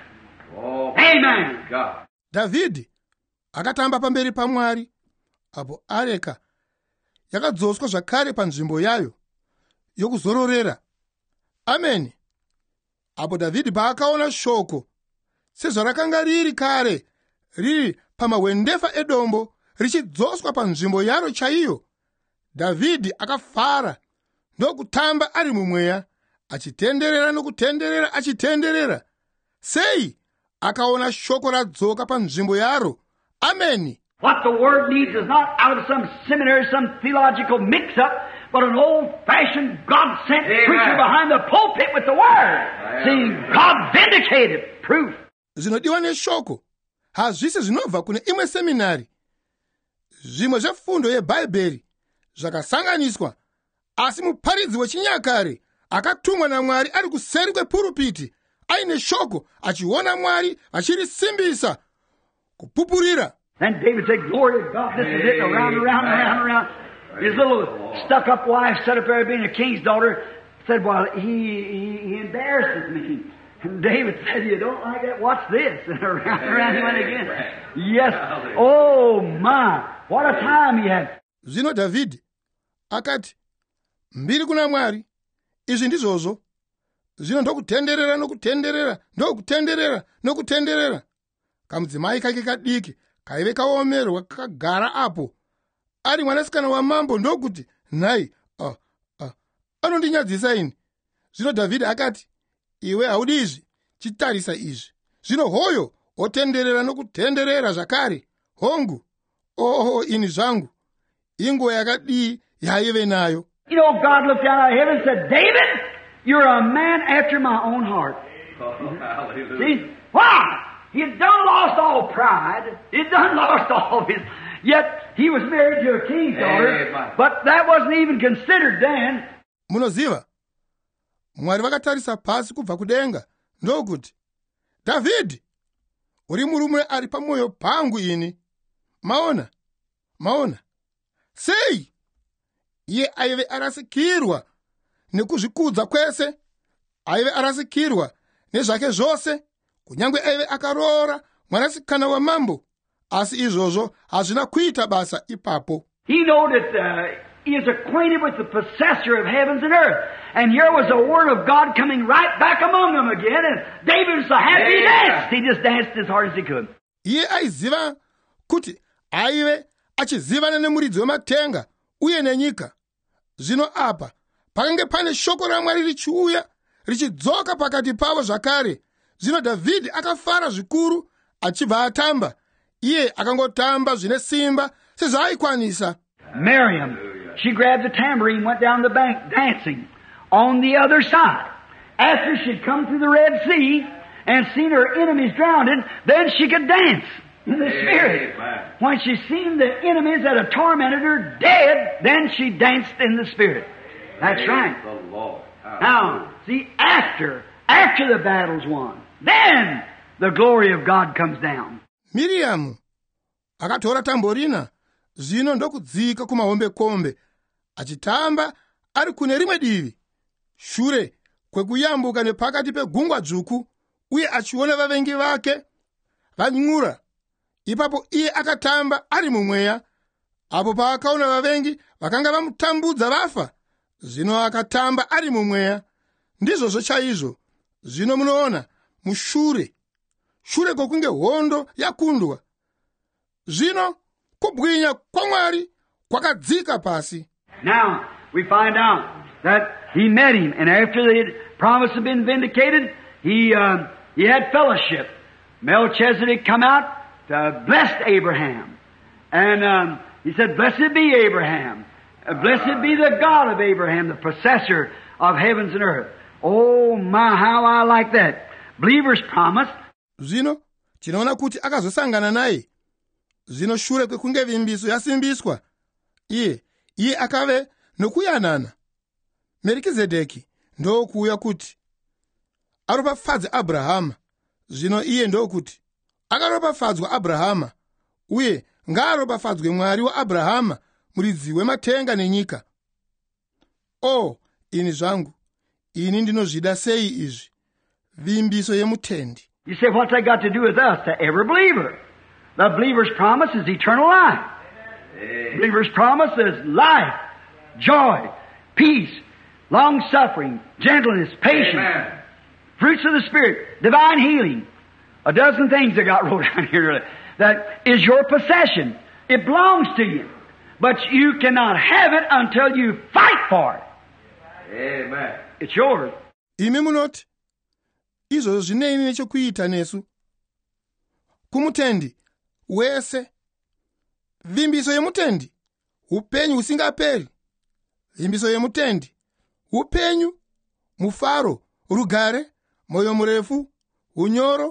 Amen. God. Davhidhi akatamba pamberi paMwari, apo areka yakadzoswa zvakare panzvimbo yayo yokuzororera. Ameni. Apo Davhidhi paakaona shoko sezvarakanga riri kare, riri pamahwendefa edombo, richidzoswa panzvimbo yaro chaiyo, Davhidhi akafara ndokutamba ari mumweya, achitenderera nokutenderera achitenderera. Sei akaona shoko radzoka panzvimbo yaro. Ameni. What the Word needs is not out of some seminary, some theological mix-up, but an old-fashioned, God-sent preacher behind the pulpit with the Word. Seeing God vindicated, proof. zvinodiwa neshoko hazvisi zvinobva kune imwe seminari. Zvimwe zvefundo yebhaibheri zvakasanganiswa, asi muparidzi wechinyakare akatumwa naMwari ari kuseri kwepurupiti aine shoko achiona Mwari achirisimbisa kupupurira. Then David said, "Glory to God, this is it," around. His little stuck-up wife sat up there being a king's daughter, said, "Well, he embarrasses me." And David said, "You don't like that? Watch this." And around he went again. Yes. Oh my, what a time he had. Zvino David akati, mbiri kuna Mwari, izvi ndizvozvo. Zvino ndokutenderera nokutenderera. Kamudzimai kake kadiki kaive kaomerwa kakagara apo ari mwanasikana wamambo, ndokuti nhai anondinyadzisa ini. Zvino Dhavhidhi akati, iwe haudi izvi, chitarisa izvi. Zvino hoyo otenderera nokutenderera zvakare. Hongu, ini zvangu, inguva yakadii yaive nayo. You know, God looked down out of heaven and said, "David, you're a man after my own heart." Oh, hallelujah. See? Why? He had done lost all pride. He had done lost all of his... Yet, he was married to a king's daughter, but that wasn't even considered then. Munoziva, Mwari vakatarisa pasi kubva kudenga, ndokuti, Davidhi, uri murume ari pamwoyo pangu ini. Maona, sei? Iye aive arasikirwa nekuzvikudza kwese, aive arasikirwa nezvake zvose, kunyange aive akaroora mwanasikana wamambo, asi izvozvo hazvina kuita basa ipapo. He knew that he is acquainted with the possessor of heavens and earth. And here was the word of God coming right back among them again, and David was so happy he danced. He just danced as hard as he could. Iye aiziva kuti aive achizivana nemuridzi wematenga uye nenyika. Zvino apa pakange pane shoko raMwari richiuya richidzoka pakati pavo zvakare. Zvino Dhavhidhi akafara zvikuru achibva atamba. Iye akangotamba zvine simba sezvaaikwanisa. Miriam, she grabbed the tambourine, went down the bank dancing on the other side. After she'd come through the Red Sea and seen her enemies drowned, then she could dance in the Spirit. When she seen the enemies that had tormented her dead, then she danced in the Spirit. That's right. The Lord. Now, see, after the battle's won, then the glory of God comes down. Miriamu akatora tamborina, zvino ndokudzika kumahombekombe, achitamba ari kune rimwe divi, shure kwekuyambuka nepakati pegungwa dzvuku, uye achiona vavengi vake vanyura. Ipapo iye akatamba ari mumweya. Apo paakaona vavengi vakanga vamutambudza vafa, zvino akatamba ari mumweya. Ndizvozvo chaizvo. Zvino munoona mushure kwokunge hondo yakundwa, zvino kubwinya kwaMwari kwakadzika pasi. Now, we find out that he met him, and after the promise had been vindicated, he had fellowship. Melchizedek come out to bless Abraham. And he said, "Blessed be Abraham. Blessed be the God of Abraham, the possessor of heavens and earth." Oh my, how I like that. Believer's promise. Zvino tinoona kuti akazosangana naye. Zvino shure kwekunge vimbiso yasimbiswa, iye akave nokuyanana. Melkizedeki ndokuuya kuti aropafadze Abrahama. Zvino iye ndokuti akaropafadzwa Abrahama, uye ngaaropafadzwe Mwari waAbrahama, muridzi wematenga nenyika. Ini zvangu, ini ndinozvida sei izvi, vimbiso yemutendi. You say, what's that got to do with us? To every believer. The believer's promise is eternal life. The believer's promise is life, joy, peace, long-suffering, gentleness, patience, Amen. Fruits of the Spirit, divine healing. A dozen things that got wrote down here that is your possession. It belongs to you. But you cannot have it until you fight for it. Amen. It's yours. Imi munoti, izvo zvinei nechekuita nesu. Kumutendi wese, vimbiso yemutendi, upenyu usingaperi. Vimbiso yemutendi, upenyu, mufaro, rugare, moyo murefu, unyoro,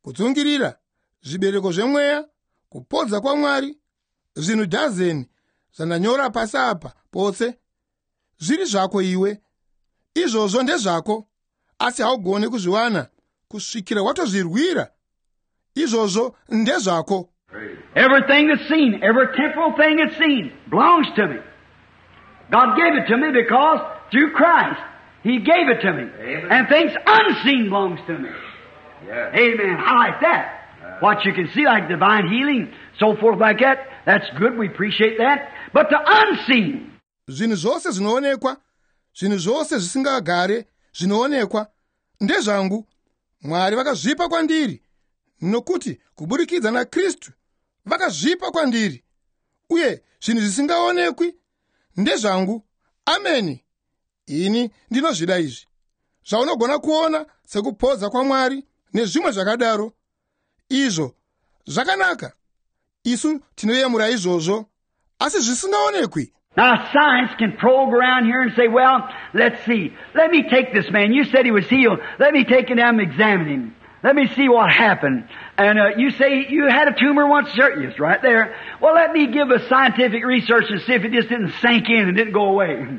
kutsungirira, zvibereko zvemweya, kupodza kwaMwari, zvinhu dhazeni zvandanyora pasi apa pose, zviri zvako iwe. Izvozvo ndezvako, asi haugoni kuzviwana kusvikira watozvirwira. Izvozvo ndezvako. Everything that's seen, every temporal thing that's seen, belongs to me. God gave it to me because through Christ, He gave it to me. Amen. And things unseen belongs to me. Yes. Amen. I like that. What you can see, like divine healing, so forth like that, that's good. We appreciate that. But the unseen. Zvinhu zvose zvinoonekwa, zvinhu zvose zvisingagare, zvinoonekwa, ndezvangu. Mwari vakazvipa kwandiri, nokuti kuburikidza naKristu vakazvipa kwandiri. Uye zvinhu zvisingaonekwi ndezvangu. Ameni. Ini ndinozvida izvi. Zvaunogona kuona sekupodza kwaMwari nezvimwe zvakadaro, izvo zvakanaka. Isu tinoyemura izvozvo, asi zvisingaonekwi. Now science can probe around here and say, well, let's see. Let me take this man. You said he was healed. Let me take him down and examine him. Let me see what happened. And you say you had a tumor once. Yes, right there. Well, let me give a scientific research and see if it just didn't sink in and didn't go away.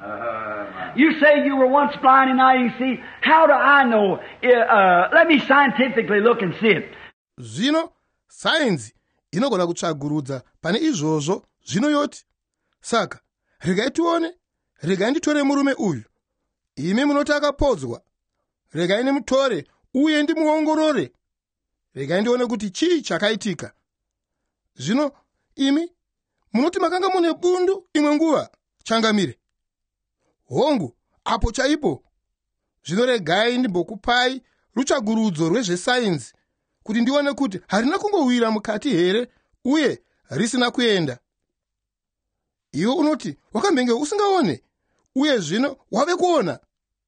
You say you were once blind and now you see. How do I know? Let me scientifically look and see it. Zvino, sayenzi inogona kutsvagurudza pane izvozvo zvinoyoti. Saka, regai tione, regai nditore murume uyu. Imi munoti akapodzwa. Regai nimutore uye ndimuongorore. Regai ndione kuti chii chakaitika. Zvino, imi munoti makanga mune bundu imwe nguva. Changamire. Hongu, apo chaipo. Zvino regai ndimbokupai rutsvagurudzo rwezvesayenzi kuti ndione kuti harina kungowira mukati here uye risina kuenda. Iwe unoti wakambenge usingaone uye zvino wave kuona.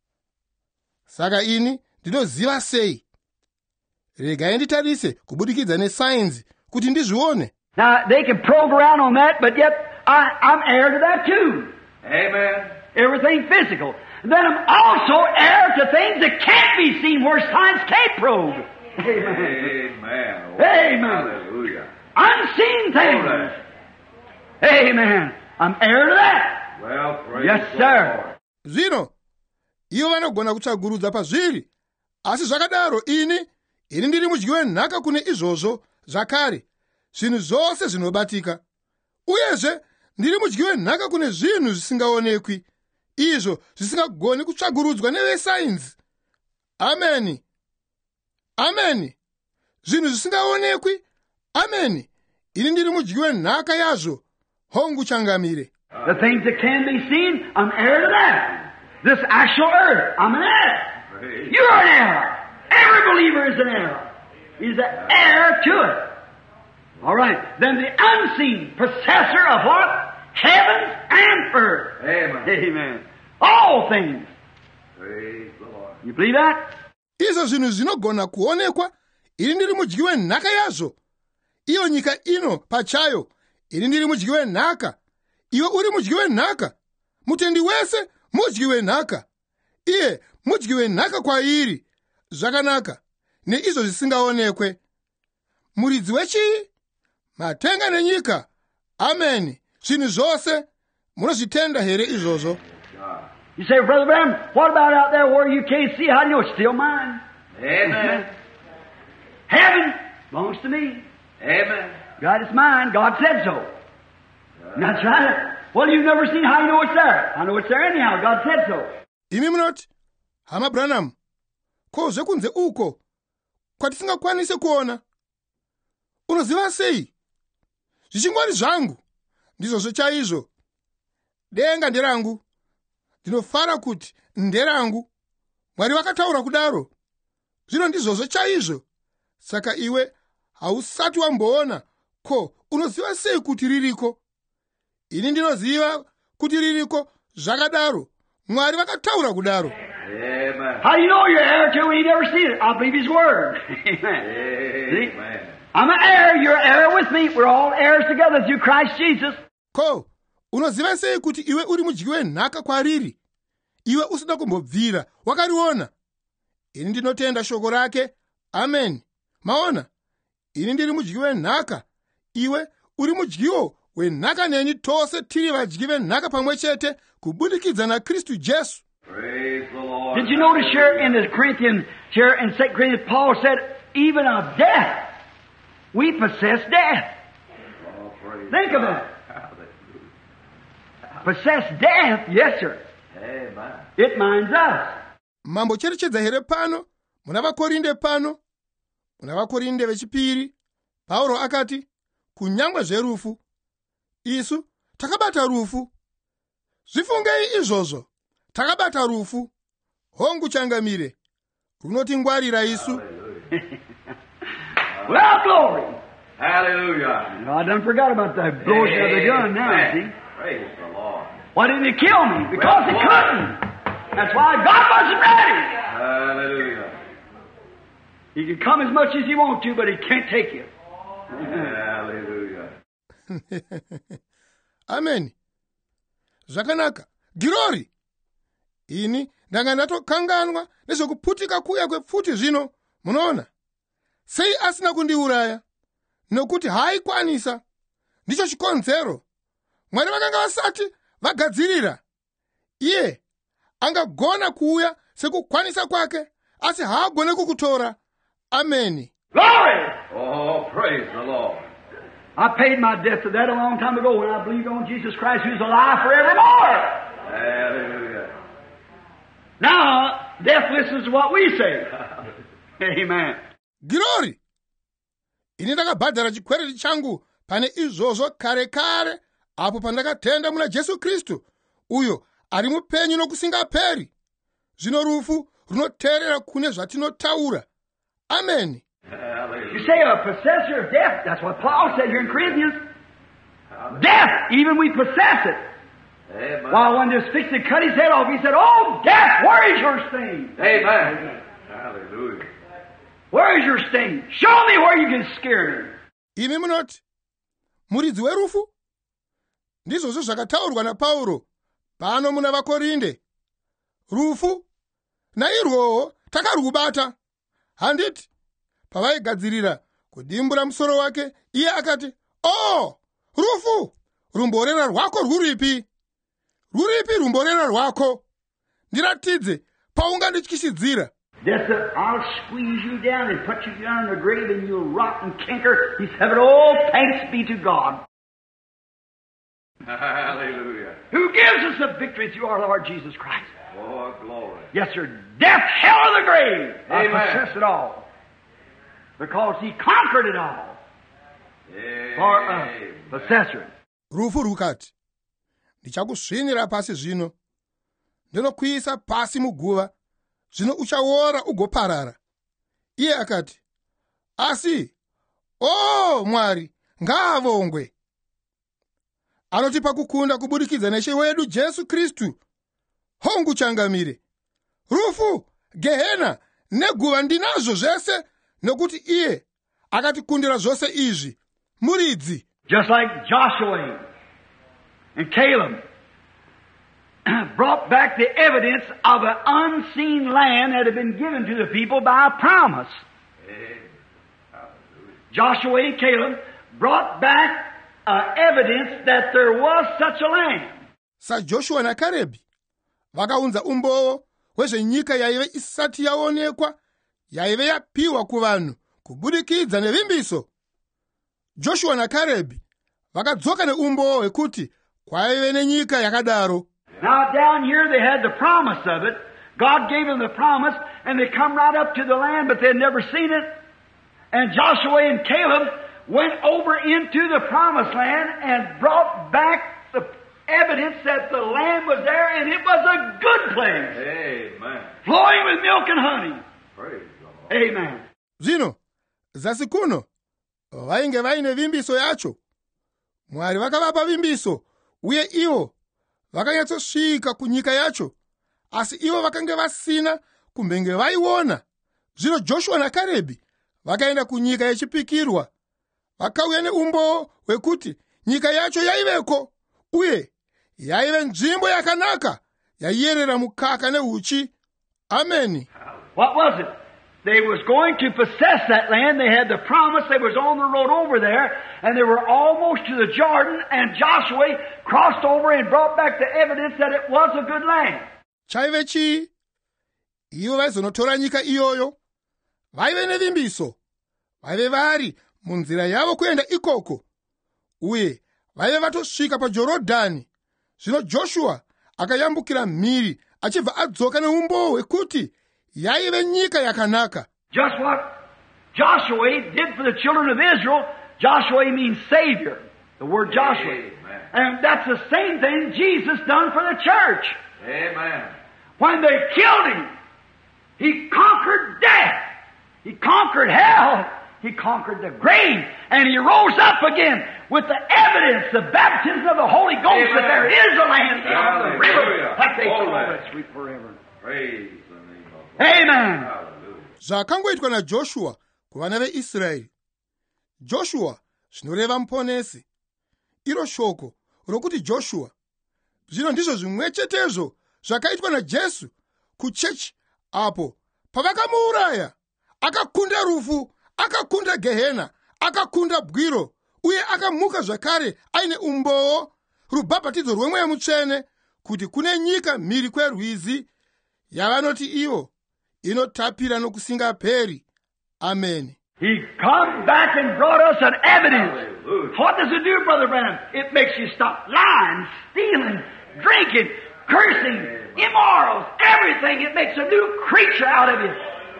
Saka ini ndinoziva sei. Regai nditarise kubudikidza nesayenzi kuti ndizvione. Now they can probe around on that, but yet I'm heir to that too. Amen. Everything physical. And then I'm also heir to things that can't be seen where science can't probe. Amen. Amen. Oh, Amen. Hallelujah. Unseen things. Amen. Amen. I'm heir to that. Well, praise Yes, the sir. Lord. Zvino, iwo vanogona kutsvagurudza pazviri. Asi zvakadaro ini ndiri mudyi wenhaka kune izvozvo zvakare. Zvinhu zvose zvinobatika. Uyezve, ndiri mudyi wenhaka kune zvinhu zvisingaonekwi. Izvo zvisingagoni kutsvagurudzwa nevesayenzi. Ameni. Ameni. Zvinhu zvisingaonekwi. Ameni. Ini ndiri mudyi wenhaka yazvo. Hongu changamire. The things that can be seen, I'm heir to that. This actual earth, I'm an heir. Praise. You're an heir. Every believer is an heir. He's an heir to it. All right. Then the unseen possessor of what? Heaven and earth. Amen. Amen. All things. Praise the Lord. You believe that? Izvo zvinhu zvinogona kuonekwa. Ini ndiri mudyi wenhaka yazvo. Iyo nyika ino pachayo. Ini ndiri mudyi wenhaka. Iwe uri mudyi wenhaka. Mutendi wese mudyi wenhaka. Iye mudyi wenhaka kwairi. Zvakanaka. Neizvo zvisingaonekwe. Muridzi wechii? Matenga nenyika. Ameni. Zvinhu zvose munozvitenda here izvozvo. You say, Brother Branham, what about out there where you can't see? How do you know it's still mine? Amen. Heaven belongs to me. Amen. God, it's mine. God said so. That's right. Well, you've never seen. How you know it's there? I know it's there anyhow. God said so. Imi munoti, hama Branham, ko zvekunze uko kwatisingakwanise kuona. Unoziva sei? Zvichingwari zvangu ndizvo chaizvo. Denga nderangu. Ndinofara kuti nderangu. Mwari vakataura kudaro. Zvino ndizvo chaizvo. Saka iwe hausati wamboona. Ko unoziva sei kuti ririko? Ini ndinoziva kuti ririko zvakadaro. Mwari vakataura kudaro. Amen. How do you know you're heir till we never seen it? I believe His Word. Amen. Amen. I'm an heir. You're an heir with me. We're all heirs together through Christ Jesus. Ko unoziva sei kuti iwe uri mudyi wenhaka kwariri? Iwe usina kumbobvira wakariona. Ini ndinotenda shoko rake. Amen. Maona, ini ndiri mudyi wenhaka, iwe uri mudyiwo wenhaka neni, tose tiri vadyi venhaka pamwe chete kubudikidza naKristu Jesu. Praise the Lord. Did you notice here in the Corinthians, here in 2 Corinthians, Paul said, even of death, we possess death. Oh, praise Think of God. it. Hallelujah. Possess death, yes sir. Amen. It minds us. Mambo cherechedza here pano, muna vakorinde pano, muna vakorinde vechipiri, Pauro akati, kunyangwe zverufu, isu takabata rufu. Zvifungei izvozvo, takabata rufu, hongu changamire, runotingwarira isu. Well, glory. Hallelujah. No, I done forgot about the blowing of the gun now, see? Praise the Lord. Why didn't he kill me? Because he couldn't. That's why God wasn't ready. Hallelujah. He can come as much as he wants to, but he can't take you. Hallelujah. Amen. Zvakanaka. Glory. Ini ndanga ndatokanganwa nezvokuputika kuya kwepfuti zvino. Munoona? Sei asina kundiuraya? Nokuti haikwanisa. Ndicho chikonzero. Mwari vakanga vasati vagadzirira. Iye angagona kuuya sekukwanisa kwake, asi haagone kukutora. Amen. Glory! Oh, praise the Lord. I paid my debt to that a long time ago when I believed on Jesus Christ, who's alive forevermore. Hallelujah. Now, death listens to what we say. Amen. Glory. Ini ndakabhadhara chikwereti changu pane izvozvo kare kare, apo pandakatenda muna Jesu Kristu, uyo ari mupenyu nokusingaperi. Zvino rufu runoteerera kune zvatinotaura. Amen. You say a possessor of death. That's what Paul said here in Corinthians. Death, even we possess it. Amen. While when this fixed to cut his head off, he said, "Oh, death, where is your sting? Amen. Hallelujah. Where is your sting? Show me where you can scare me." Imi munoti, muridzi werufu? Ndizvozvo zvakataurwa naPauro pano muna vakorinde. Rufu, nairwowo takarubata. Handiti, pavaigadzirira kudimbura musoro wake, iye akati, "Oh, rufu, rumborera rwako rwuripi? Rwuripi rumborera rwako? Ndiratidze, paungandityisidzira." Just that I'll squeeze you down and put you down in the grave and you'll rot and canker. He said, "Oh, thanks be to God, Hallelujah. who gives us the victory through our Lord Jesus Christ." Oh, glory. Yes, sir. Death, hell, and the grave. I Amen. possess it all. Because he conquered it all for us, Amen. possessor. Rufu rukati, ndichakusvinira pasi zvino. Ndinokuisa pasi muguva, zvino uchaora ugoparara. Iye akati, asi, "Oh, Mwari, ngaavongwe. Anotipa kukunda kubudikidza naIshe wedu Jesu Kristu. Hongu changamire. Rufu, Gehena, neguva ndinazvo zvese, nokuti iye akatikundira zvose izvi. Muridzi. Just like Joshua and Caleb brought back the evidence of an unseen land that had been given to the people by a promise. Joshua and Caleb brought back evidence that there was such a land. SaJoshua naKarebhi vakaunza umbowo hwezvenyika yaive isati yaonekwa, yaive yapiwa kuvanhu kubudikidza nevimbiso. Joshua naKarebhi vakadzoka neumbowo hwekuti kwaive nenyika yakadaro. Now down here they had the promise of it. God gave them the promise, and they come right up to the land, but they'd never seen it. And Joshua and Caleb went over into the promised land and brought back the evidence that the land was there, and it was a good place, Amen. flowing with milk and honey. Praise the Lord. Amen. Zvino, zasi kuno, vainge vaine vimbiso yacho. Mwari vakavapa vimbiso, uye ivo vakanyatsosvika kunyika yacho, asi ivo vakange vasina kumbenge vaiona. Zvino Joshua naKarebhi vakaenda kunyika yechipikirwa. Vakauya neumbowo hwekuti nyika yacho yaiveko, uye yaive nzvimbo yakanaka, yaiyerera mukaka neuchi. Amen. What was it? They was going to possess that land. They had the promise. They was on the road over there, and they were almost to the Jordan, and Joshua crossed over and brought back the evidence that it was a good land. chaive chii ivo vaizonotora nyika iyoyo vaive nevimbiso vaive vari munzira yavo kuenda ikoko uye vaive vatosvika pajorodhani. Zvino Joshua akayambukira mhiri achibva adzoka neumbowo hwekuti yaive nyika yakanaka. Just what Joshua did for the children of Israel. Joshua means Savior, the word Joshua. Amen. And that's the same thing Jesus done for the church. Amen. When they killed him, he conquered death. He conquered hell. He conquered the grave. And he rose up again with the evidence, the baptism of the Holy Ghost, Amen. that there is a land beyond the river Hallelujah. that they call Amen. that sweet forever. Praise the name of the Lord. Amen. Hallelujah. Zvakangoitwa naJoshua kuvana veIsraeri. Joshua zvinoreva muponesi. Iro shoko rokuti Joshua. Zvino ndizvo zvimwe chetezvo zvakaitwa naJesu kuchechi apo pavakamuuraya. Akakunda rufu, akakunda Gehena, akakunda bwiro, uye akamuka zvakare aine umbowo, rubhabhatidzo rwemweya mutsvene, kuti kune nyika mhiri kwerwizi yavanoti ivo inotapira nokusingaperi. Amen. He come back and brought us an evidence. Hallelujah. What does it do, Brother Branham? It makes you stop lying, stealing, drinking, cursing, immorals, everything. It makes a new creature out of you.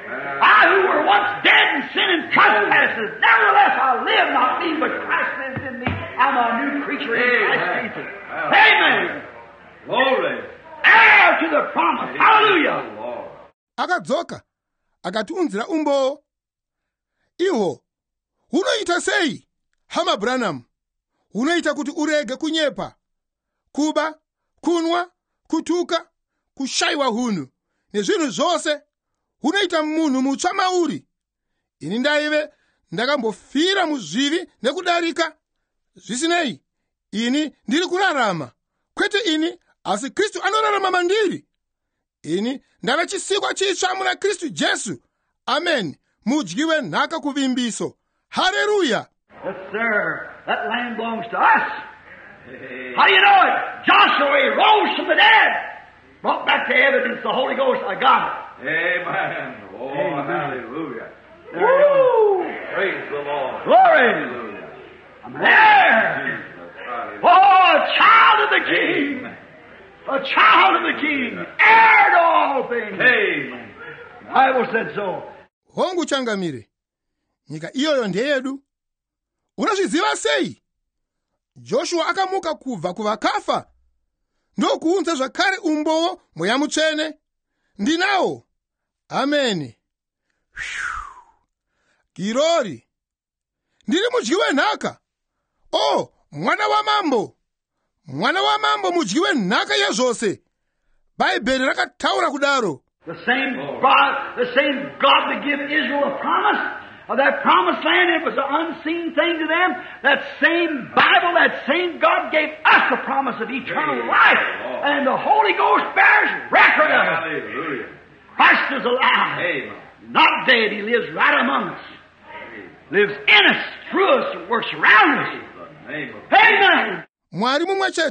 I who were once dead in sin and trespasses, nevertheless I live, not me, but Christ lives in me. I'm a new creature in Christ Jesus. Amen. Glory. Heir to the promise. Hallelujah. Lord. Akadzoka akatiunzira umbowo. Ihwo hunoita sei, hama Branham? Hunoita kuti urege kunyepa, kuba, kunwa, kutuka, kushaiwa hunhu nezvinhu zvose. Hunoita munhu mutsva mauri. Ini ndaive ndakambofira muzvivi nekudarika. Zvisinei, ini ndiri kurarama. Kwete ini, asi Kristu anorarama mandiri. Ini ndave chisikwa chitsva muna Kristu Jesu. Amen. Mudyiwe nhaka kuvimbiso. Hallelujah. Yes, sir. That land belongs to us. How do you know it? Joshua rose from the dead. Brought back the evidence, the Holy Ghost. I got it. Amen. Oh, Amen. hallelujah. Woo! Praise the Lord. Glory. Hallelujah. I'm there. Jesus. Hallelujah. Oh, a child of the King. A child of the King. Heir to all things. Amen. The Bible said so. Hongu changamire. Nyika iyoyo ndeyedu. Unazviziva sei? Joshua akamuka kubva kuvakafa. Ndokuunza zvakare umbowo mweya mutsvene. Ndinawo. Amen. Girori. Ndiri mudyi wenhaka. Oh, mwana wamambo. Mwana wamambo mudyi wenhaka yazvose. Bhaibheri rakataura kudaro. The same God that gave Israel a promise of that promised land, it was an unseen thing to them. That same Bible, that same God gave us the promise of eternal life. And the Holy Ghost bears record of it. Hallelujah. Christ is alive. Amen. Not dead. He lives right among us. Lives in us, through us, works around us. The name of Amen. Mwari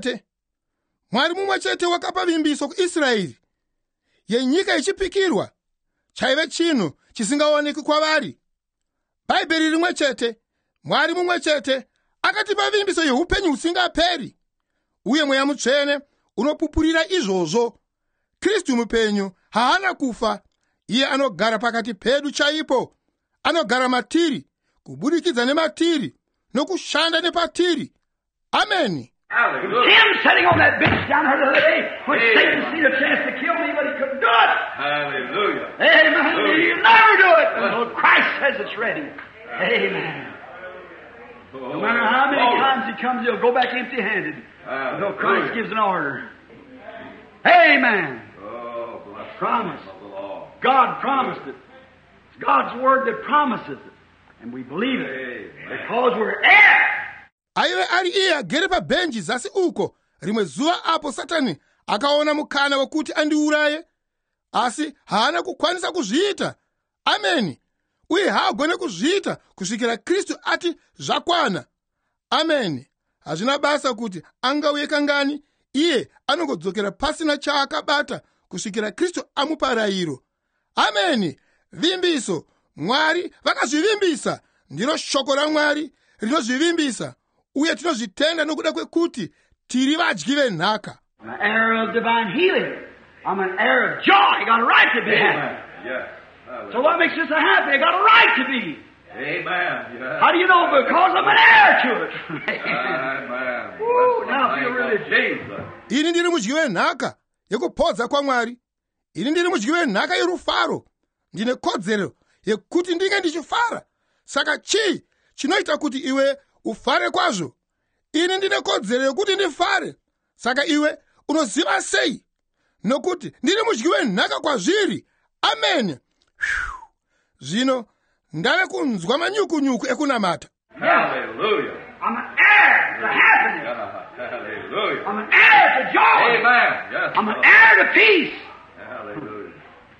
mumwe chete wakapa vimbiso kuIsraeri. Yenyika ichipikirwa. Chaive chinhu chisingaoneki kwavari. Bhaibheri rimwe chete. Mwari mumwe chete akatipa vimbiso yehupenyu husingaperi. Uye mweya mutsvene unopupurira izvozvo. Kristu mupenyu haana kufa. Iye anogara pakati pedu chaipo. Anogara matiri, kubudikidza nematiri, nokushanda nepatiri. Amen. Hallelujah. Him sitting on that bench down there the other day when Satan seen a chance to kill me, but he couldn't do it. Hallelujah. Amen. He'll never do it until Christ says it's ready. Amen. No matter how many times he comes, he'll go back empty-handed until Christ gives an order. Amen. Oh, bless Promise. the name of the Lord. God promised it. It's God's word that promises it. And we believe it Amen. because we're heirs. Aive ari iye agere pabhenji zasi uko. Rimwe zuva apo Satani akaona mukana wekuti andiuraye. Asi haana kukwanisa kuzviita. ameni, uye haagone kuzviita kusvikira Kristu ati zvakwana, ameni. Hazvina basa kuti angauye kangani, iye anongodzokera pasina chaakabata kusvikira Kristu amupa rayiro, ameni. Vimbiso, Mwari vakazvivimbisa, ndiro shoko raMwari rinozvivimbisa, uye tinozvitenda nokuda kwekuti tiri vadyi venhaka. I'm an heir of divine healing. I'm an heir of joy. I got a right to be happy. Yes. So what makes you so happy? I got a right to be. Amen. Yes. How do you know? Because I'm an heir to it. Amen. Woo, now Bless feel the name of really Jesus. Ini ndiri mudyi wenhaka yekupodza kwaMwari. Ini ndiri mudyi wenhaka yerufaro. Ndine kodzero yekuti ndinge ndichifara. Saka chii chinoita kuti iwe ufare kwazvo? Ini ndine kodzero yekuti ndifare. Saka iwe unoziva sei? Nokuti ndiri mudyi wenhaka kwazviri. Amen. Zvino ndave kunzwa manyukunyuku ekunamata. Hallelujah. I'm an heir to happiness. Hallelujah. I'm an heir to joy. Amen. Yes. I'm an heir to peace. Hallelujah.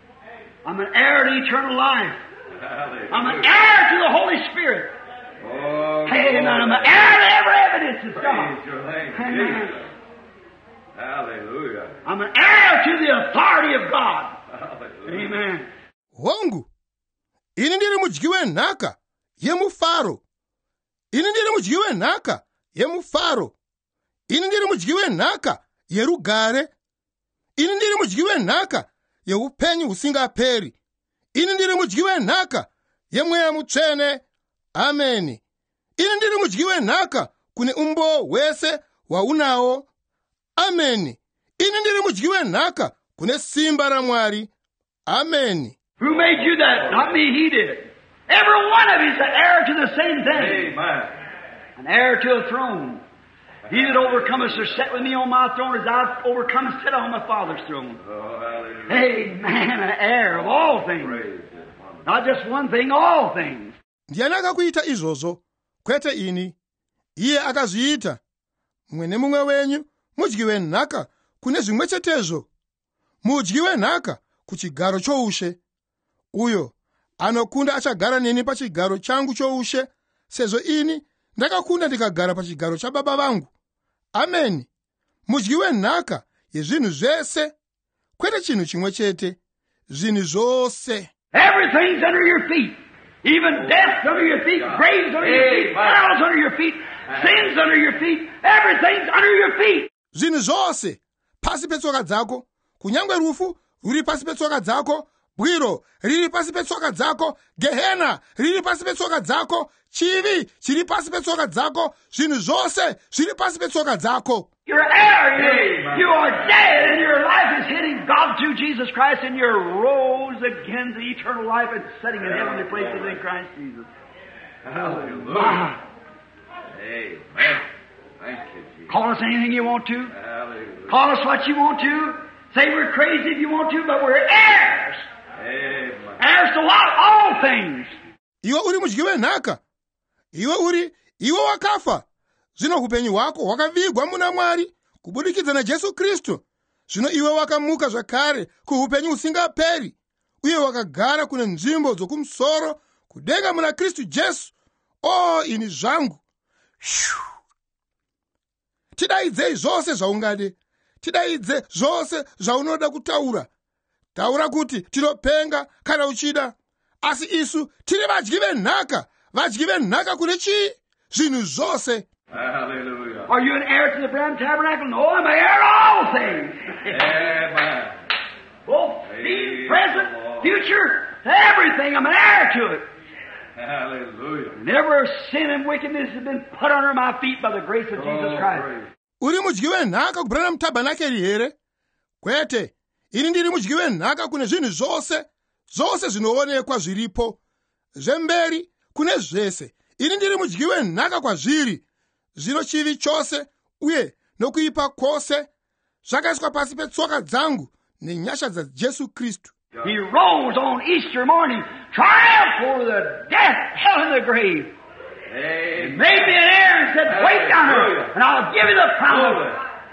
I'm an heir to eternal life. Hallelujah. I'm an heir to the Holy Spirit. Oh, Amen. I'm an heir to every evidence of Praise God. your name, Amen. Jesus. Hallelujah. I'm an heir to the authority of God. Hallelujah. Amen. Hongu, ini ndiri mudyi wenhaka yemufaro. Ini ndiri mudyi wenhaka yemufaro. Ini ndiri mudyi wenhaka yerugare. Ini ndiri mudyi wenhaka yeupenyu husingaperi. Ini ndiri mudyi wenhaka yemweya mutsvene. Ameni. Ini ndiri mudyi wenhaka kune umbo hwese hwaunawo. Ameni. Ini ndiri mudyi wenhaka kune simba raMwari. Ameni. Who made you that? Not me, he did. Every one of you is an heir to the same thing. Amen. An heir to a throne. He that overcometh shall sit with me on my throne as I overcome and sit on my Father's throne. Oh, hallelujah. Amen. An heir of all things. Praise His wonderful. Not just one thing, all things. Ndiani akakuita izvozvo? Kwete ini. Iye akazviita. Mumwe nemumwe wenyu mudyi wenhaka kune zvimwe chetezvo. Mudyi wenhaka kuchigaro choushe. Uyo anokunda achagara neni pachigaro changu choushe, sezvo ini ndakakunda ndikagara pachigaro chababa vangu. Ameni. Mudyi wenhaka yezvinhu zvese, kwete chinhu chimwe chete, zvinhu zvose. Everything's under your feet. Even death's under your feet, graves under your feet, hell's under your feet, sin's under your feet, everything's under your feet. Zvinhu zvose pasi petsoka dzako, kunyangwe rufu ruri pasi petsoka dzako, bwiro riri pasi petsoka dzako, gehena riri pasi petsoka dzako, chivi chiri pasi petsoka dzako, zvinhu zvose zviri pasi petsoka dzako. You're an heir. You are dead, and your life is hidden God through Jesus Christ, and you're rose again to eternal life and sitting in heavenly places in Christ Jesus. Hallelujah. Wow. Amen. Thank you, Jesus. Call us anything you want to. Hallelujah. Call us what you want to. Say we're crazy if you want to, but we're heirs. Amen. Heirs to what? All things. Iwe uri mudyi wenhaka. Iwe wakafa. Zvino upenyu hwako hwakavigwa muna Mwari kubudikidza naJesu Kristu. Zvino iwe wakamuka zvakare kuupenyu husingaperi, uye wakagara kune nzvimbo dzokumusoro kudenga muna Kristu Jesu. O ini zvangu. Tidaidzei zvose zvaungade. Tidaidze zvose zvaunoda kutaura. Taura kuti tinopenga kana uchida. Asi isu tiri vadyi venhaka kune chii? Zvinhu zvose. Hallelujah. Are you an heir to the Branham Tabernacle? No, I'm an heir to all things. Amen. Both the present, future, everything. I'm an heir to it. Hallelujah. Never sin and wickedness has been put under my feet by the grace of Jesus Christ. praise. Uri mudyi wenhaka kuBranham Tabernacle here? Kwete. Ini ndiri mudyi wenhaka kune zvinhu zvose. Zvose zvinoonekwa zviripo. Zvemberi kune zvese. Ini ndiri mudyi wenhaka kwazviri. Zvino chivi chose uye nokuipa kwose zvakaiswa pasi petsoka dzangu nenyasha dzaJesu Kristu. He rose on Easter morning, triumph over the death, hell, and the grave. He Amen. made me an heir and said, wait down here, and I'll give you the promise.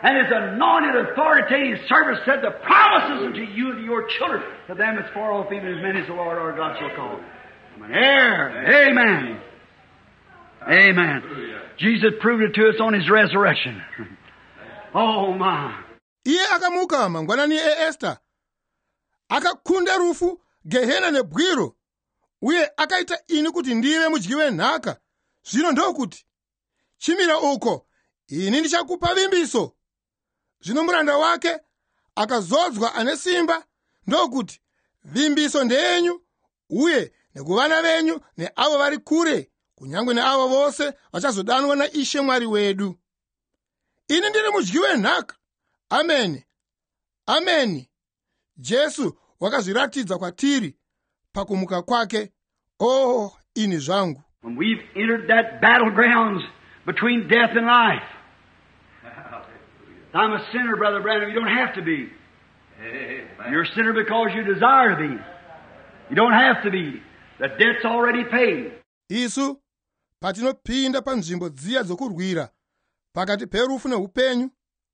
and His anointed authoritative servant said the promises unto you and to your children, to them as far off, even as many as the Lord our God shall call. I'm an heir. Amen. Amen. Jesus proved it to us on His resurrection. Oh my. Iye akamuka mangwanani Esther akakhunda rufu, Gehena nebwiro, uye akaita ini kuti ndive mudyi nhaka. Zvino ndokuti chimira uko ini ndichakupa vimbiso. Zvino muranda wake akazodzwa ane simba, ndokuti vimbiso ndeyenyu, uye nekuvana venyu neavo vari kure, kunyangwe neavo vose vachazodanwa naIshe Mwari wedu. Ini ndiri mudyi wenhaka. Ameni. Ameni. Jesu wakazviratidza kwatiri pakumuka kwake. Oh, ini zvangu. When we've entered that battlegrounds between death and life. I'm a sinner, Brother Branham. You don't have to be. Amen. You're a sinner because you desire to be. You don't have to be. The debt's already paid. Isu patinopinda panzvimbo dziya dzokurwira pakati perufu neupenyu.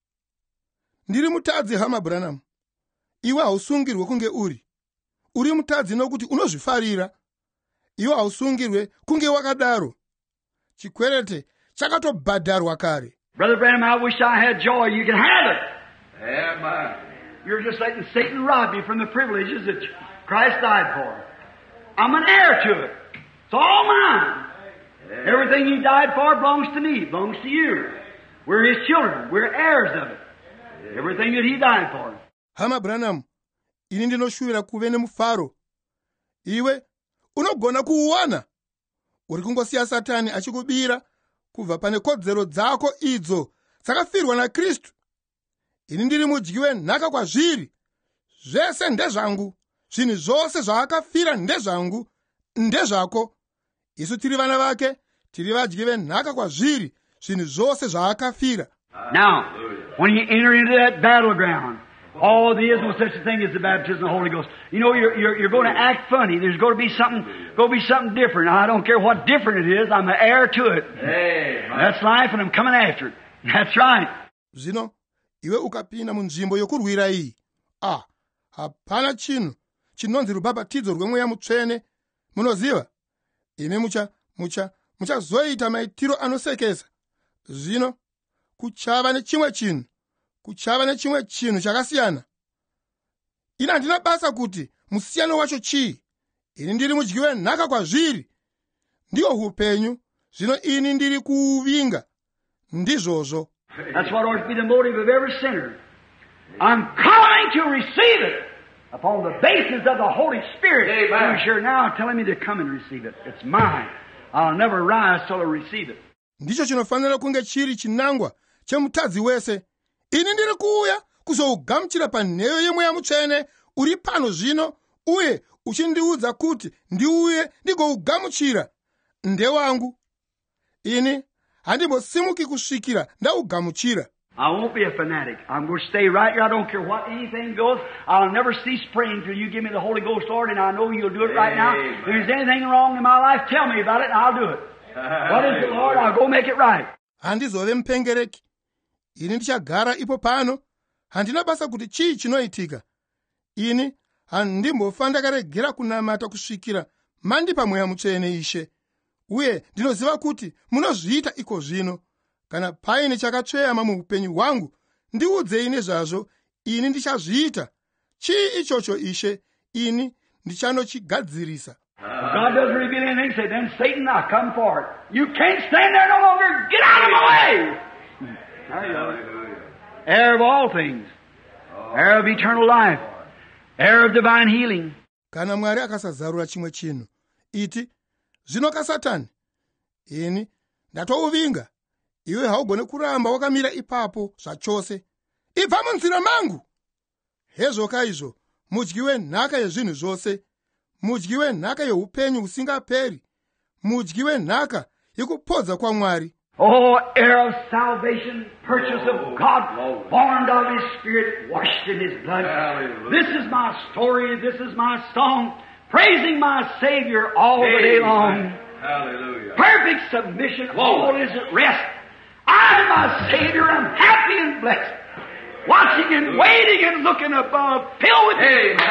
Ndiri mutadzi, hama Branham. Iwe hausungirwe kunge uri mutadzi nokuti unozvifarira. Iwe hausungirwe kunge wakadaro. Chikwerete chakatobhadharwa kare. Brother Branham, I wish I had joy. You can have it. Amen. You're just letting Satan rob you from the privileges that Christ died for. I'm an heir to it. It's all mine. Everything He died for belongs to me, belongs to you. We're His children. We're heirs of it. Everything that He died for. Hama Branham, ini ndinoshuvira kuve nemufaro. Iwe unogona kuuwana. Uri kungosiya Satani achikubira kubva pane kodzero dzako idzo dzakafirwa naKristu. Ini ndiri mudyi wenhaka kwazviri. Zvese ndezvangu. Zvinhu zvose zvaakafira ndezvangu, ndezvako. Isu tiri vana vake, tiri vadyi venhaka kwazviri. Zvinhu zvose zvaakafira. Now, when you enter into that battleground, oh, there is no such a thing as the baptism of the Holy Ghost. You know, you're going to act funny. There's going to be something different. Now, I don't care what different it is. I'm an heir to it. Amen. That's life, and I'm coming after it. That's right. Zvino, iwe ukapinda munzvimbo yokurwira iyi. Hapana chinhu chinonzi rubhabhatidzo rwemweya mutsvene. Munoziva? Imi muchazoita maitiro anosekesa. Zvino, kuchava nechimwe chinhu chakasiyana. Ina ndina basa kuti musiyano wacho chii. Ini ndiri mudyi wenhaka kwazviri. Ndiyo upenyu. Zvino ini ndiri kuuvinga. Ndizvozvo. That's what ought to be the motive of every sinner. I'm coming to receive it upon the basis of the Holy Spirit. Amen. You're sure now telling me to come and receive it. It's mine. I'll never rise till I receive it. Ndicho chinofanira kunge chiri chinangwa chemutadzi wese. Ini ndiri kuuya kuzougamuchira panheyo yemweya mutsvene uri pano zvino, uye uchindiudza kuti ndiuye ndigougamuchira. Ndewangu. Ini handimbosimuki kusvikira ndaugamuchira. I won't be a fanatic. I'm going to stay right here. I don't care what anything goes. I'll never cease praying till you give me the Holy Ghost, Lord, and I know you'll do it right now. If there's anything wrong in my life, tell me about it and I'll do it. What is it, Lord? I'll go make it right. Handizove mupengereki. Ini ndichagara ipo pano. Handina basa kuti chii chinoitika. Ini handimbofa ndakaregera kunamata kusvikira mandipa mweya mutsvene Ishe. Uye ndinoziva kuti munozviita iko zvino. Kana paine chakatsveyama muupenyu hwangu, ndiudzei nezvazvo. Ini ndichazviita. Chii ichocho Ishe? Ini ndichanochigadzirisa. If God doesn't reveal anything, say, then Satan, now come forward. You can't stand there no longer. Get out of my way. Hallelujah. Heir of all things. Heir of eternal life. Heir of divine healing. Kana Mwari akasazarura chimwe chinhu, iti, zvino kaSatani, ini ndatouvinga. Iwe haugone kuramba wakamira ipapo zvachose. Ibva munzira mangu. Hezvoka izvo, mudyi wenhaka yezvinhu zvose. Mudyi wenhaka yeupenyu husingaperi. Mudyi wenhaka yekupodza kwaMwari. Oh, heir of salvation, purchase of God, born of His Spirit, washed in His blood. Hallelujah. This is my story, this is my song, praising my Savior all the day long. Hallelujah. Perfect submission, all is at rest. I and my Savior am happy and blessed. watching and waiting and looking above, filled with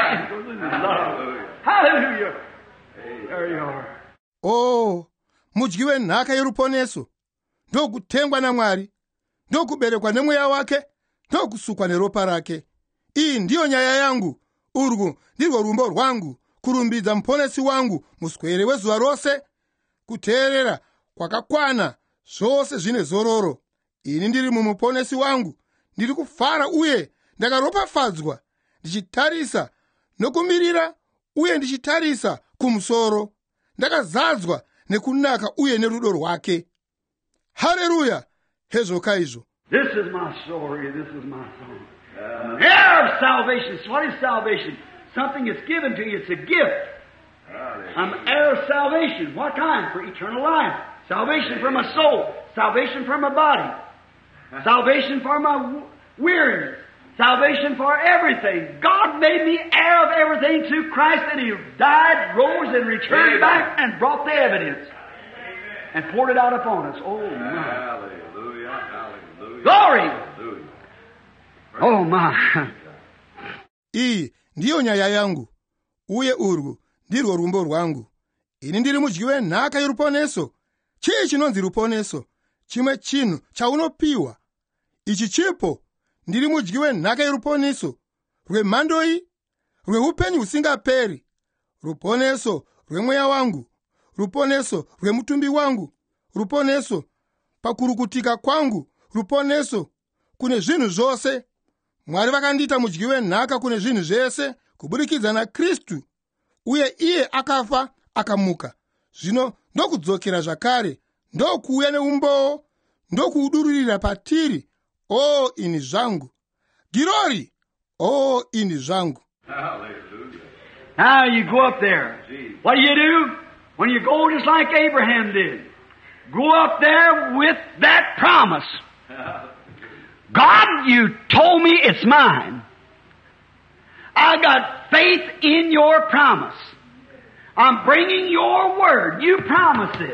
love. Hallelujah. There you are. Oh, mudyi wenhaka yeruponeso, ndokutengwa naMwari, ndokuberekwa nemweya wake, ndokusukwa neropa rake. Iyi ndiyo nyaya yangu, urwu ndirwo rumbo rwangu, kurumbidza muponesi wangu muswere wezuva rose, kuteerera kwakakwana, zvose zvine zororo. Ini ndiri mumuponesi wangu, ndiri kufara uye ndakaropafadzwa, ndichitarisa nokumirira uye ndichitarisa kumusoro, ndakazadzwa nekunaka uye nerudo rwake. Haleluya! Hezvoka izvo. This is my story, this is my song. Heir of salvation. What is salvation? Something that's given to you. It's a gift. I'm heir of salvation. What kind? For eternal life. Salvation for my soul. Salvation for my body. Salvation for my weariness. Salvation for everything. God made me heir of everything through Christ, and He died, rose, and returned back and brought the evidence and poured it out upon us. Oh, my. Hallelujah. Hallelujah. Glory. Hallelujah. Oh, my. Iyi ndiyo nyaya yangu, uye urwu ndirwo rumbo rwangu. Ini ndiri mudyi wenhaka yeruponeso. Chii chinonzi ruponeso? Chimwe chinhu chaunopiwa. Ichi chipo, ndiri mudyi wenhaka yeruponeso, rwemhando iyi, rweupenyu husingaperi, ruponeso rwemweya wangu, ruponeso rwemutumbi wangu, ruponeso pakurukutika kwangu, ruponeso kune zvinhu zvose. Mwari vakandiita mudyi wenhaka kune zvinhu zvese kuburikidza naKristu, uye iye akafa akamuka. Zvino ndokudzokera zvakare, ndokuuya neumboo, ndokuudururira patiri. Oh, ini zvangu. Girori. Oh, ini zvangu. Hallelujah. Now you go up there. What do? When you go just like Abraham did, go up there with that promise. God, you told me it's mine. I got faith in your promise. I'm bringing your word. You promised it.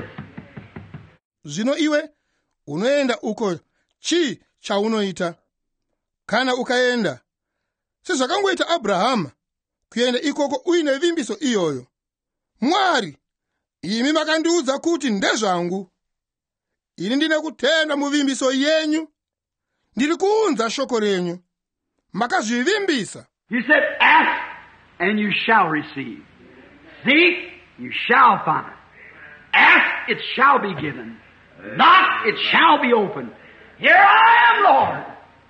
Zvino iwe unoenda uko, chi chaunoita? Kana ukaenda sezvakangoita Abrahama, kuenda ikoko uine vimbiso iyoyo. Mwari, imi makandiudza kuti ndezvangu. Ini ndine kutenda muvimbiso yenyu. Ndiri kuunza shoko renyu. Makazvivimbisa. You said, ask and you shall receive. Seek, you shall find. Ask, it shall be given. Knock, it shall be opened. Here I am, Lord.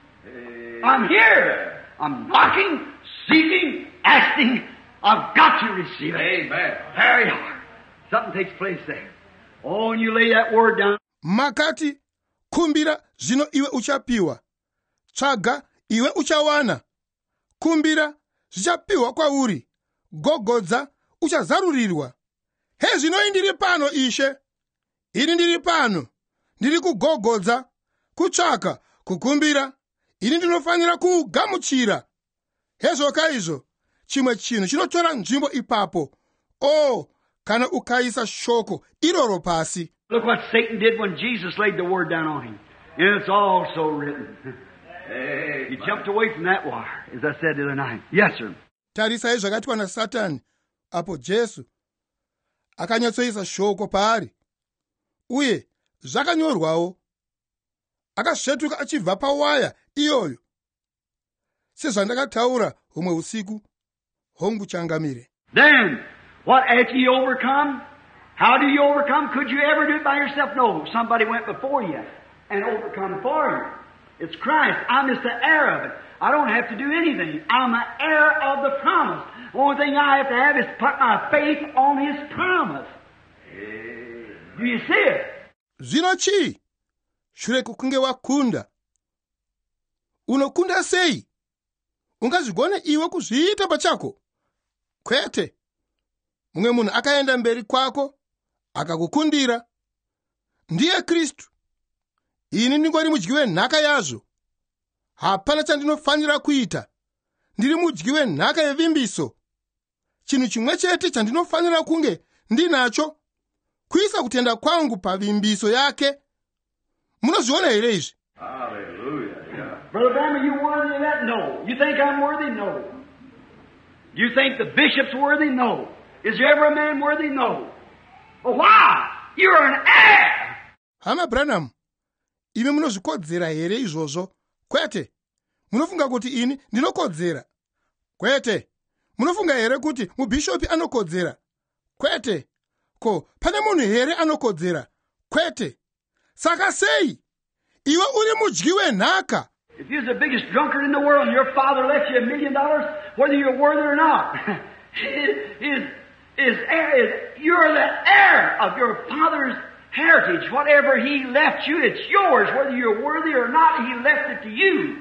I'm here. I'm knocking, seeking, asking. I've got to receive it. Amen. There you are. Something takes place there. Oh, and you lay that word down. Makati, kumbira, zvino iwe uchapiwa. Tsvaga, iwe uchawana. Kumbira, zvichapiwa kwauri. Gogodza, uchazarurirwa. Zvino ndiri pano, Ishe. Ini ndiri pano. Ndiri kugogodza, kutsvaka, kukumbira. Ini ndinofanira kugamuchira. Hezvoka izvo, chimwe chinhu chinotora nzvimbo ipapo. Oh, kana ukaisa shoko iroro pasi. Look what Satan did when Jesus laid the word down on him. And it's also written. He jumped away from that wire, as I said the other night. Yes, sir. Tarisai zvakaitwa naSatani apo Jesu akanyatsoisa shoko paari, uye zvakanyorwawo. Akasvetuka achibva pawaya iyoyo. Sezvandakataura humwe usiku, hongu changamire. Then, what after you overcome? How do you overcome? Could you ever do it by yourself? No, somebody went before you and overcome for you. It's Christ. I'm just the heir of it. I don't have to do anything. I'm an heir of the promise. The only thing I have to have is put my faith on His promise. Do you see it? Zvino chii? Shure kukunge wakunda. Unokunda sei? Ungazvigone iwe kuzviita pachako? Kwete. Mumwe munhu akaenda mberi kwako, akakukundira. Ndiye Kristu. Ini ndingori mudyi wenhaka yazvo. Hapana chandinofanira kuita. Ndiri mudyi wenhaka yevimbiso. Chinhu chimwe chete chandinofanira kunge ndinacho, kuisa kutenda kwangu pavimbiso yake. Munozviona here izvi? Hallelujah. Yeah. Brother Branham, are you worthy of that? No. You think I'm worthy? No. You think the bishop's worthy? No. Is there ever a man worthy? No. Well, why? You're an heir. Hama Branham, imi munozvikodzera here izvozvo? Kwete. Munofunga kuti ini ndinokodzera? Kwete. Munofunga here kuti mubhishopi anokodzera? Kwete. Ko, pane munhu here anokodzera? Kwete. Saka sei? Iwe uri mudyi wenhaka. If you're the biggest drunkard in the world and your father left you $1 million, whether you're worthy or not, you're the heir of your father's heritage. Whatever he left you, it's yours. Whether you're worthy or not, he left it to you.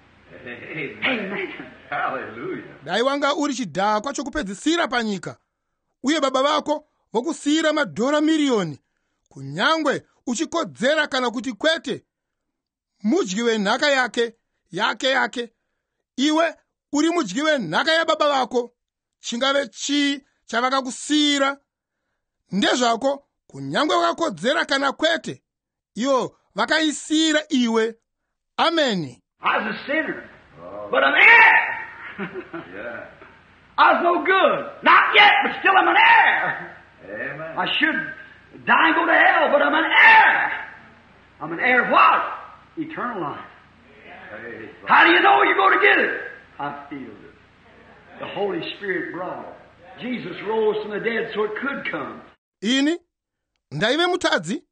Amen. Hallelujah. Dai wanga uri chidhakwa chokupedzisira panyika, uye baba vako vokusiyira madhora miriyoni, kunyangwe uchikodzera kana kuti kwete, mudyi wenhaka yake. Iwe uri mudyi wenhaka yababa vako. Chingave chii chavakakusiyira ndezvako, kunyangwe wakakodzera kana kwete, iwo vakaisiyira iwe. Amen. I was a sinner, but I'm heir. Yeah. I was no good. Not yet, but still I'm an heir. Amen. I should die and go to hell, but I'm an heir. I'm an heir of what? Eternal life. Praise God. How do you know you're going to get it? I feel it. The Holy Spirit brought it. Jesus rose from the dead so it could come. Ini ndaive mutadzi,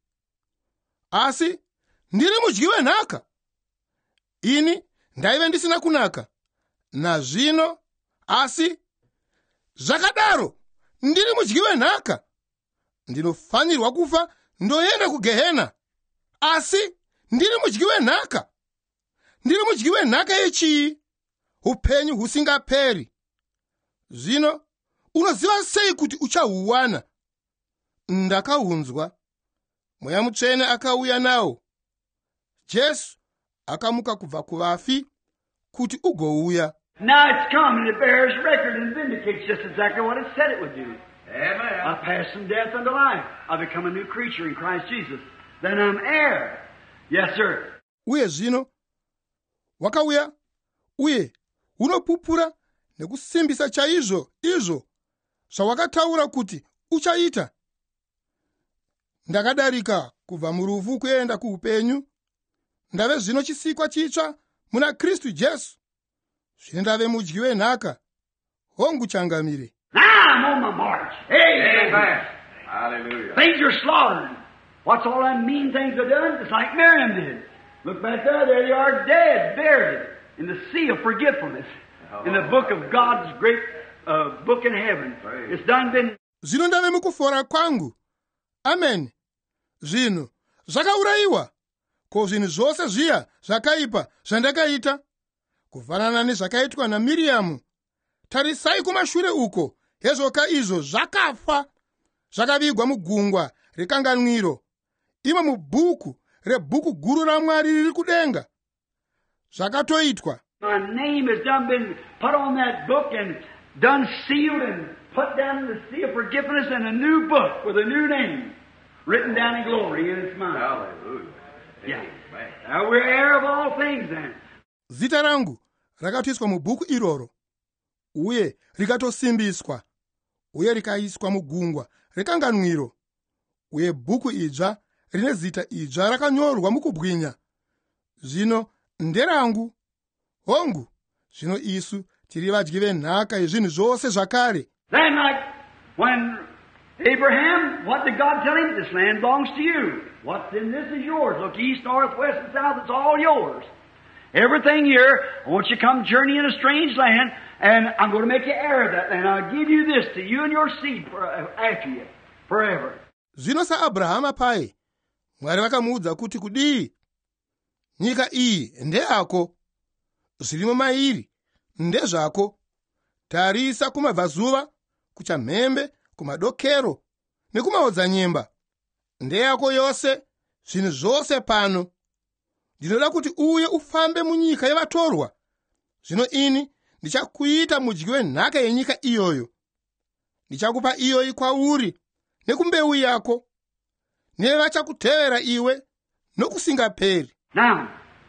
asi ndiri mudyi wenhaka. Ini ndaive ndisina kunaka, nazvino asi zvakadaro ndiri mudyi wenhaka. Ndinofanirwa kufa ndoenda kugehena, asi ndiri mudyi wenhaka. Ndiri mudyi wenhaka yechii? Upenyu husingaperi. Zvino unoziva sei kuti uchahuwana? Ndakaunzwa. Mweya Mutsvene akauya nawo. Jesu akamuka kubva kuvafi kuti ugouya. Now it's come and it bears record and vindicates just exactly what it said it would do. Amen. I pass from death unto life. I become a new creature in Christ Jesus. Then I'm heir. Yes, sir. Uye zvino wakauya, uye unopupura nekusimbisa chaizvo izvo zvawakataura kuti uchaita. Ndakadarika kubva murufu kuenda kuupenyu. Ndave zvino chisikwa chitsva muna Kristu Jesu. Zvino ndave mudyi wenhaka. Hongu changamire. Now I'm on my march. Amen. Amen. Hallelujah. Things are slaughtered. What's all them mean things are done? It's like Miriam did. Look back there, there you are, dead, buried in the sea of forgetfulness. In the book of God's great book in heaven. It's done been. Zvino ndave mukufora kwangu. Amen. Zvino zvakaurayiwa. Ko zvinhu zvose zviya zvakaipa zvandakaita, kufanana nezvakaitwa naMiriamu. Tarisai kumashure uko, hezvoka izvo zvakafa, zvakavigwa mugungwa rekanganwiro, imo mubhuku rebhuku guru raMwari riri kudenga. Zvakatoitwa. My name has done been put on that book and done sealed and put down in the sea of forgiveness in a new book with a new name, written down in glory in its mind. Hallelujah. Yeah. Amen. Now we're heir of all things then. Zita rangu rakatoiswa mubhuku iroro, uye rikatosimbiswa, uye rikaiswa mugungwa rekanganwiro, uye bhuku idzva rine zita idzva rakanyorwa mukubwinya. Zvino nderangu. Hongu, zvino isu tiri vadyi venhaka yezvinhu zvose zvakare. Then like when Abraham, what did God tell him? This land belongs to you. What's in this is yours. Look east, north, west, and south. It's all yours. Everything here, I want you to come journey in a strange land, and I'm going to make you heir of that land. I'll give you this to you and your seed after you, forever. Zvino saAbrahama pai, Mwari vakamuudza kuti kudii? Nyika iyi ndeyako. Zvirimo mairi ndezvako. Tarisa kumabvazuva, kuchamhembe, kumadokero nekumaodzanyemba. Ndeyako yose, zvinhu zvose pano. Ndinoda kuti uye ufambe munyika yevatorwa. Zvino ini ndichakuita mudyi wenhaka yenyika iyoyo. Ndichakupa iyoyi kwauri nekumbeu yako, nevachakutevera iwe nokusingaperi. Now,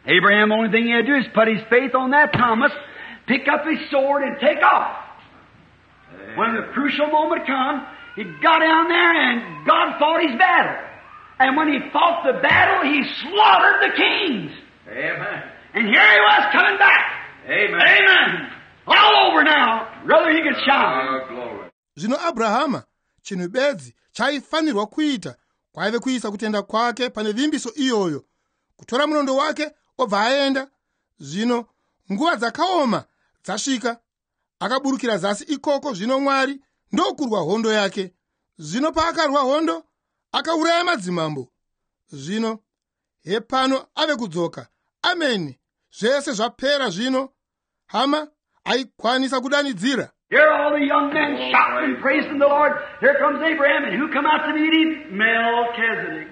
Abraham, the only thing he had to do is put his faith on that promise, pick up his sword and take off. When the crucial moment come, he got down there and God fought his battle. And when he fought the battle, he slaughtered the kings. Amen. And here he was coming back. Amen. Amen. All over now. Brother, he could shine. Oh, glory. Zvino Abrahama chinhu bedzi chaifanirwa kuita kwaive kuisa kutenda kwake pane vimbiso iyoyo, kutora munondo wake obva aenda. Zvino nguva dzakaoma dzasvika, akaburukira zasi ikoko. Zvino Mwari ndokurwa hondo yake. Zvino paakarwa hondo akauraya madzimambo. Zvino hepano ave kudzoka. Ameni. Zvese zvapera. Zvino hama aikwanisa kudanidzira. Here all the young men shouting and praising the Lord. Here comes Abraham, and who come out to meet him? Melchizedek,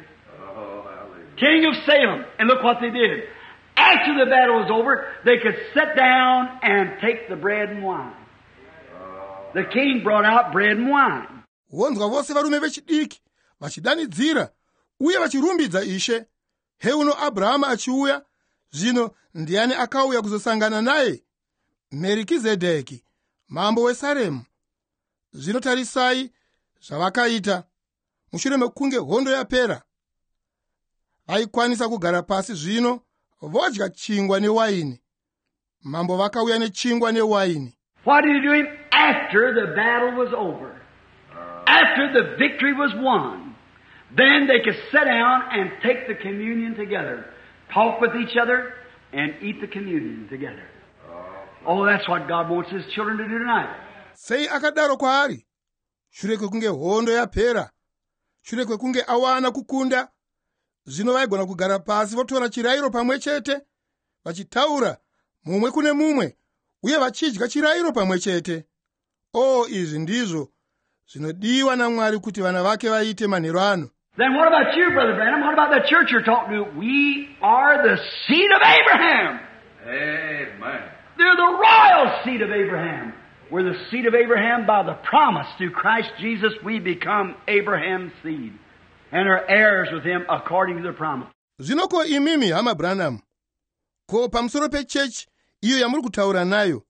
king of Salem. And look what they did. After the battle was over, they could sit down and take the bread and wine. The king brought out bread and wine. Vonzwa vose varume vechidiki vachidanidzira uye vachirumbidza Ishe. Heuno Abrahama achiuya. Zvino ndiani akauya kuzosangana naye? Merikizedeki, mambo weSaremu. Zvino tarisai zvavakaita. Mushure mekunge hondo yapera, vaikwanisa kugara pasi. Zvino vodya chingwa newaini. Mambo vakauya nechingwa newaini. What did he do him? After the battle was over, after the victory was won, then they could sit down and take the communion together, talk with each other, and eat the communion together. Oh, that's what God wants His children to do tonight. Sei akadaro kwaari, shure kwekunge hondo yapera, shure kwekunge awana kukunda. Zvino vaigona kugara pasi votora chirayiro pamwe chete, vachitaura mumwe kune mumwe, uye vachidya chirayiro pamwe chete. Izvi ndizvo zvinodiwa naMwari kuti vana vake vaite manheru ano. Then what about you, Brother Branham? What about the church you're talking to? We are the seed of Abraham. Amen. They're the royal seed of Abraham. We're the seed of Abraham by the promise through Christ Jesus. We become Abraham's seed and are heirs with him according to the promise. Zvino ko imimi hama Branham, ko pamusoro pechechi iyo yamuri kutaura nayo,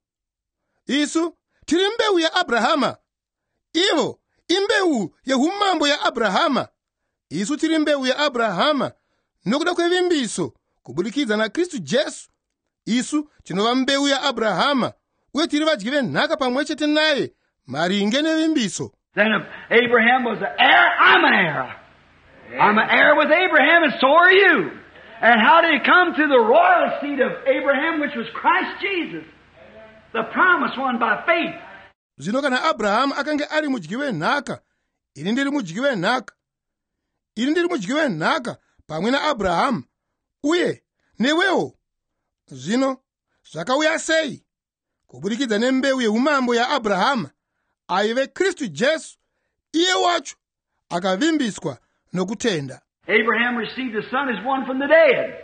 isu tiri mbeu ya Abrahama, ivo imbeu yehumambo ya Abrahama. Isu tiri mbeu ya Abrahama nokuda kwevimbiso kubudikidza naKristu Jesu. Isu tinova mbeu ya Abrahama uye tiri vadyi venhaka pamwe chete naye maringe nevimbiso. Then if Abraham was an heir, I'm an heir. I'm an heir with Abraham, and so are you. And how did he come to the royal seed of Abraham, which was Christ Jesus, the promised one by faith? Zvino kana Abrahama akange ari mudyi wenhaka, ini ndiri mudyi wenhaka. Ini ndiri mudyi wenhaka pamwe naAbhurahama, uye newewo. Zvino zvakauya sei? Kubudikidza nembeu yeumambo yaAbhurahama, aive Kristu Jesu, iye wacho akavimbiswa nokutenda. Abraham received a son as one from the dead.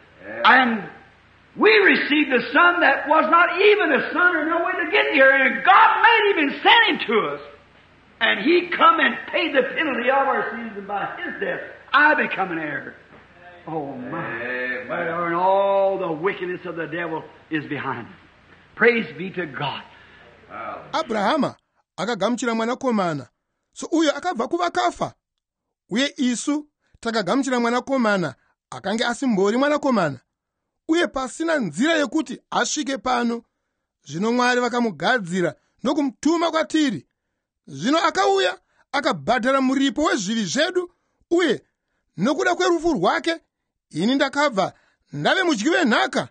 And we received a son that was not even a son or no way to get here. And God made him and sent him to us. And he come and paid the penalty of our sins, and by his death, I become an heir. Oh my. And all the wickedness of the devil is behind us. Praise be to God. Abrahama akagamuchira mwanakomana, so uyo akabva kuvakafa. Uye isu takagamuchira mwanakomana akange asimbori mwanakomana, uye pasina nzira yekuti asvike pano. Zvino Mwari vakamugadzira nokumutuma kwatiri. Zvino akauya akabhadhara muripo wezvivi zvedu, uye nokuda kwerufu rwake ini ndakabva ndave mudyi wenhaka.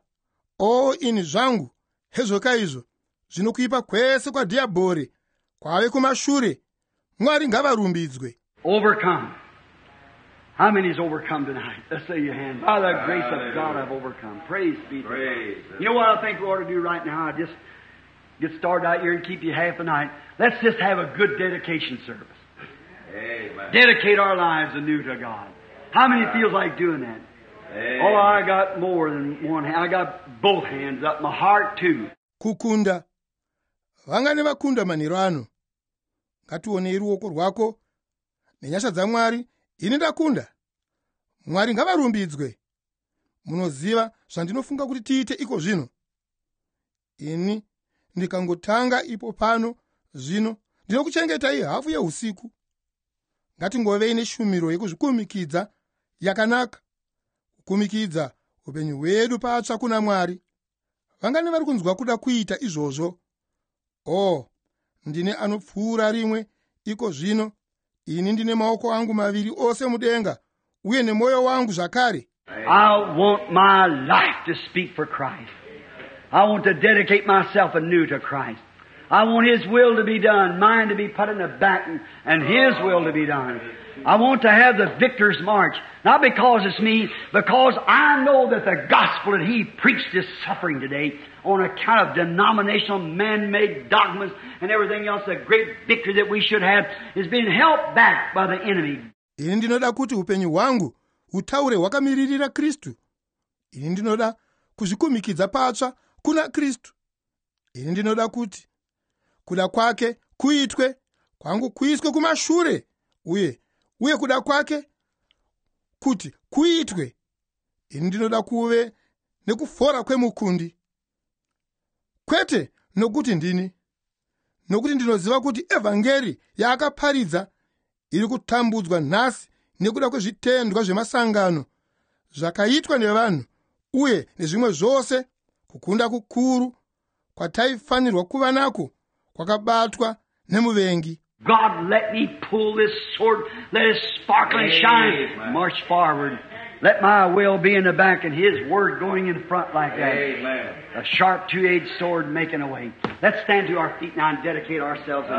Ini zvangu hezvoka izvo zvinokuipa kwese kwadhiabhori kwave kumashure. Mwari ngavarumbidzwe. Overcome. How many is overcome tonight? Let's say your hand. By the grace of God, I've overcome. Praise be to God. You know what I think we ought to do right now? I just get started out here and keep you half a night. Let's just have a good dedication service. Amen. Dedicate our lives anew to God. How many feels like doing that? Amen. Oh, I got more than one hand. I got both hands up. My heart too. Kukunda. Vangane vakunda manheru ano. Ngatione ruoko rwako nenyasha dzaMwari. Ini ndakunda. Mwari ngavarumbidzwe. Munoziva zvandinofunga kuti tiite iko zvino. Ini ndikangotanga ipo pano zvino ndinokuchengetai hafu yeusiku. Ngatingovei neshumiro yekuzvikumikidza yakanaka, kukumikidza upenyu hwedu patsva kuna Mwari. Vangani vari kunzwa kuda kuita izvozvo? Ndine anopfuura rimwe iko zvino. Ini ndine maoko angu maviri ose mudenga, uye nemwoyo wangu zvakare. I want my life to speak for Christ. I want to dedicate myself anew to Christ. I want His will to be done, mine to be put in the back, and His will to be done. I want to have the victor's march, not because it's me, because I know that the gospel that He preached is suffering today on account of denominational man-made dogmas and everything else. The great victory that we should have is being held back by the enemy. Ini ndinoda kuti upenyu hwangu hutaure hwakamiririra Kristu. Ini ndinoda kuzvikumikidza patsva kuna Kristu. Ini ndinoda kuti kuda kwake kuitwe, kwangu kuiswe kumashure, uye kuda kwake kuti kuitwe. Ini ndinoda kuve nekufora kwemukundi. Kwete nokuti ndini, nokuti ndinoziva kuti evhangeri yaakaparidza iri kutambudzwa nhasi nekuda kwezvitendwa zvemasangano zvakaitwa nevanhu, uye nezvimwe zvose kukunda kukuru kwataifanirwa kuva nako kwakabatwa nemuvengi. God, let me pull this sword, let it sparkle and shine, march forward. Let my will be in the back and His word going in front like that. Amen. A sharp two-edged sword making a way. Let's stand to our feet now and dedicate ourselves.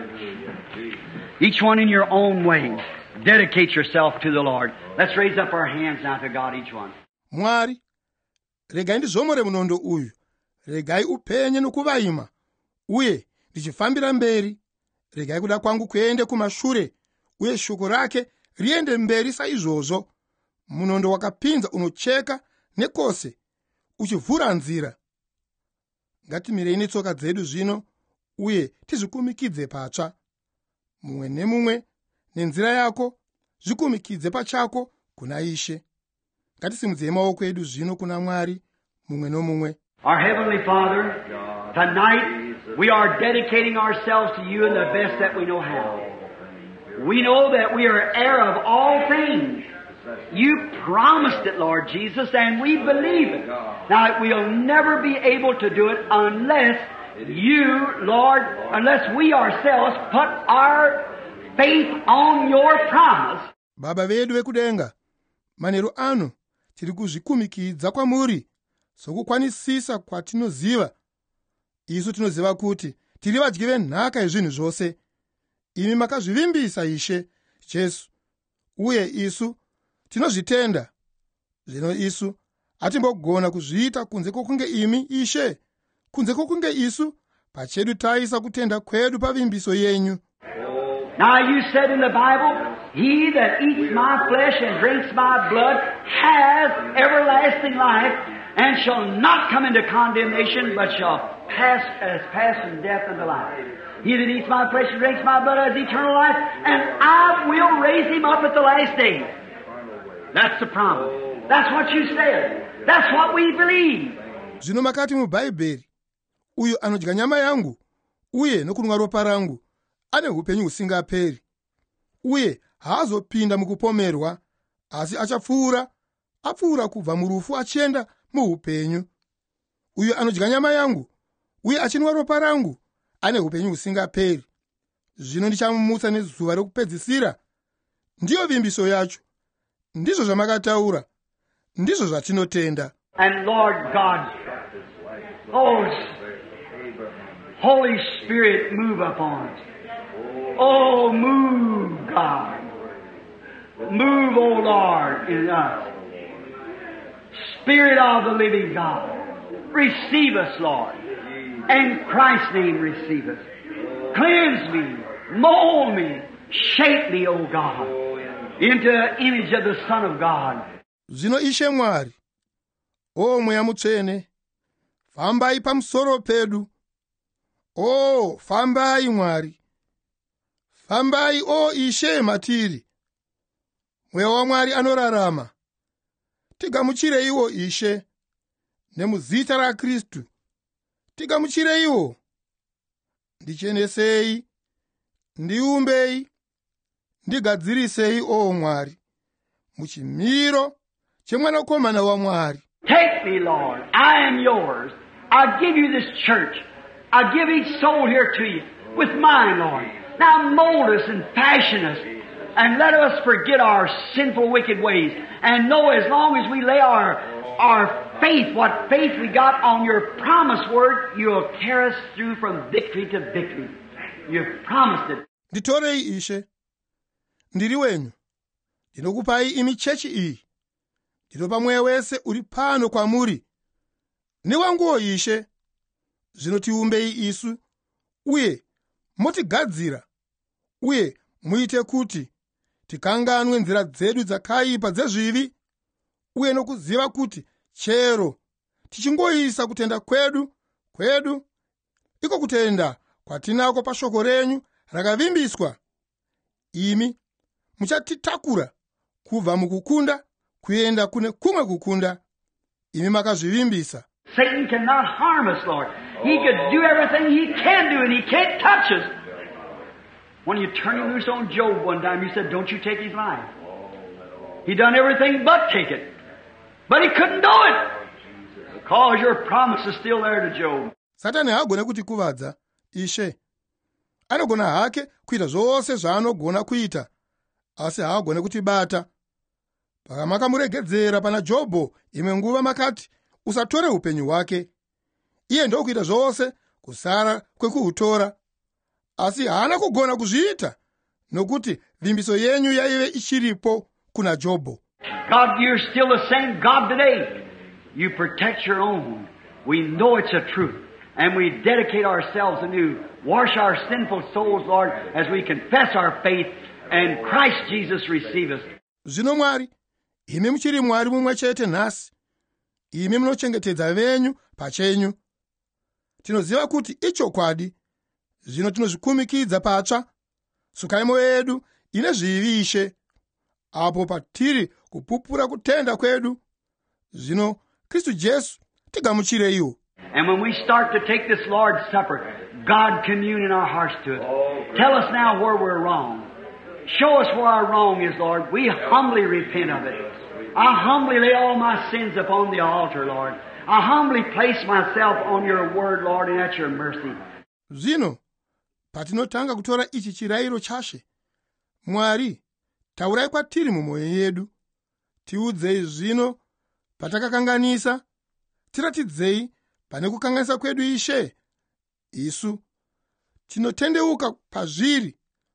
Each one in your own way. Dedicate yourself to the Lord. Let's raise up our hands now to God, each one. Mwari, regai ndizvomore munondo uyu. Regai upenye nokuvaima, uye ndichifambira mberi. Regai kuda kwangu kuende kumashure, uye shoko rake riende mberi saizvozvo. Munondo wakapinza unocheka nekose, uchivhura nzira. Ngatimirei netsoka dzedu zvino, uye tizvikumikidze patsva. Mumwe nemumwe nenzira yako, zvikumikidze pachako kuna Ishe. Ngatisimudzei maoko edu zvino kuna Mwari, mumwe nomumwe. Our Heavenly Father, tonight we are dedicating ourselves to You in the best that we know how. We know that we are heir of all things. You promised it, Lord Jesus, and we believe it. Now, we'll never be able to do it unless You, Lord, unless we ourselves put our faith on Your promise. Baba vedu vekudenga, manheru ano tiri kuzvikumikidza kwamuri sokukwanisisa kwatinoziva. Isu tinoziva kuti tiri vadyi venhaka yezvinhu zvose. Imi makazvivimbisa, Ishe Jesu, uye isu tinozvitenda. Zvino isu hatimbogona kuzviita kunze kwokunge imi, Ishe, kunze kwokunge isu pachedu taisa kutenda kwedu pavimbiso yenyu. Now you said in the Bible, He that eats my flesh and drinks my blood has everlasting life, and shall not come into condemnation, but shall pass from death unto life. He that eats my flesh and drinks my blood has eternal life, and I will raise him up at the last day. That's the promise. That's what you said. That's what we believe. Zvino makati muBhaibheri, uyo anodya nyama yangu uye nokunwa ropa rangu ane upenyu husingaperi, uye haazopinda mukupomerwa, asi apfuura kubva murufu achienda muupenyu. Uyo anodya nyama yangu uye achinwa ropa rangu ane upenyu husingaperi. Zvino ndichamumutsa nezuva rekupedzisira. Ndiyo vimbiso yacho. Ndizvo zvamakataura. Ndizvo zvatinotenda. And Lord God, oh, Holy Spirit, move upon us. Oh, move, God. Move, oh Lord, in us. Spirit of the living God, receive us, Lord. In Christ's name, receive us. Cleanse me, mold me, shape me, O God, into the image of the Son of God. Zvino Ishe Mwari, o Mweya Mutsvene, fambai pamusoro pedu. O, fambai Mwari. Fambai, o Ishe matiri. Mweya waMwari anorarama. tigamuchire iwo Ishe, nemuzita raKristu tigamuchire iwo. Ndichenesei, ndiumbei, ndigadzirisei o Mwari, muchimiro chemwanakomana wa Mwari. Take me, Lord. I am yours. I give you this church. I give each soul here to you with mine, Lord. Now mold us and fashion us and let us forget our sinful, wicked ways and know as long as we lay our faith, what faith we got on your promised word, you'll carry us through from victory to victory. You've promised it. Nditorei Ishe, ndiri wenyu, ndinokupai imi chechi iyi, ndinopa mweya wese uri pano kwamuri. Ni wanguwo Ishe, zvinotiumbei isu, uye motigadzira, uye muite kuti tikanganwe nzira dzedu dzakaipa dzezvivi, uye nokuziva kuti chero tichingoisa kutenda kwedu iko kutenda kwatinako pashoko renyu rakavimbiswa, imi muchatitakura kubva mukukunda kuenda kune kumwe kukunda imi makazvivimbisa. Satan cannot harm us, Lord. He could do everything he can do, and he can't touch us. When you turned him loose on Job one time, you said, don't you take his life. He done everything but take it. But he couldn't do it, because your promise is still there to Job. Satani hagona kutikuvadza, Ishe. Anogona hake kuita zvose zvaanogona kuita, asi haagone kutibata. Pakamakamuregedzera pana Jobho imwe nguva makati, usatore upenyu hwake. Iye ndokuita zvose kusara kwekuhutora, asi haana kugona kuzviita, nokuti vimbiso yenyu yaive ichiripo kuna Jobho. God, you're still the same God today. You protect your own. We know it's a truth. And we dedicate ourselves anew. Wash our sinful souls, Lord, as we confess our faith, and Christ Jesus receive us. Zvino Mwari, imi muchiri Mwari mumwe chete nhasi. Imi munochengetedza venyu pachenyu. Tinoziva kuti ichokwadi. Zvino tinozvikumikidza patsva. Sukai mwoyo yedu ine zvivi Ishe. Apo patiri kupupura kutenda kwedu. Zvino Kristu Jesu tigamuchire iwo. And when we start to take this Lord's Supper, God commune in our hearts to it. Tell us now where we're wrong. Show us where our wrong is, Lord. We humbly repent of it. I humbly lay all my sins upon the altar, Lord. I humbly place myself on your word, Lord, and at your mercy. Zvino, patinotanga kutora ichi chirayiro chashe. Mwari, taurai kwatiri mumwoyo yedu. Tiudzei zvino patakakanganisa. Tiratidzei pane kukanganisa kwedu Ishe. Isu tinotendeuka pazviri.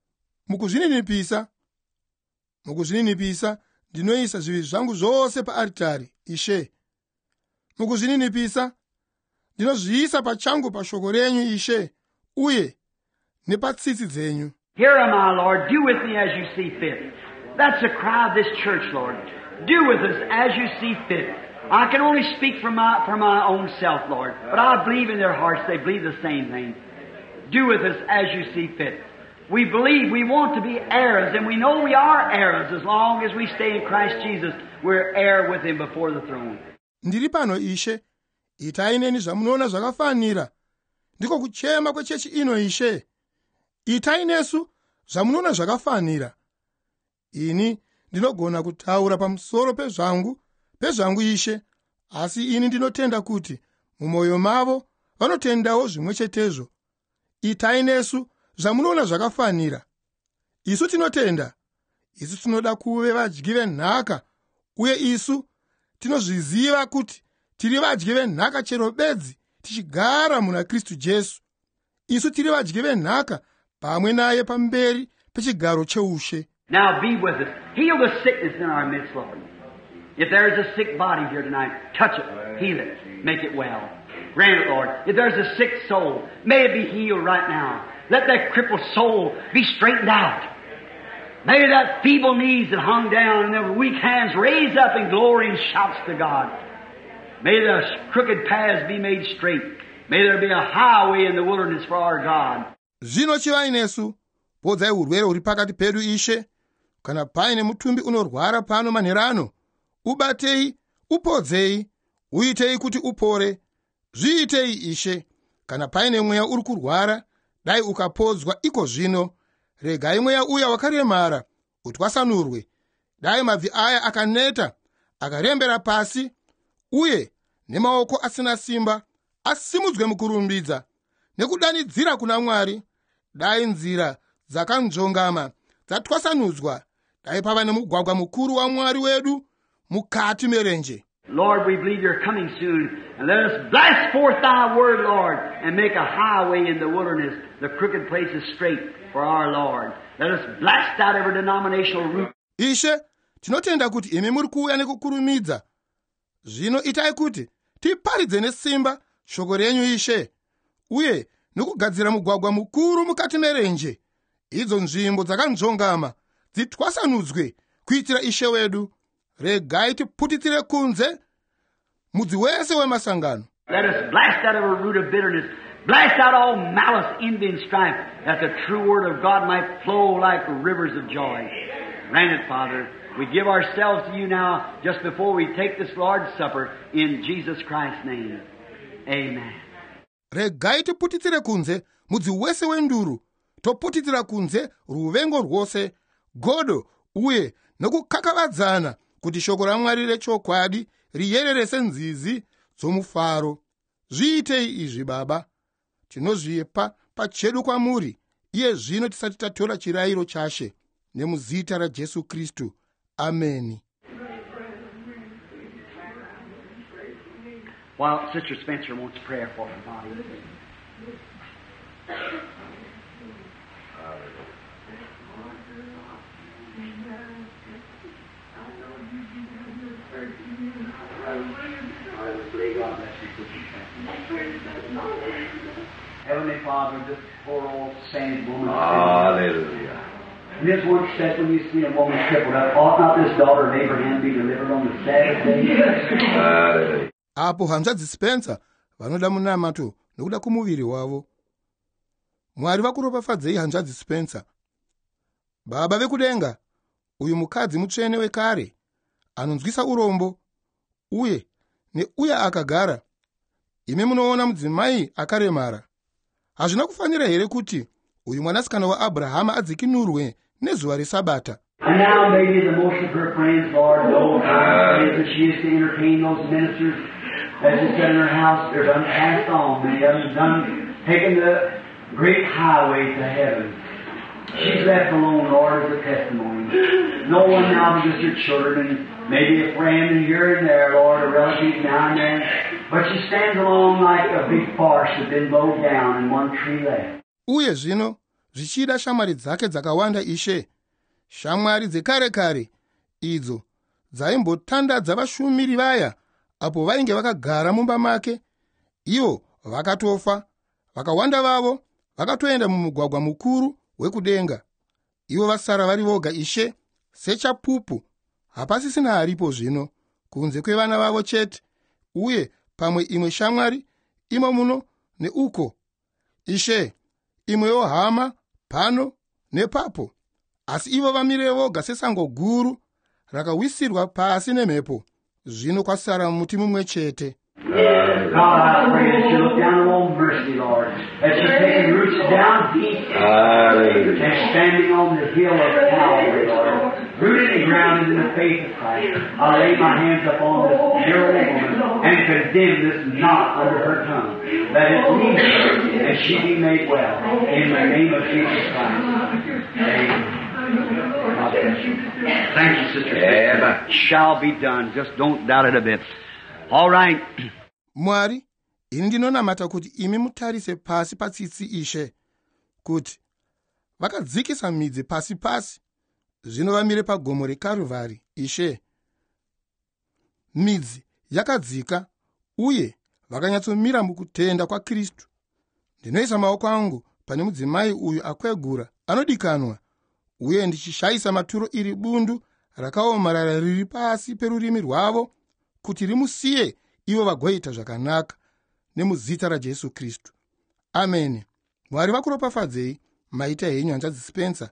Mukuzvininipisa ndinoisa zvivi zvangu zvose paaritari Ishe. Mukuzvininipisa ndinozviisa pachangu pashoko renyu Ishe, uye nepatsitsi dzenyu. Here am I, Lord. Do with me as you see fit. That's the cry of this church, Lord. Do with us as you see fit. I can only speak for my own self, Lord, but I believe in their hearts they believe the same thing. Do with us as you see fit. We believe we want to be heirs, and we know we are heirs as long as we stay in Christ Jesus. We're heir with Him before the throne. Ndiri pano Ishe, itai neni zvamunoona zvakafanira. Ndiko kuchema kwechechi ino Ishe. Itai nesu zvamunoona zvakafanira. Ini ndinogona kutaura pamusoro pezvangu Ishe, asi ini ndinotenda kuti mumwoyo mavo vanotendawo zvimwe chetezvo. Itai nesu zvamunoona zvakafanira. Isu tinotenda. Isu tinoda kuve vadyi venhaka, uye isu tinozviziva kuti tiri vadyi venhaka chero bedzi tichigara muna Kristu Jesu. Isu tiri vadyi venhaka pamwe naye pamberi pechigaro cheushe. Now be with us. Heal the sickness in our midst, Lord. If there is a sick body here tonight, touch it, heal it, make it well. Grant it, Lord. If there's a sick soul, may it be healed right now. Let that crippled soul be straightened out. May that feeble knees that hung down and the weak hands raise up in glory and shouts to God. May the crooked paths be made straight. May there be a highway in the wilderness for our God. Zvino chivai nesu, podzai urwere uri pakati pedu Ishe, kana paine mutumbi unorwara pano manherano, ubatei Upodzei, uitei kuti upore, zviitei Ishe. Kana paine mweya uri kurwara, dai ukapodzwa iko zvino. Regai mweya uya wakaremara utwasanurwe. Dai mabvi aya akaneta, akarembera pasi, uye nemaoko asina simba asimudzwe mukurumbidza nekudanidzira kuna Mwari. Dai nzira dzakanzvongama dzatwasanudzwa, dai pava nemugwagwa mukuru waMwari wedu mukati merenje. Lord, we believe you're coming soon, and let us blast forth thy word, Lord, and make a highway in the wilderness, the crooked places straight for our Lord. Let us blast out every denominational root. Ishe, tinotenda kuti imi muri kuuya nekukurumidza. Zvino itai kuti tiparidze nesimba shoko renyu Ishe, uye nekugadzira mugwagwa mukuru mukati merenje. Idzo nzvimbo dzakanzvongama dzitwasanudzwe kuitira Ishe wedu. Regai tiputitire kunze mudzi wese wemasangano. Let us blast out every root of bitterness, blast out all malice, envy, and strife, that the true word of God might flow like rivers of joy. Grant it, Father. We give ourselves to you now, just before we take this Lord's Supper, in Jesus Christ's name. Amen. Regai tiputitire kunze mudzi wese wenduru, toputitira kunze ruvengo rwose, godo, uye nokukakavadzana, kuti shoko raMwari rechokwadi riyererese nzizi dzomufaro. Zviitei izvi Baba, tinozvipa pachedu kwamuri iye zvino tisati tatora chirayiro chashe, nemuzita raJesu Kristu. Ameni. While Sister Spencer wants prayer for her body. Heavenly Father, this poor old sainted woman. Hallelujah. And this word said, when you see a woman crippled up, ought not this daughter of Abraham be delivered on the Sabbath day? Hallelujah. Apo hanzvadzi Spencer vanoda munamato nokuda kumuviri wavo. Mwari vakuropafadzei hanzvadzi Spencer. Baba vekudenga, uyu mukadzi mutsvene wekare anonzwisa urombo, uye neuya akagara. Imi munoona mudzimai akaremara. Hazvina kufanira here kuti uyu mwanasikana waAbrahama adzikinurwe nezuva reSabata? And now maybe the most of her friends, Lord, those that she used to entertain, those ministers that just sit in her house, they're done passed on. Many of them done taken the great highway to heaven. She's left alone, Lord, as a testimony. No one now but just your children, and maybe a friend here and there, Lord, a relative now and then. But she stands alone like a big forest that's been mowed down and one tree left. Uye zvino zvichida shamwari dzake dzakawanda Ishe, shamwari dzekare kare, idzo dzaimbotandadza vashumiri vaya apo vainge vakagara mumba make. Ivo vakatofa, vakawanda vavo vakatoenda mumugwagwa mukuru wekudenga. Ivo vasara vari voga Ishe, sechapupu. Hapasisina haripo zvino kunze kwevana vavo chete, uye pamwe imwe shamwari imo muno neuko. Ishe, imwewo hama pano nepapo, asi ivo vamire voga sesango guru rakawisirwa pasi nemhepo. Zvino kwasara muti mumwe chete. God, I pray that you look down on mercy, Lord, that you're taking roots down deep and standing on the hill of Calvary, Lord, rooted and grounded in the faith of Christ. I lay my hands upon this dear old woman and condemn this knot under her tongue, that it leave her and she be made well. In the name of Jesus Christ. Amen. Thank you, Sister. Amen. Shall be done. Just don't doubt it a bit. All right. Mwari, ini ndinonamata kuti imi mutarise pasi patsitsi Ishe, kuti vakadzikisa midzi pasi pasi, zvino vamire pagomo reKarvari. Ishe, midzi yakadzika, uye vakanyatsomira mukutenda kwa Kristu. Ndinoisa maoko angu pane mudzimai uyu akwegura, anodikanwa, uye ndichishayisa maturo iri bundu rakaomarara riri pasi perurimi rwavo, kuti rimusiye ivo vagoita zvakanaka, nemuzita raJesu Kristu. Ameni. Mwari vakuropafadzei, maita henyu hanzvadzi Spencer.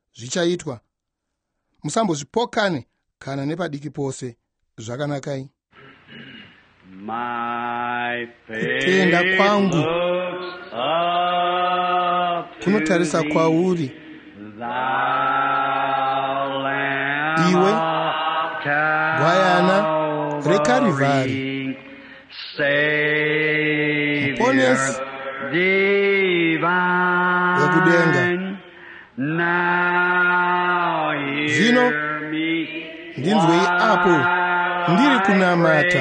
Zvichaitwa. Musambozvipokane kana nepadiki pose. Zvakanakai. My Kutenda faith kwangu looks up to kunotarisa thee, kwauri, thou Lamb Iwe, of Gwayana reKarivari, Calvary, Savior Mponesi wekudenga. divine. Now Zvino hear me ndinzwei apo ndiri kunamata.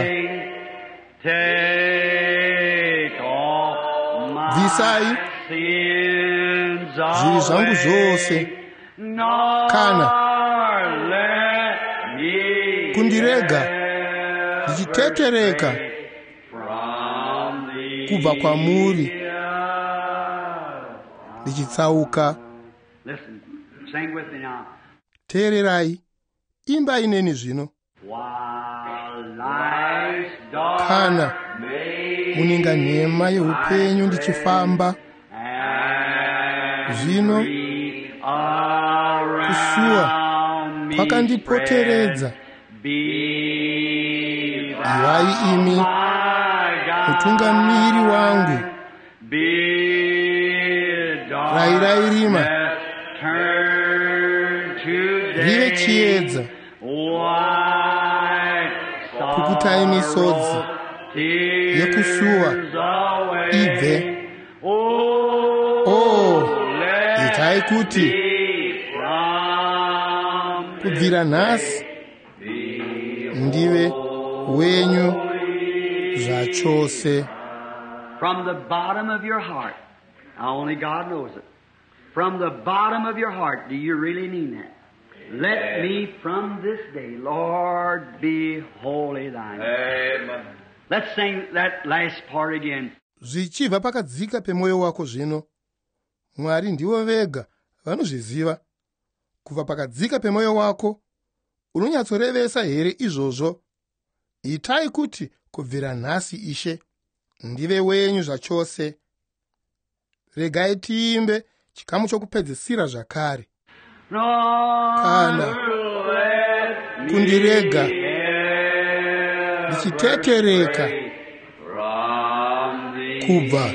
Take all my Bvisai sins zvivi zvangu zvose, nor kana let me kundirega ndichitetereka from thee. kubva kwamuri, ndichitsauka. Listen, sing with me now. Teererai, imbai neni zvino. While life's dark Kana maze muninga nhema yeupenyu ndichifamba, zvino kusuwa kwakandipoteredza. Iwai imi mutungamiri wangu, rayirai rima rive chiedza, pukutai misodzi yekusuwa ibve. Itai kuti kubvira nhasi ndive wenyu zvachose. From the bottom of your heart, now only God knows it. From the bottom of your heart, do you really mean that? Let me from this day, Lord, be holy thine. Amen. Let's sing that last part again. Zvichibva pakadzika pemwoyo wako zvino, Mwari ndivo vega vanozviziva. Kubva pakadzika pemwoyo wako, unonyatsorevesa here izvozvo? Itai kuti kubvira nhasi Ishe ndive wenyu zvachose. Regai tiimbe chikamu chokupedzisira zvakare. Kana kundirega ndichitetereka kubva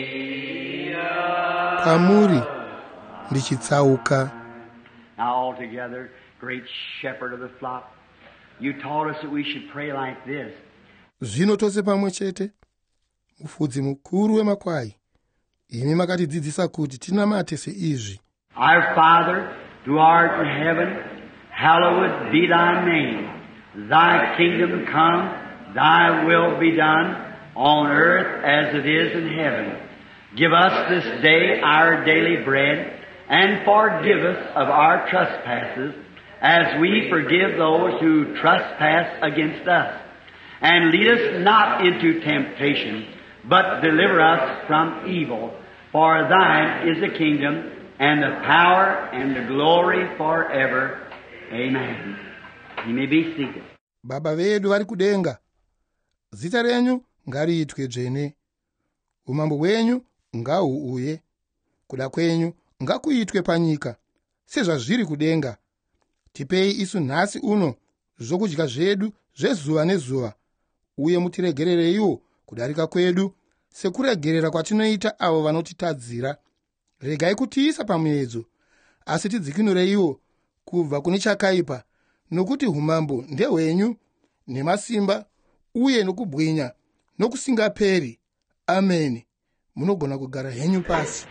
kwamuri, ndichitsauka. Now all together, great shepherd of the flock, you taught us that we should pray like this. Zvino tose pamwe chete, mufudzi mukuru wemakwai, imi makatidzidzisa kuti tinamate seizvi. Our Father, who art in heaven, hallowed be thy name. Thy kingdom come, thy will be done, on earth as it is in heaven. Give us this day our daily bread, and forgive us of our trespasses, as we forgive those who trespass against us. And lead us not into temptation, but deliver us from evil. For thine is the kingdom, and the power, and the glory forever. Amen. You may be seated. Baba vedu vari kudenga, zita renyu ngariitwe dzvene. Umambo hwenyu ngahuuye. Kuda kwenyu ngakuitwe panyika sezvazviri kudenga. Tipei isu nhasi uno zvokudya zvedu zvezuva nezuva, uye mutiregerereiwo kudarika kwedu sekuregerera kwatinoita avo vanotitadzira. Regai kutiisa pamuedzo, asi tidzikinureiwo kubva kune chakaipa, nokuti umambo ndehwenyu, nemasimba uye nokubwinya nokusingaperi. Ameni. Munogona kugara henyu pasi.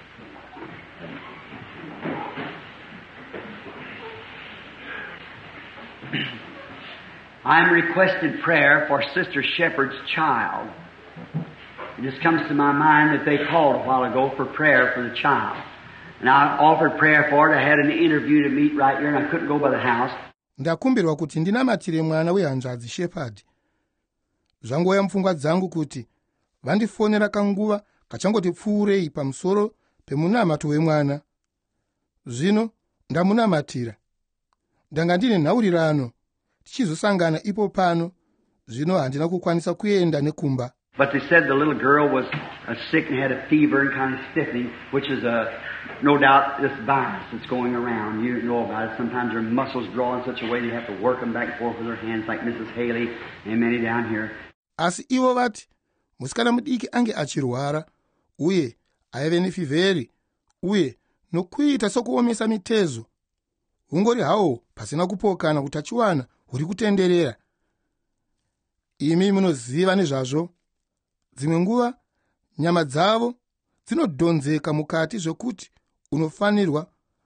I'm requested prayer for Sister Shepherd's child. It just comes to my mind that they called a while ago for prayer for the child. And I offered prayer for it. I had an interview to meet right here, and I couldn't go by the house. Ndakumbirwa kuti ndinamatire mwana wehanzvadzi Shepherd. Zvangoya mupfungwa dzangu kuti vandifonera kanguva kachangoti pfuurei pamusoro pemunamato wemwana. Zvino ndamunamatira. Ndanga ndine nhaurirano tichizosangana ipo pano. Zvino handina kukwanisa kuenda nekumba. But they said the little girl was sick and had a fever and kind of stiffening, which is no doubt this virus that's going around. You know about it. Sometimes their muscles draw in such a way they have to work them back and forth with their hands, like Mrs. Haley and many down here. Asi ivo vati musikana mudiki ange achirwara uye aive nefivheri uye nokuita sokuomesa mitezo, hungori hawo pasina kupokana utachiwana huri kutenderera. Imi munoziva nezvazvo. Dzimwe nguva nyama dzavo dzinodhonzeka mukati zvokuti unofanirwa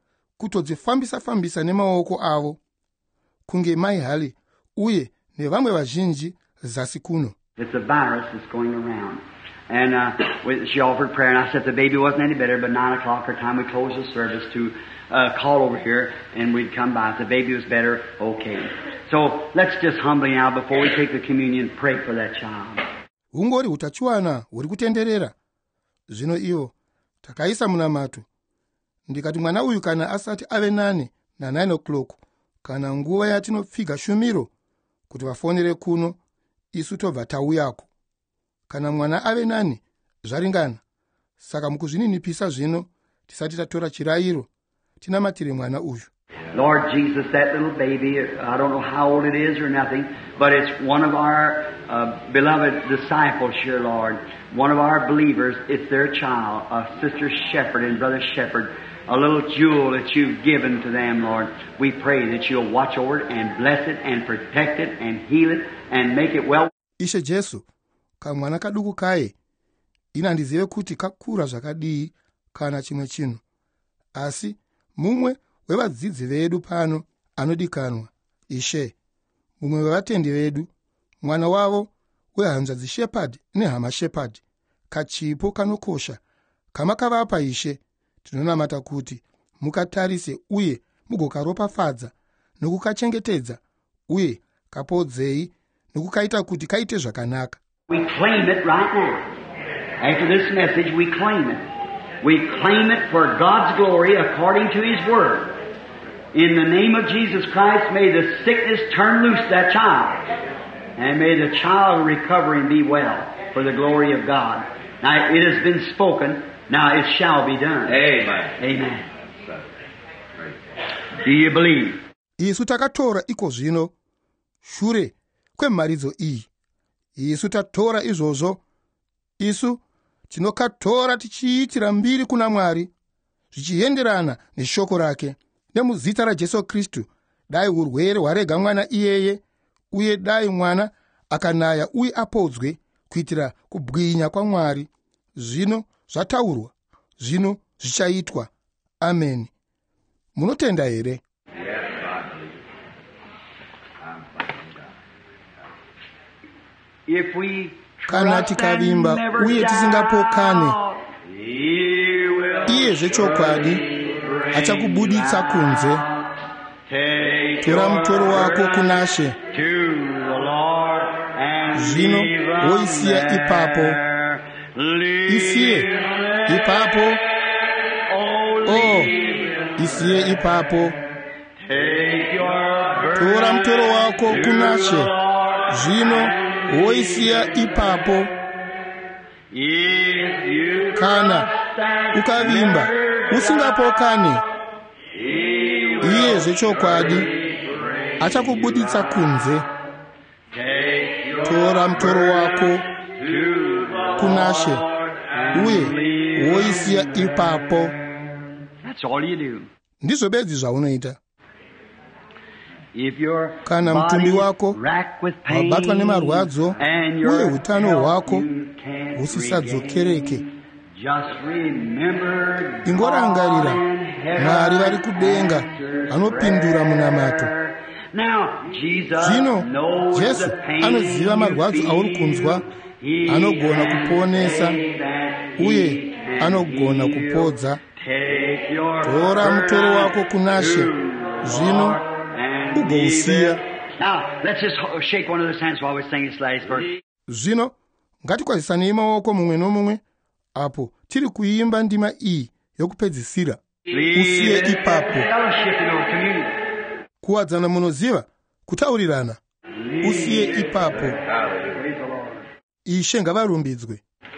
kutodzifambisa nemaoko avo, kunge mai hali uye nevamwe vazhinji zasi kuno. It's a virus that's going around. And she offered prayer, and I said the baby wasn't any better, but 9 o'clock our time we closed the service to call over here, and we'd come by. If the baby was better, okay. So let's just humbly now, before we take the communion, pray for that child. Hungori utachiwana huri kutenderera. Zvino ivo takaisa munamato. Ndikati mwana uyu kana asati ave nane na 9 o'clock, kana nguva yatinopfiga shumiro, kuti vafonere kuno, isu tobva tauyako. Kana mwana ave nani zvaringana. Saka mukuzvininipisa zvino tisati tatora chirayiro tinamatire mwana uyu. Lord Jesus, that little baby, I don't know how old it is or nothing, but it's one of our beloved disciples here, Lord. One of our believers, it's their child, Sister Shepherd and Brother Shepherd, a little jewel that you've given to them, Lord. We pray that you'll watch over it and bless it and protect it and heal it and make it well. Ishe Jesu, kamwana kaduku kaye, ina ndizive kuti kakura zvakadii kana chimwe chinhu. Asi mumwe wevadzidzi vedu pano anodikanwa, Ishe, mumwe wevatendi vedu, mwana wavo wehanzvadzi Shepherd nehama Shepherd, kachipo kanokosha kamakavapa Ishe. Tinonamata kuti mukatarise uye mugokaropafadza nokukachengetedza uye kapodzei nokukaita kuti kaite zvakanaka. We claim it right now. After this message, we claim it. We claim it for God's glory according to His Word. In the name of Jesus Christ, may the sickness turn loose that child. And may the child recover and be well for the glory of God. Now, it has been spoken. Now, it shall be done. Amen. Amen. Do you believe? Isu takatora iko zvino shure kwemharidzo iyi. Isu tatora izvozvo. Isu tinokatora tichiitira mbiri kuna Mwari, zvichienderana neshoko rake, nemuzita raJesu Kristu. Dai urwere hwarega mwana iyeye, uye dai mwana akanaya uye apodzwe, kuitira kubwinya kwaMwari. Zvino zvataurwa, zvino zvichaitwa. Amen. Munotenda here? If we kana tikavimba uye tisingapokane, iye zvechokwadi achakubuditsa kunze. Tora mutoro wako kuna She. Zvino woisiya ipapo. Isiye ipapo. Oh, isiye ipapo. Tora mutoro wako kuna She. Zvino woisiya ipapo. Kana ukavimba usingapokane, iye zvechokwadi achakubuditsa kunze. Tora mutoro wako kuna She uye woisiya ipapo. That's all you do. Ndizvo bedzi zvaunoita. If your kana mutumbi wako wabatwa nemarwadzo uye utano hwako husisadzokereke, ingorangarira Mwari vari kudenga anopindura munamato. Zvino Jesu anoziva marwadzo auri kunzwa, anogona kuponesa uye anogona kupodza. Tora mutoro wako kuna She, zvino ugousiya. Zvino ngatikwazisane maoko mumwe nomumwe apo tiri kuimba ndima iyi yokupedzisira. Usiye ipapo. Kuwadzana munoziva kutaurirana. Usiye ipapo. Ishe ngavarumbidzwe.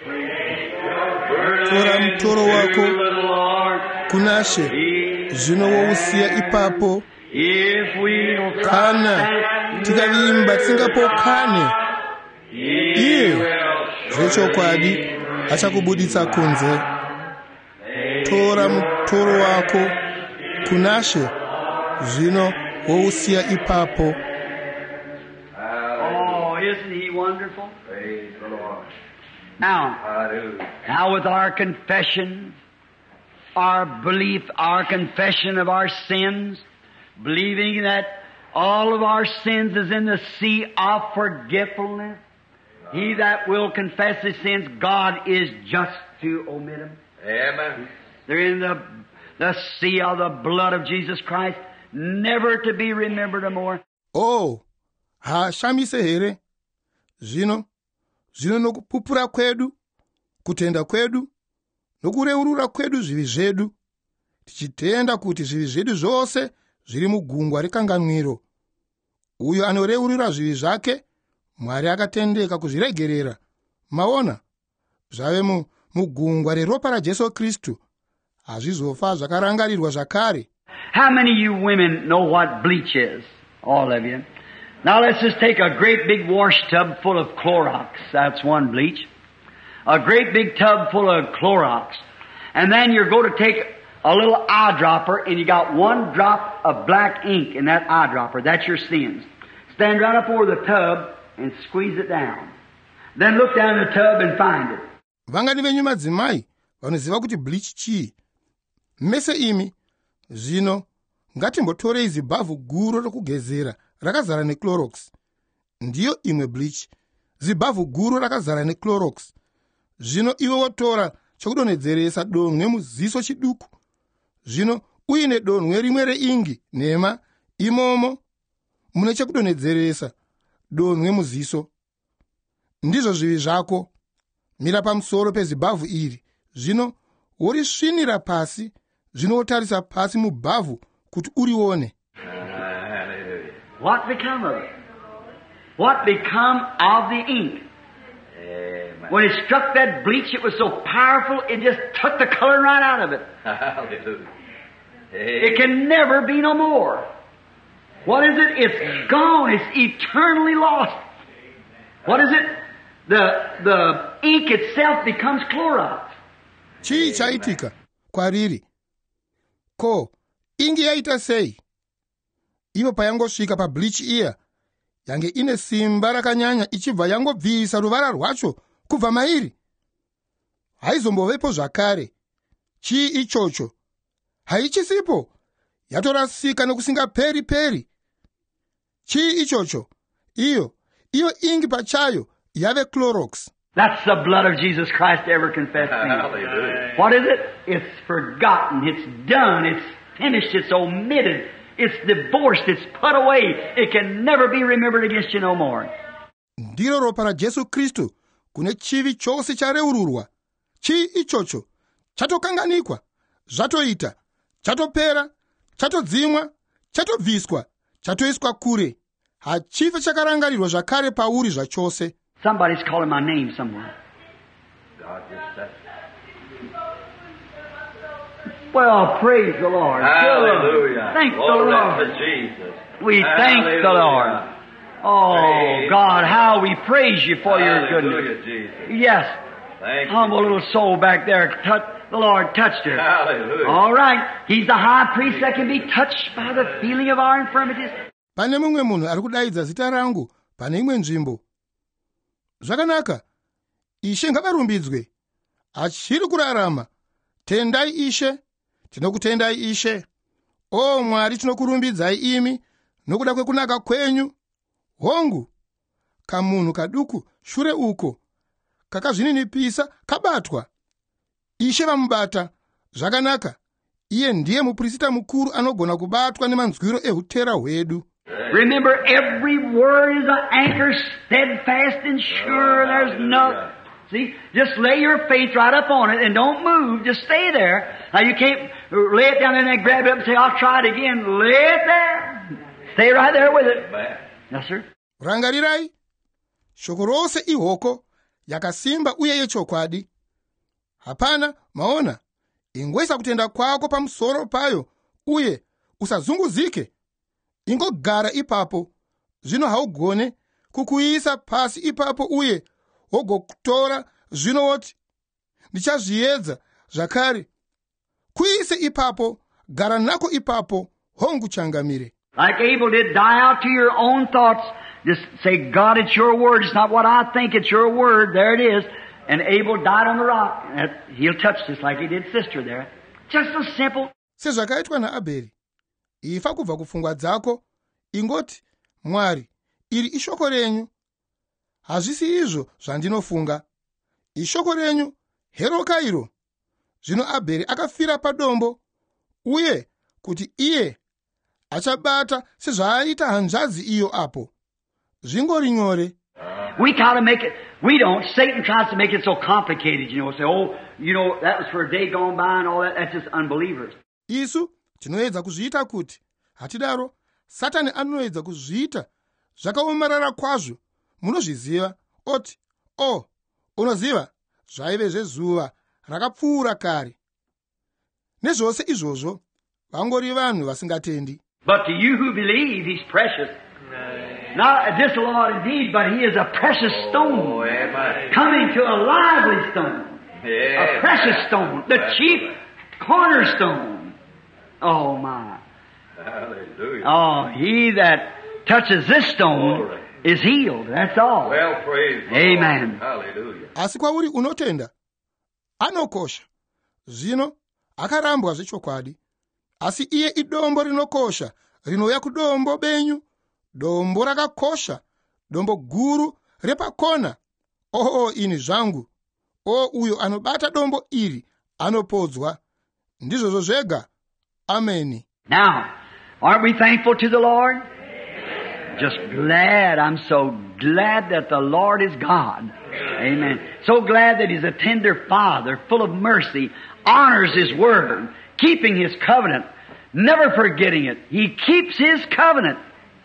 Tora mutoro wako kuna She, zvino wousiya ipapo. Kana tikavimba tisingapokane, iye zvechokwadi achakubuditsa kunze. Tora mutoro wako kunashe, zvino wousiya ipapo. Oh, isn't he wonderful? Praise the Lord. Now, Hallelujah. now with our confession, our belief, our confession of our sins, believing that all of our sins is in the sea of forgetfulness. He that will confess his sins, God is just to omit them. Amen. They're in the sea of the blood of Jesus Christ, never to be remembered no more. Oh, hashamise here. Zvino nokupupura kwedu, kutenda kwedu, nokureurura kwedu zvivi zvedu, tichitenda kuti zvivi zvedu zvose zviri mugungwa rekanganwiro. Uyo anoreurura zvivi zvake, Mwari akatendeka kuzviregerera. Maona, zvave mugungwa reropa raJesu Kristu, hazvizofa zvakarangarirwa zvakare. How many of you women know what bleach is? All of you. Now let's just take a great big wash tub full of Clorox. That's one bleach. A great big tub full of Clorox. And then you're going to take a little eyedropper and you got one drop of black ink in that eyedropper. That's your sins. Stand right up over the tub and squeeze it down. Then look down in the tub and find it. Vangani venyu madzimai vanoziva kuti bleach chii. Mese imi, zvino ngatimbotorei zibhavhu guru rokugezera rakazara neClorox. Ndiyo imwe bleach. Zibhavhu guru rakazara neClorox. Zvino iwe wotora chokudonhedzeresa donhwe muziso chiduku. Zvino uine donhwe rimwe reingi nhema imomo mune chekudonhedzeresa donhwe muziso. Ndizvo zvivi zvako. Mira pamusoro pezibhavhu iri. Zvino worisvinira pasi. Zvino wotarisa pasi mubhavhu kuti urione. What become of it? What become of the ink? Amen. When it struck that bleach, it was so powerful, it just took the color right out of it. Hallelujah. It can never be no more. What is it? It's gone. It's eternally lost. What is it? The ink itself becomes Clorox. Chii chaitika kwariri? Ko, ingi yaita sei? Ivo payangosvika pableach iya, yange ine simba rakanyanya ichibva yangobvisa ruvara rwacho kubva mairi. Haizombovepo zvakare. Chii ichocho? Haichisipo. Yatorasika nokusingaperi. Chii ichocho? Iyo ingi pachayo yave Clorox. That's the blood of Jesus Christ ever confessed sin. Hallelujah. What is it? It's forgotten. It's done. It's finished. It's omitted. It's divorced. It's put away. It can never be remembered against you no more. Ndiro ropa raJesu Kristu kune chivi chose chareururwa. Chii ichocho? Chatokanganikwa. Zvatoita. Chatopera. Chatodzimwa. Chatobviswa. Chatoiswa kure. Hachife chakarangarirwa zvakare pauri zvachose. Somebody's calling my name somewhere. God just said. Well, praise the Lord. Hallelujah. Thank the Glory Lord. to Jesus. We thank the Lord. Oh, Praise God, how we praise you for your Hallelujah, goodness. Jesus. Yes. Thank Humble you. little soul back there. The Lord touched her. Hallelujah. All right. He's the high priest that can be touched by the feeling of our infirmities. Pane mumwe munhu ari kudaidza zita rangu pane imwe nzvimbo. Zvakanaka. Ishe ngavarumbidzwe. Achiri kurarama. Tendai Ishe. Tinokutendai Ishe. O Mwari, tinokurumbidzai imi nokuda kwekunaka kwenyu. Hongu, kamunhu kaduku shure uko kakazvininipisa kabatwa. Ishe vamubata. Zvakanaka. Iye ndiye muprista mukuru anogona kubatwa nemanzwiro ehutera hwedu. Remember, every word is an anchor, steadfast and sure. There's no... See, just lay your faith right up on it and don't move. Just stay there. Now you can't lay it down and then grab it up and say, I'll try it again. Lay it there. Stay right there with it. Amen. Yes, sir. Rangarirai. Shoko rose ihoko yakasimba uye yechokwadi. Hapana, maona. Ingwesa kutenda kwako pamusoro payo uye usazunguzike. Ingogara ipapo. Zvino haugone kukuisa pasi ipapo uye wogokutora zvino woti, ndichazviedza zvakare. Kuise ipapo, gara nako ipapo, hongu changamire. Like Abel did, die out to your own thoughts. Just say, God, it's your word. It's not what I think, it's your word. There it is. And Abel died on the rock. And he'll touch this like he did sister there. Just so simple. Sezvakaitwa naAbheri, ifa kubva kufungwa dzako, ingoti, Mwari, iri ishoko renyu. Hazvisi izvo zvandinofunga. Ishoko renyu, heroka iro. Zvino Abheri akafira padombo, uye kuti iye achabata sezvaaita hanzvadzi iyo apo. Zvingori nyore. We kind of make it, we don't. Satan tries to make it so complicated, say, oh, that was for a day gone by and all that. That's just unbelievers. Isu tinoedza kuzviita kuti, hatidaro, Satani anoedza kuzviita zvakaomarara kwazvo. Munozviziva, oti, unoziva, zvaive zvezuva rakapfuura kare. Nezvose izvozvo, vangori vanhu vasingatendi. But to you who believe, he's precious. Not a disallowed indeed, but he is a precious stone. Coming to a lively stone. A precious stone. The chief cornerstone. Oh my. Hallelujah. Oh, he that touches this stone is healed. That's all. Well, praise the Amen. Lord. Hallelujah. Asi kwauri unotenda, anokosha. Zvino, akarambwa zvechokwadi. Asi iye idombo rinokosha, rinouya kudombo benyu, dombo rakakosha, dombo guru repakona. Ini zvangu. Uyo anobata dombo iri, anopodzwa. Ndizvozvo zvega. Ameni. Now, aren't we thankful to the Lord? Just glad. I'm so glad that the Lord is God. Amen. So glad that He's a tender Father, full of mercy, honors His word, keeping His covenant, never forgetting it. He keeps His covenant.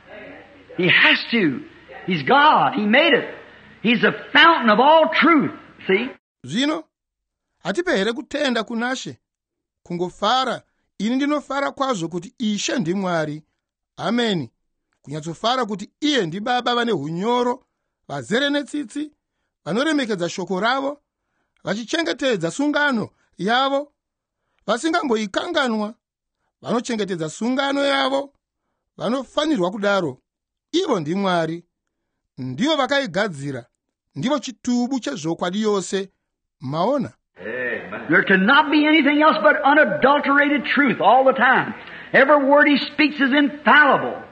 He has to. He's God. He made it. He's a fountain of all truth. See? Zvino, hatipe here kutenda kunashe. Kungofara, ini ndinofara kwazvo kuti Ishe ndiMwari. Ameni. Kunyatsofara kuti iye ndibaba vane hunyoro, vazere netsitsi, vanoremekedza shoko ravo, vachichengetedza sungano yavo, vasingamboikanganwa, vanochengetedza sungano yavo, vanofanirwa kudaro. Ivo ndiMwari, ndivo vakaigadzira, ndivo chitubu chezvokwadi yose. Maona? Amen. There cannot be anything else but unadulterated truth all the time. Every word He speaks is infallible.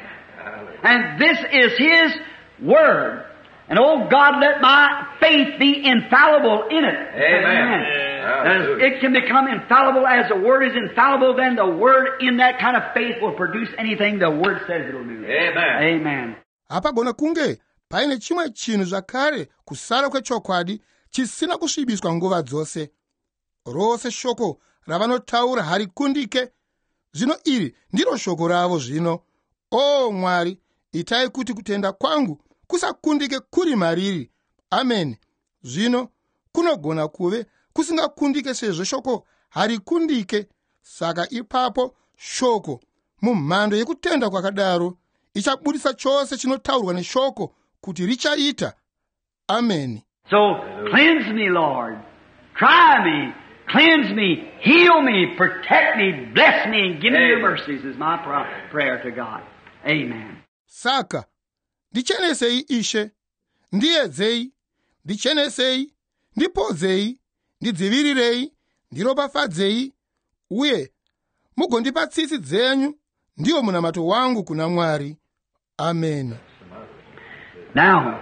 And this is His Word. And oh God, let my faith be infallible in it. Amen. As it can become infallible as the Word is infallible, then the Word in that kind of faith will produce anything the Word says it will do. Amen. Amen. Hapagona kunge paine chimwe chinhu zvakare kusara kwechokwadi chisina kusvibiswa nguva dzose. Rose shoko ravanotaura harikundike. Zvino iri ndiro shoko ravo zvino. Mwari, itai kuti kutenda kwangu kusakundike kuri mariri. Amen. Zvino kunogona kuve kusingakundike sezvo shoko harikundike. Saka ipapo shoko mumhando yekutenda kwakadaro ichabudisa chose chinotaurwa neshoko kuti richaita. Amen. So, cleanse me, Lord. Try me. Cleanse me. Heal me. Protect me. Bless me. And give me your mercies is my prayer to God. Amen. Saka, ndichenesei Ishe, ndiedzei, ndichenesei, ndipodzei, ndidzivirirei, ndiropafadzei, uye mugondipa tsitsi dzenyu, ndiwo munamato wangu kuna Mwari. Amen. Now,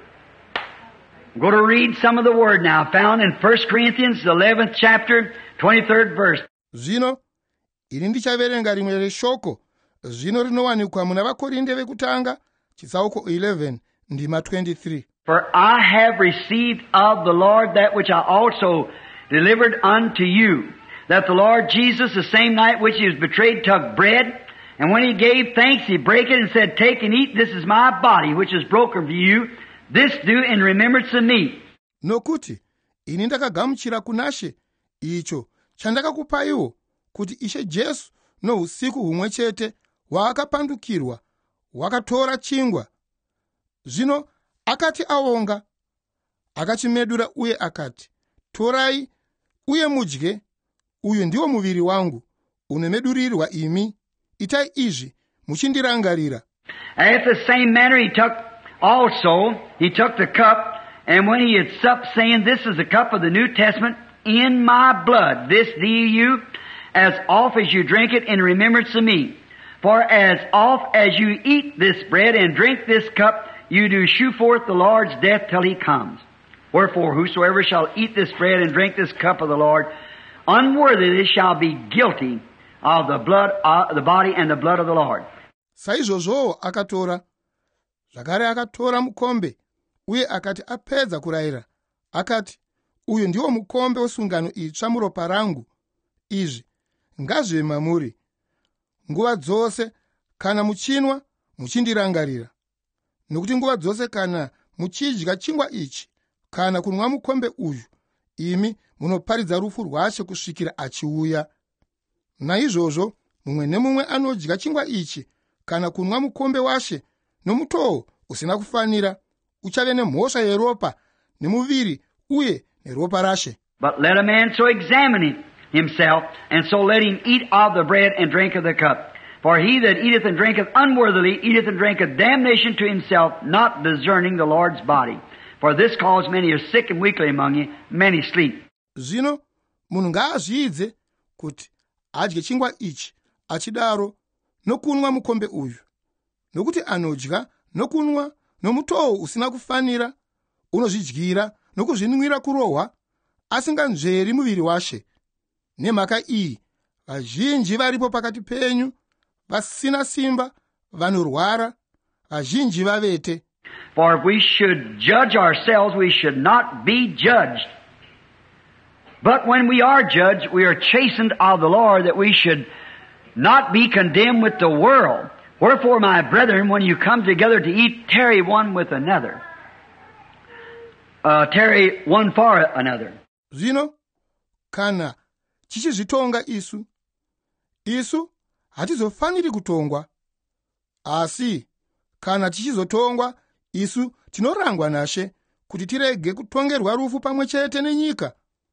I'm going to read some of the word now found in 1 Corinthians, the 11th chapter, 23rd verse. Zvino, ini ndichaverenga rimwe reshoko, zvino rinowanikwa muna vakorinde vekutanga, chitsauko 11, ndima 23. For I have received of the Lord that which I also delivered unto you, that the Lord Jesus, the same night which He was betrayed, took bread, and when He gave thanks, He brake it and said, Take and eat, this is my body, which is broken for you. This do in remembrance of me. Nokuti, ini ndakagamuchira kunashe, icho chandakakupaiwo, kuti Ishe Jesu nousiku humwe chete waakapandukirwa, wakatora chingwa. Zvino akati aonga, akachimedura uye akati, torai uye mudye, uyu ndiwo muviri wangu unomedurirwa imi, itai izvi muchindirangarira. After the same manner he took the cup, and when he had supped, saying, This is the cup of the New Testament in my blood. This do you, as oft as you drink it, in remembrance of me. For as oft as you eat this bread and drink this cup, you do shew forth the Lord's death till he comes. Wherefore, whosoever shall eat this bread and drink this cup of the Lord unworthily shall be guilty of the body and the blood of the Lord. Saizvozvo akatora mukombe, uye akati apedza kurayira, akati, uyu ndiwo mukombe wesungano itsva muropa rangu. Izvi ngazvive mamuri nguva dzose kana muchinwa muchindirangarira. Nokuti nguva dzose kana muchidya chingwa ichi kana kunwa mukombe uyu, imi munoparidza rufu rwaShe kusvikira achiuya. Naizvozvo mumwe nemumwe anodya chingwa ichi kana kunwa mukombe waShe nomutoo usina kufanira, uchave nemhosva yeropa nemuviri uye neropa raShe. But let a man so examine himself, and so let him eat of the bread and drink of the cup. For he that eateth and drinketh unworthily eateth and drinketh damnation to himself, not discerning the Lord's body. For this cause many are sick and weakly among you, many sleep. Zvino munhu ngaazvidze kuti adye chingwa ichi achidaro nokunwa mukombe uyu, nokuti anodya nokunwa nomutoo usina kufanira unozvidyira nokuzvinwira kurohwa, asinganzveri muviri waShe. Nemhaka iyi vazhinji varipo pakati penyu vasina simba, vanorwara, vazhinji vavete. For if we should judge ourselves, we should not be judged. But when we are judged, we are chastened of the Lord, that we should not be condemned with the world. Wherefore, my brethren, when you come together to eat, tarry one with another. Tarry one for another. Zvino, kana tichizvitonga isu hatizofaniri kutongwa. Asi, kana tichizotongwa, isu tinorangwa naShe kuti tirege kutongerwa rufu pamwe chete nenyika.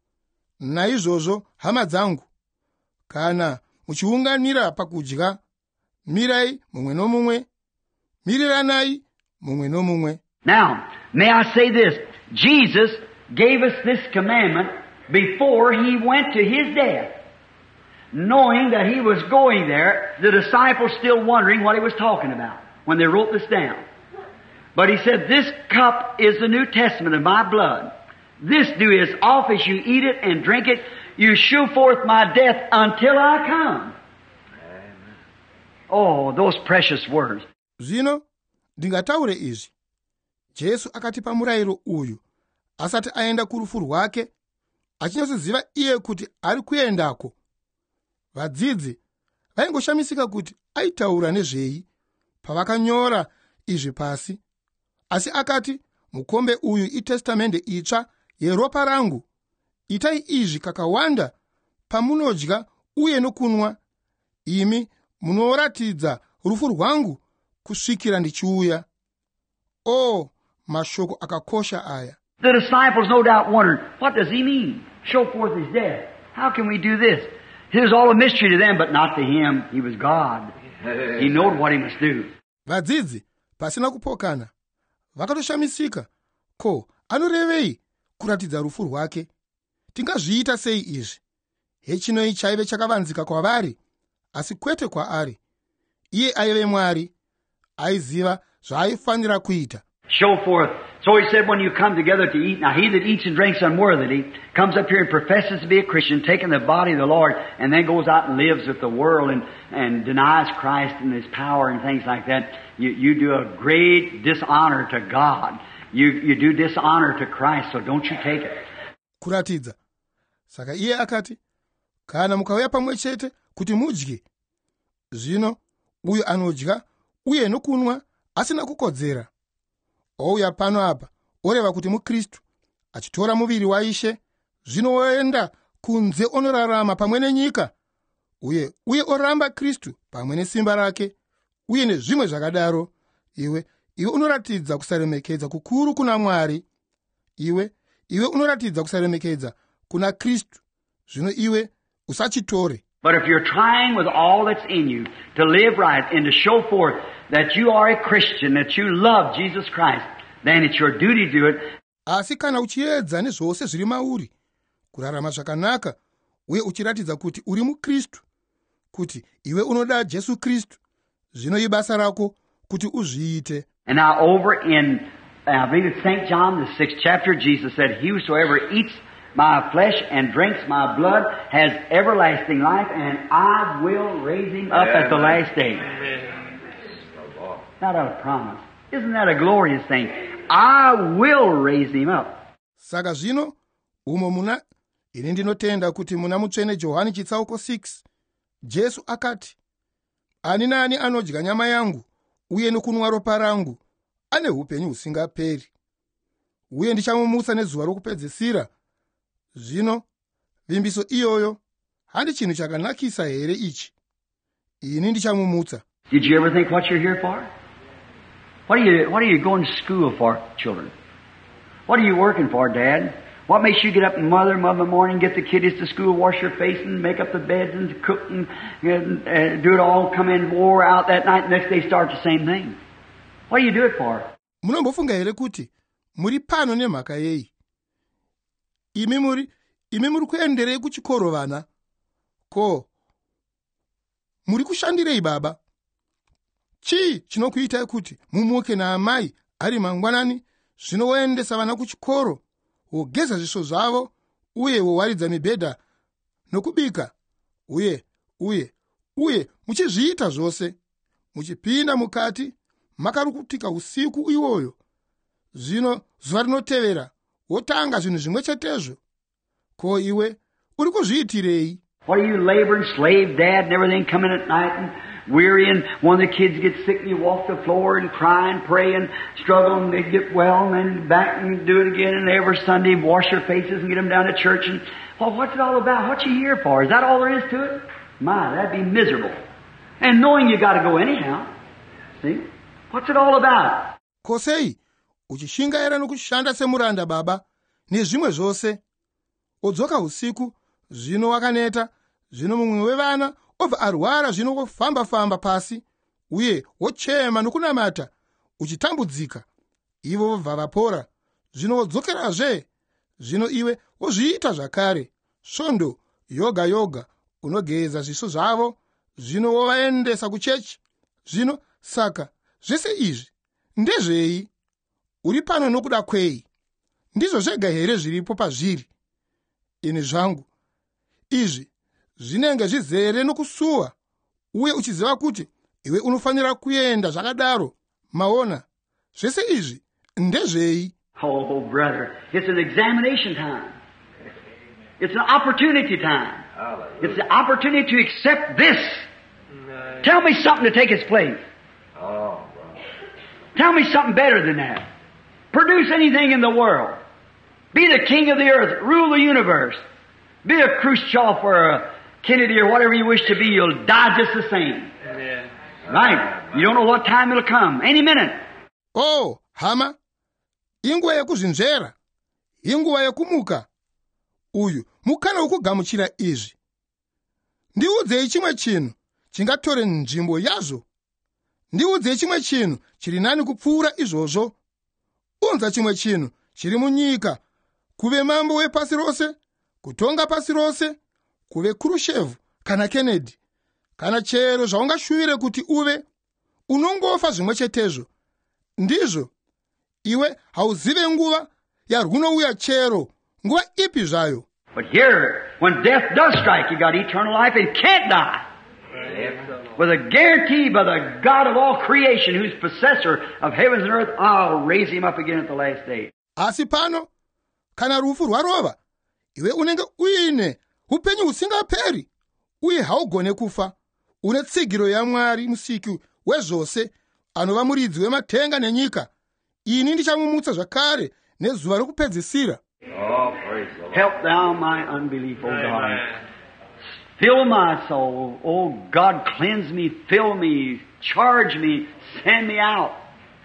Naizvozvo, hama dzangu, kana muchiunganira pakudya, mirai mumwe nomumwe, miriranai mumwe nomumwe. Now, may I say this? Jesus gave us this commandment before he went to his death, knowing that he was going there, the disciples still wondering what he was talking about when they wrote this down. But he said, This cup is the New Testament of my blood. This do as oft as you eat it and drink it, you shew forth my death until I come. Amen. Oh, those precious words. Zvino, ndingataure izvi. Jesu akatipa murayiro uyu asati aenda kurufu rwake, achinyasoziva iye kuti ari kuendako. Vadzidzi vaingoshamisika kuti aitaura nezvei pavakanyora izvi pasi. Asi akati, mukombe uyu itestamende itsva yeropa rangu. Itai izvi kakawanda pamunodya uye nokunwa, imi munoratidza rufu rwangu kusvikira ndichiuya. Oh, mashoko akakosha aya. The disciples no doubt wondered, what does he mean? Show forth his death. How can we do this? It was all a mystery to them, but not to him. He was God. He knew what he must do. Vadzidzi pasina kupokana vakatoshamisika, ko anorevei kuratidza rufu rwake? Tingazviita sei izvi? Hechinoi chaive chakavanzika kwavari, asi kwete kwaari. Iye aive Mwari, aiziva zvaaifanira kuita. Show forth. So he said, when you come together to eat, now he that eats and drinks unworthily comes up here and professes to be a Christian, taking the body of the Lord, and then goes out and lives with the world and denies Christ and his power and things like that. You do a great dishonor to God. You do dishonor to Christ, so don't you take it. Kuratidza. Saka iye akati, kana mukauya pamwe chete kuti mudye, zvino uyu anodya uye nokunwa asina kukodzera. Ouya pano apa oreva kuti muKristu, achitora muviri waIshe, zvino oenda kunze onorarama pamwe nenyika, uye oramba Kristu pamwe nesimba rake, uye nezvimwe zvakadaro. Iwe unoratidza kusaremekedza kukuru kuna Mwari. iwe unoratidza kusaremekedza kuna Kristu, zvino iwe usachitore. But if you're trying with all that's in you to live right and to show forth that you are a Christian, that you love Jesus Christ, then it's your duty to do it. Asi kana uchiedza nezvose zviri mauri kurarama zvakanaka uye uchiratidza kuti uri muKristu, kuti iwe unoda Jesu Kristu, zvino ibasa rako kuti uzviite. And now over in, I believe it's St. John, the 6th chapter, Jesus said, "Whosoever eats my flesh and drinks my blood has everlasting life, and I will raise him up at the last day." Not a promise. Isn't that a glorious thing? I will raise him up. Saka zvino umo muna ine ndinotenda kuti muna mutsvene Johani chitsauko 6 Jesu akati, "Ani nani anodya nyama yangu uye nokunwa ropa rangu ane upenyu husingaperi, uye ndichamumutsa nezuva rokupedzisira." Zvino vimbiso iyoyo handi chinhu chakanakisa here ichi? Ini ndichamumutsa. Did you ever think what you're here for? What are you going to school for, children? What are you working for, Dad? What makes you get up and mother in the morning, get the kiddies to school, wash your face and make up the beds and cook and do it all, come in, wore out that night, next day start the same thing? What do you do it for? Munombofunga here kuti muri pano nemhaka yei? Imi muri kuenderei kuchikoro vana? Ko muri kushandirei baba? Chii chinokuitai kuti mumuke naamai ari mangwanani zvino woendesa vana kuchikoro, wogeza zviso zvavo uye wowaridza mibhedha nokubika, uye muchizviita zvose muchipinda mukati makarukutika usiku iwoyo, zvino zuva rinotevera wotanga zvinhu zvimwe chetezvo? Ko iwe uri kuzviitirei? What are you laboring, slave dad and everything, coming at night and weary, and one of the kids gets sick and you walk the floor and cry and pray and struggle and they get well and then back and do it again, and every Sunday wash your faces and get them down to church, and well, what's it all about? What you here for? Is that all there is to it? My, that'd be miserable. And knowing you got to go anyhow. See? What's it all about? Kosei uchishingaira nokushanda semuranda baba nezvimwe zvose, odzoka usiku zvino wakaneta, zvino mumwe wevana obva arwara, zvino wofamba pasi uye wochema nokunamata uchitambudzika, ivo vobva vapora, zvino wodzokerazve, zvino iwe wozviita zvakare svondo yoga unogeza zviso zvavo, zvino wovaendesa kuchechi. Zvino saka zvese izvi ndezvei? Uri pano nokuda kwei? Ndizvo zvega here zviripo pazviri? Ini zvangu izvi zvinenge zvizere nokusuwa, uye uchiziva kuti iwe unofanira kuenda zvakadaro. Maona, zvese izvi ndezvei? Oh, brother, it's an examination time. It's an opportunity time. It's the opportunity to accept this. Tell me something to take its place. Tell me something better than that. Produce anything in the world. Be the king of the earth. Rule the universe. Be a Khrushchev or a Kennedy or whatever you wish to be. You'll die just the same. Amen. Right? You don't know what time it'll come. Any minute. Oh, hama. Inguva yekuzvinzvera. Inguva yekumuka. Uyu mukana wokugamuchira izvi. Ndiudzei chimwe chinhu chingatore nzvimbo yazvo. Ndiudzei chimwe chinhu chiri nani kupfuura izvozvo. Unza chimwe chinhu chiri munyika, kuve mambo wepasi rose, kutonga pasi rose, kuve Khrushchev kana Kennedy, kana chero zvaungashuvire kuti uve, unongofa zvimwe chetezvo. Ndizvo iwe hauzive nguva yarunouya chero, nguva ipi zvayo. But here, when death does strike, you got eternal life and can't die. With a guarantee by the God of all creation, who's possessor of heavens and earth, I'll raise him up again at the last day. Asi pano, kana rufu rwarova, iwe unenge uine upenyu husingaperi, uye haugone kufa. Une tsigiro yaMwari musiki wezvose, anova muridzi wematenga nenyika. Ini ndichamumutsa zvakare nezuva rokupedzisira. Help thou my unbelief, O God. Fill my soul. Oh God, cleanse me, fill me, charge me, send me out.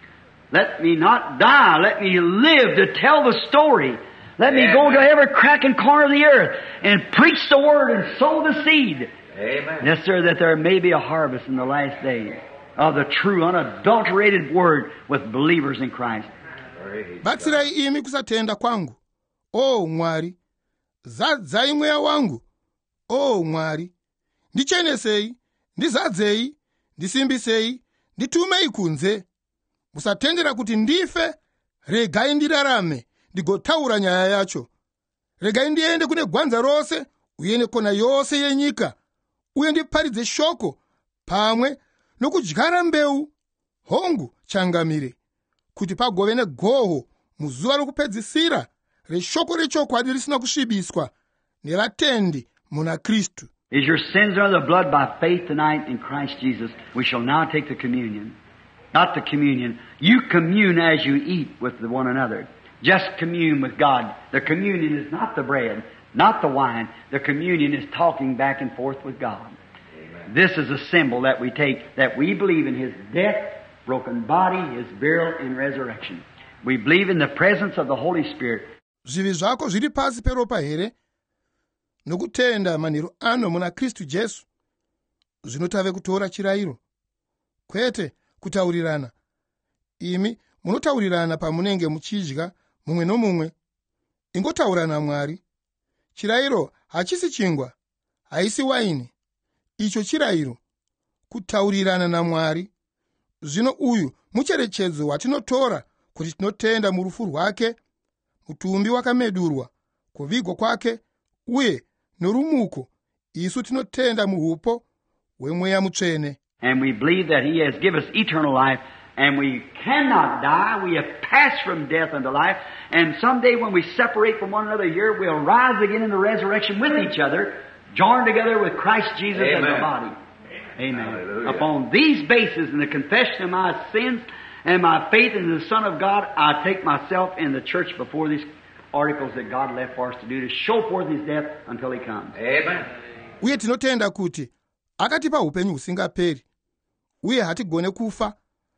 Let me not die. Let me live to tell the story. Let me go to every crack and corner of the earth and preach the word and sow the seed. Amen. Yes, sir, that there may be a harvest in the last days of the true, unadulterated word with believers in Christ. batsirai imi kusatenda kwangu, o Mwari. Zadzai mweya wangu, o Mwari. Ndichenesei, ndizadzei, ndisimbisei, nditumei kunze. Musatendera kuti ndife, regai ndirarame, ndigotaura nyaya yacho. Regai ndiende kune gwanza rose, uye nekona yose yenyika, uye ndiparidze shoko, pamwe nokudyara mbeu, hongu changamire, kuti pagove negoho muzuva rokupedzisira reshoko rechokwadi risina kusvibiswa nevatendi muna Kristu. Is your sins under the blood by faith tonight in Christ Jesus? We shall now take the communion. Not the communion. You commune as you eat with one another. Just commune with God. The communion is not the bread, not the wine. The communion is talking back and forth with God. Amen. This is a symbol that we take, that we believe in His death, broken body, His burial, and resurrection. We believe in the presence of the Holy Spirit. Zvivi zvako zviri pasi peropa here? Nokutenda manheru ano muna Kristu Jesu, zvinotave kutora chirayiro, kwete kutaurirana. Imi munotaurirana pamunenge muchidya mumwe nomumwe. Ingotaurana Mwari. Chirayiro hachisi chingwa, haisi waini. Icho chirayiro, kutaurirana na Mwari. Zvino uyu mucherechedzo watinotora kuti tinotenda murufu rwake, mutumbi wakamedurwa, kuvigwa kwake, uye norumuko isu tinotenda muhupo hwemweya mutsvene. And we believe that He has given us eternal life, and we cannot die. We have passed from death unto life, and someday when we separate from one another here, we'll rise again in the resurrection with each other, joined together with Christ Jesus as the body. Amen. Hallelujah. Upon these bases, in the confession of my sins and my faith in the Son of God, I take myself in the church before these articles that God left for us to do to show forth His death until He comes. Amen. Uye tinotenda kuti akatipa upenyu husingaperi, uye hatigone kufa.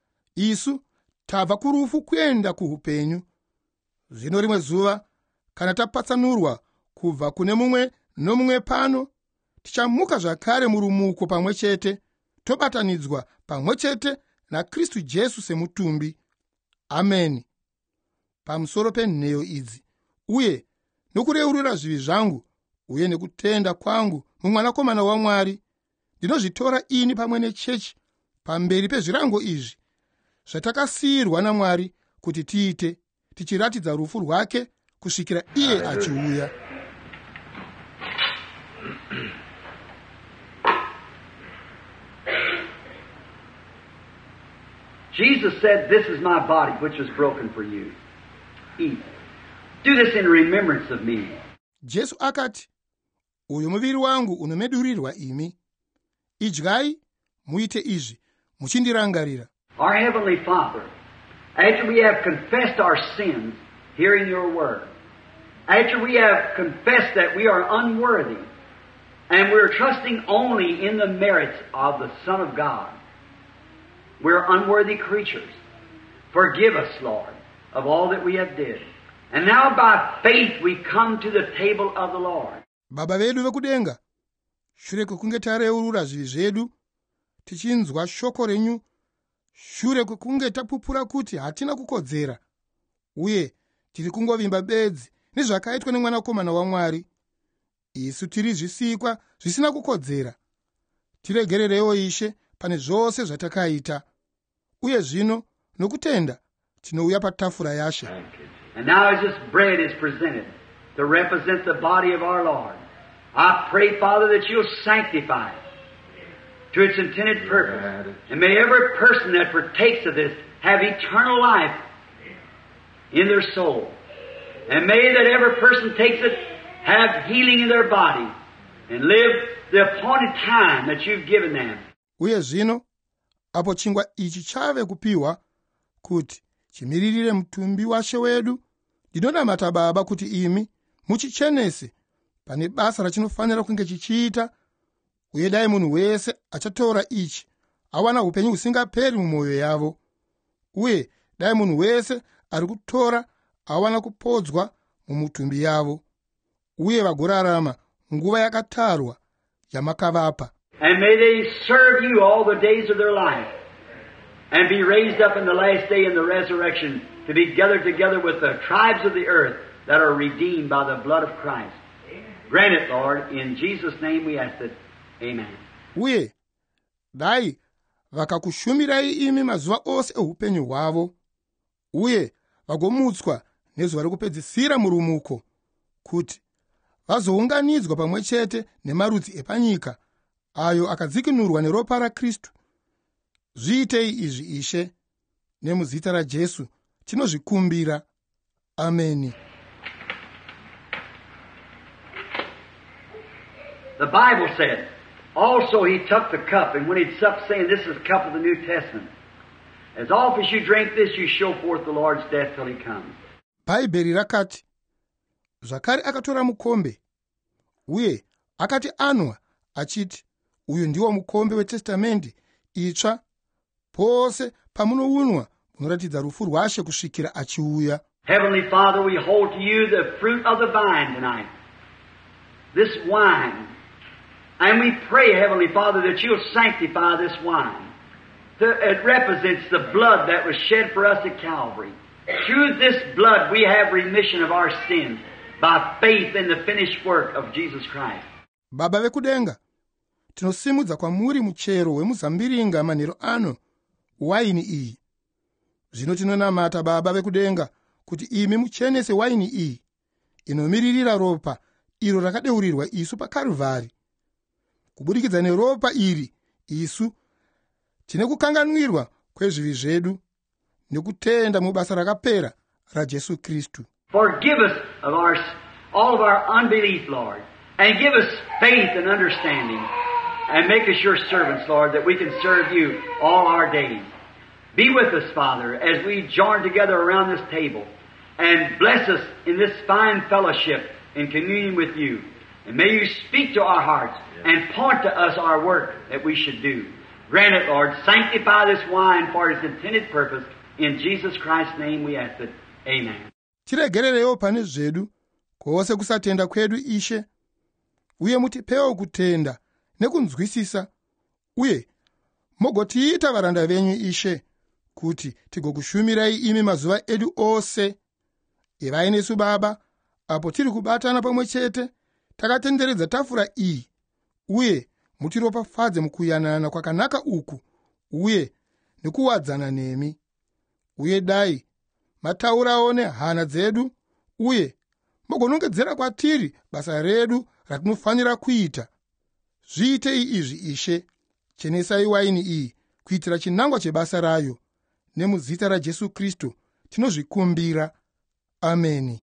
Isu tabva kurufu kuenda kuupenyu. Zvino rimwe zuva, kana tapatsanurwa kubva kune mumwe nomumwe pano, tichamuka zvakare murumuko pamwe chete, tobatanidzwa pamwe chete na Kristu Jesu semutumbi. Amen. Pamusoro penheyo idzi, uye nokureurura zvivi zvangu, uye nekutenda kwangu mumwanakomana waMwari, ndinozvitora ini pamwe nechechi pamberi pezvirango izvi zvatakasiyirwa naMwari kuti tiite, tichiratidza rufu rwake kusvikira iye achiuya. Jesus said, "This is my body, which was broken for you. Eat. Do this in remembrance of me." Jesu akati, uyu muviri wangu unomedurirwa imi. Idyai, muite izvi muchindirangarira. Our Heavenly Father, after we have confessed our sins, hearing your word, after we have confessed that we are unworthy, and we're trusting only in the merits of the Son of God, we're unworthy creatures. Forgive us, Lord, of all that we have did. And now by faith we come to the table of the Lord. Baba vedu vekudenga, shure kwekunge tareurura zvivi zvedu, tichinzwa shoko renyu, shure kwekunge tapupura kuti hatina kukodzera, uye tiri kungovimba bedzi nezvakaitwa nemwanakomana waMwari, isu tiri zvisikwa zvisina kukodzera. Tiregererewo Ishe pane zvose zvatakaita, uye zvino nokutenda tinouya patafura yaShe. And now as this bread is presented to represent the body of our Lord, I pray, Father, that you'll sanctify it to its intended purpose. And may every person that partakes of this have eternal life in their soul. And may that every person takes it have healing in their body and live the appointed time that you've given them. Uye zvino, apo chingwa ichi chave kupiwa kuti chimiririre mutumbi waShe wedu, ndinonamata Baba kuti imi muchichenese pane basa rachinofanira kunge chichiita, uye dai munhu wese achatora ichi awana upenyu husingaperi mumwoyo yavo, uye dai munhu wese ari kutora awana kupodzwa mumutumbi yavo, uye vagorarama nguva yakatarwa yamakavapa. And may they serve you all the days of their life, and be raised up in the last day in the resurrection to be gathered together with the tribes of the earth that are redeemed by the blood of Christ. Grant it, Lord, in Jesus' name we ask it. Amen. Uye dai vakakushumirai imi mazuva ose eupenyu hwavo, uye vagomutswa nezuva rekupedzisira murumuko, kuti vazounganidzwa pamwe chete nemarudzi epanyika ayo akadzikinurwa neropa raKristu. Zviitei izvi Ishe, nemuzita raJesu tinozvikumbira. Ameni. The Bible said, also he took the cup, and when he'd supped, saying, this is the cup of the New Testament. As oft as you drink this, you show forth the Lord's death till he comes. Bhaibheri rakati, zvakare akatora mukombe, uye akati anwa, achiti, uyu ndiwo mukombe weTestamendi itsva, pose pamunounwa munoratidza rufu rwaShe kusvikira achiuya. Heavenly Father, we hold to you the fruit of the vine tonight, this wine. And we pray, Heavenly Father, that you'll sanctify this wine. It represents the blood that was shed for us at Calvary. Through this blood we have remission of our sins by faith in the finished work of Jesus Christ. Baba vekudenga, tinosimudza kwamuri muchero wemuzambiringa manheru ano waini iyi. Zvino tinonamata Baba vekudenga kuti imi muchenese waini iyi inomiririra ropa iro rakadeurirwa isu paKarvari. Kubudikidza neropa iri isu tine kukanganwirwa kwezvivi zvedu nekutenda mubasa rakapera raJesu Kristu. Forgive us of all of our unbelief, Lord, and give us faith and understanding, and make us your servants, Lord, that we can serve you all our days. Be with us, Father, as we join together around this table, and bless us in this fine fellowship in communion with you. And may you speak to our hearts and point to us our work that we should do. Grant it, Lord. Sanctify this wine for its intended purpose. In Jesus Christ's name we ask it. Amen. Tiregererewo pane zvedu kwose kusatenda kwedu Ishe, uye mutipewo kutenda nekunzwisisa, uye mogotiita varanda venyu Ishe, kuti tigokushumirai imi mazuva edu ose. Ivai nesu Baba, apo tiri kubatana pamwe chete takatenderedza tafura iyi, uye mutiropafadze mukuyanana kwakanaka uku, uye nekuwadzana nemi. Uye dai mataurawo nehana dzedu, uye mogonongedzera kwatiri basa redu ratinofanira kuita. Zviitei izvi Ishe, chenesai waini iyi kuitira chinangwa chebasa rayo. Nemuzita raJesu Kristu tinozvikumbira. Ameni.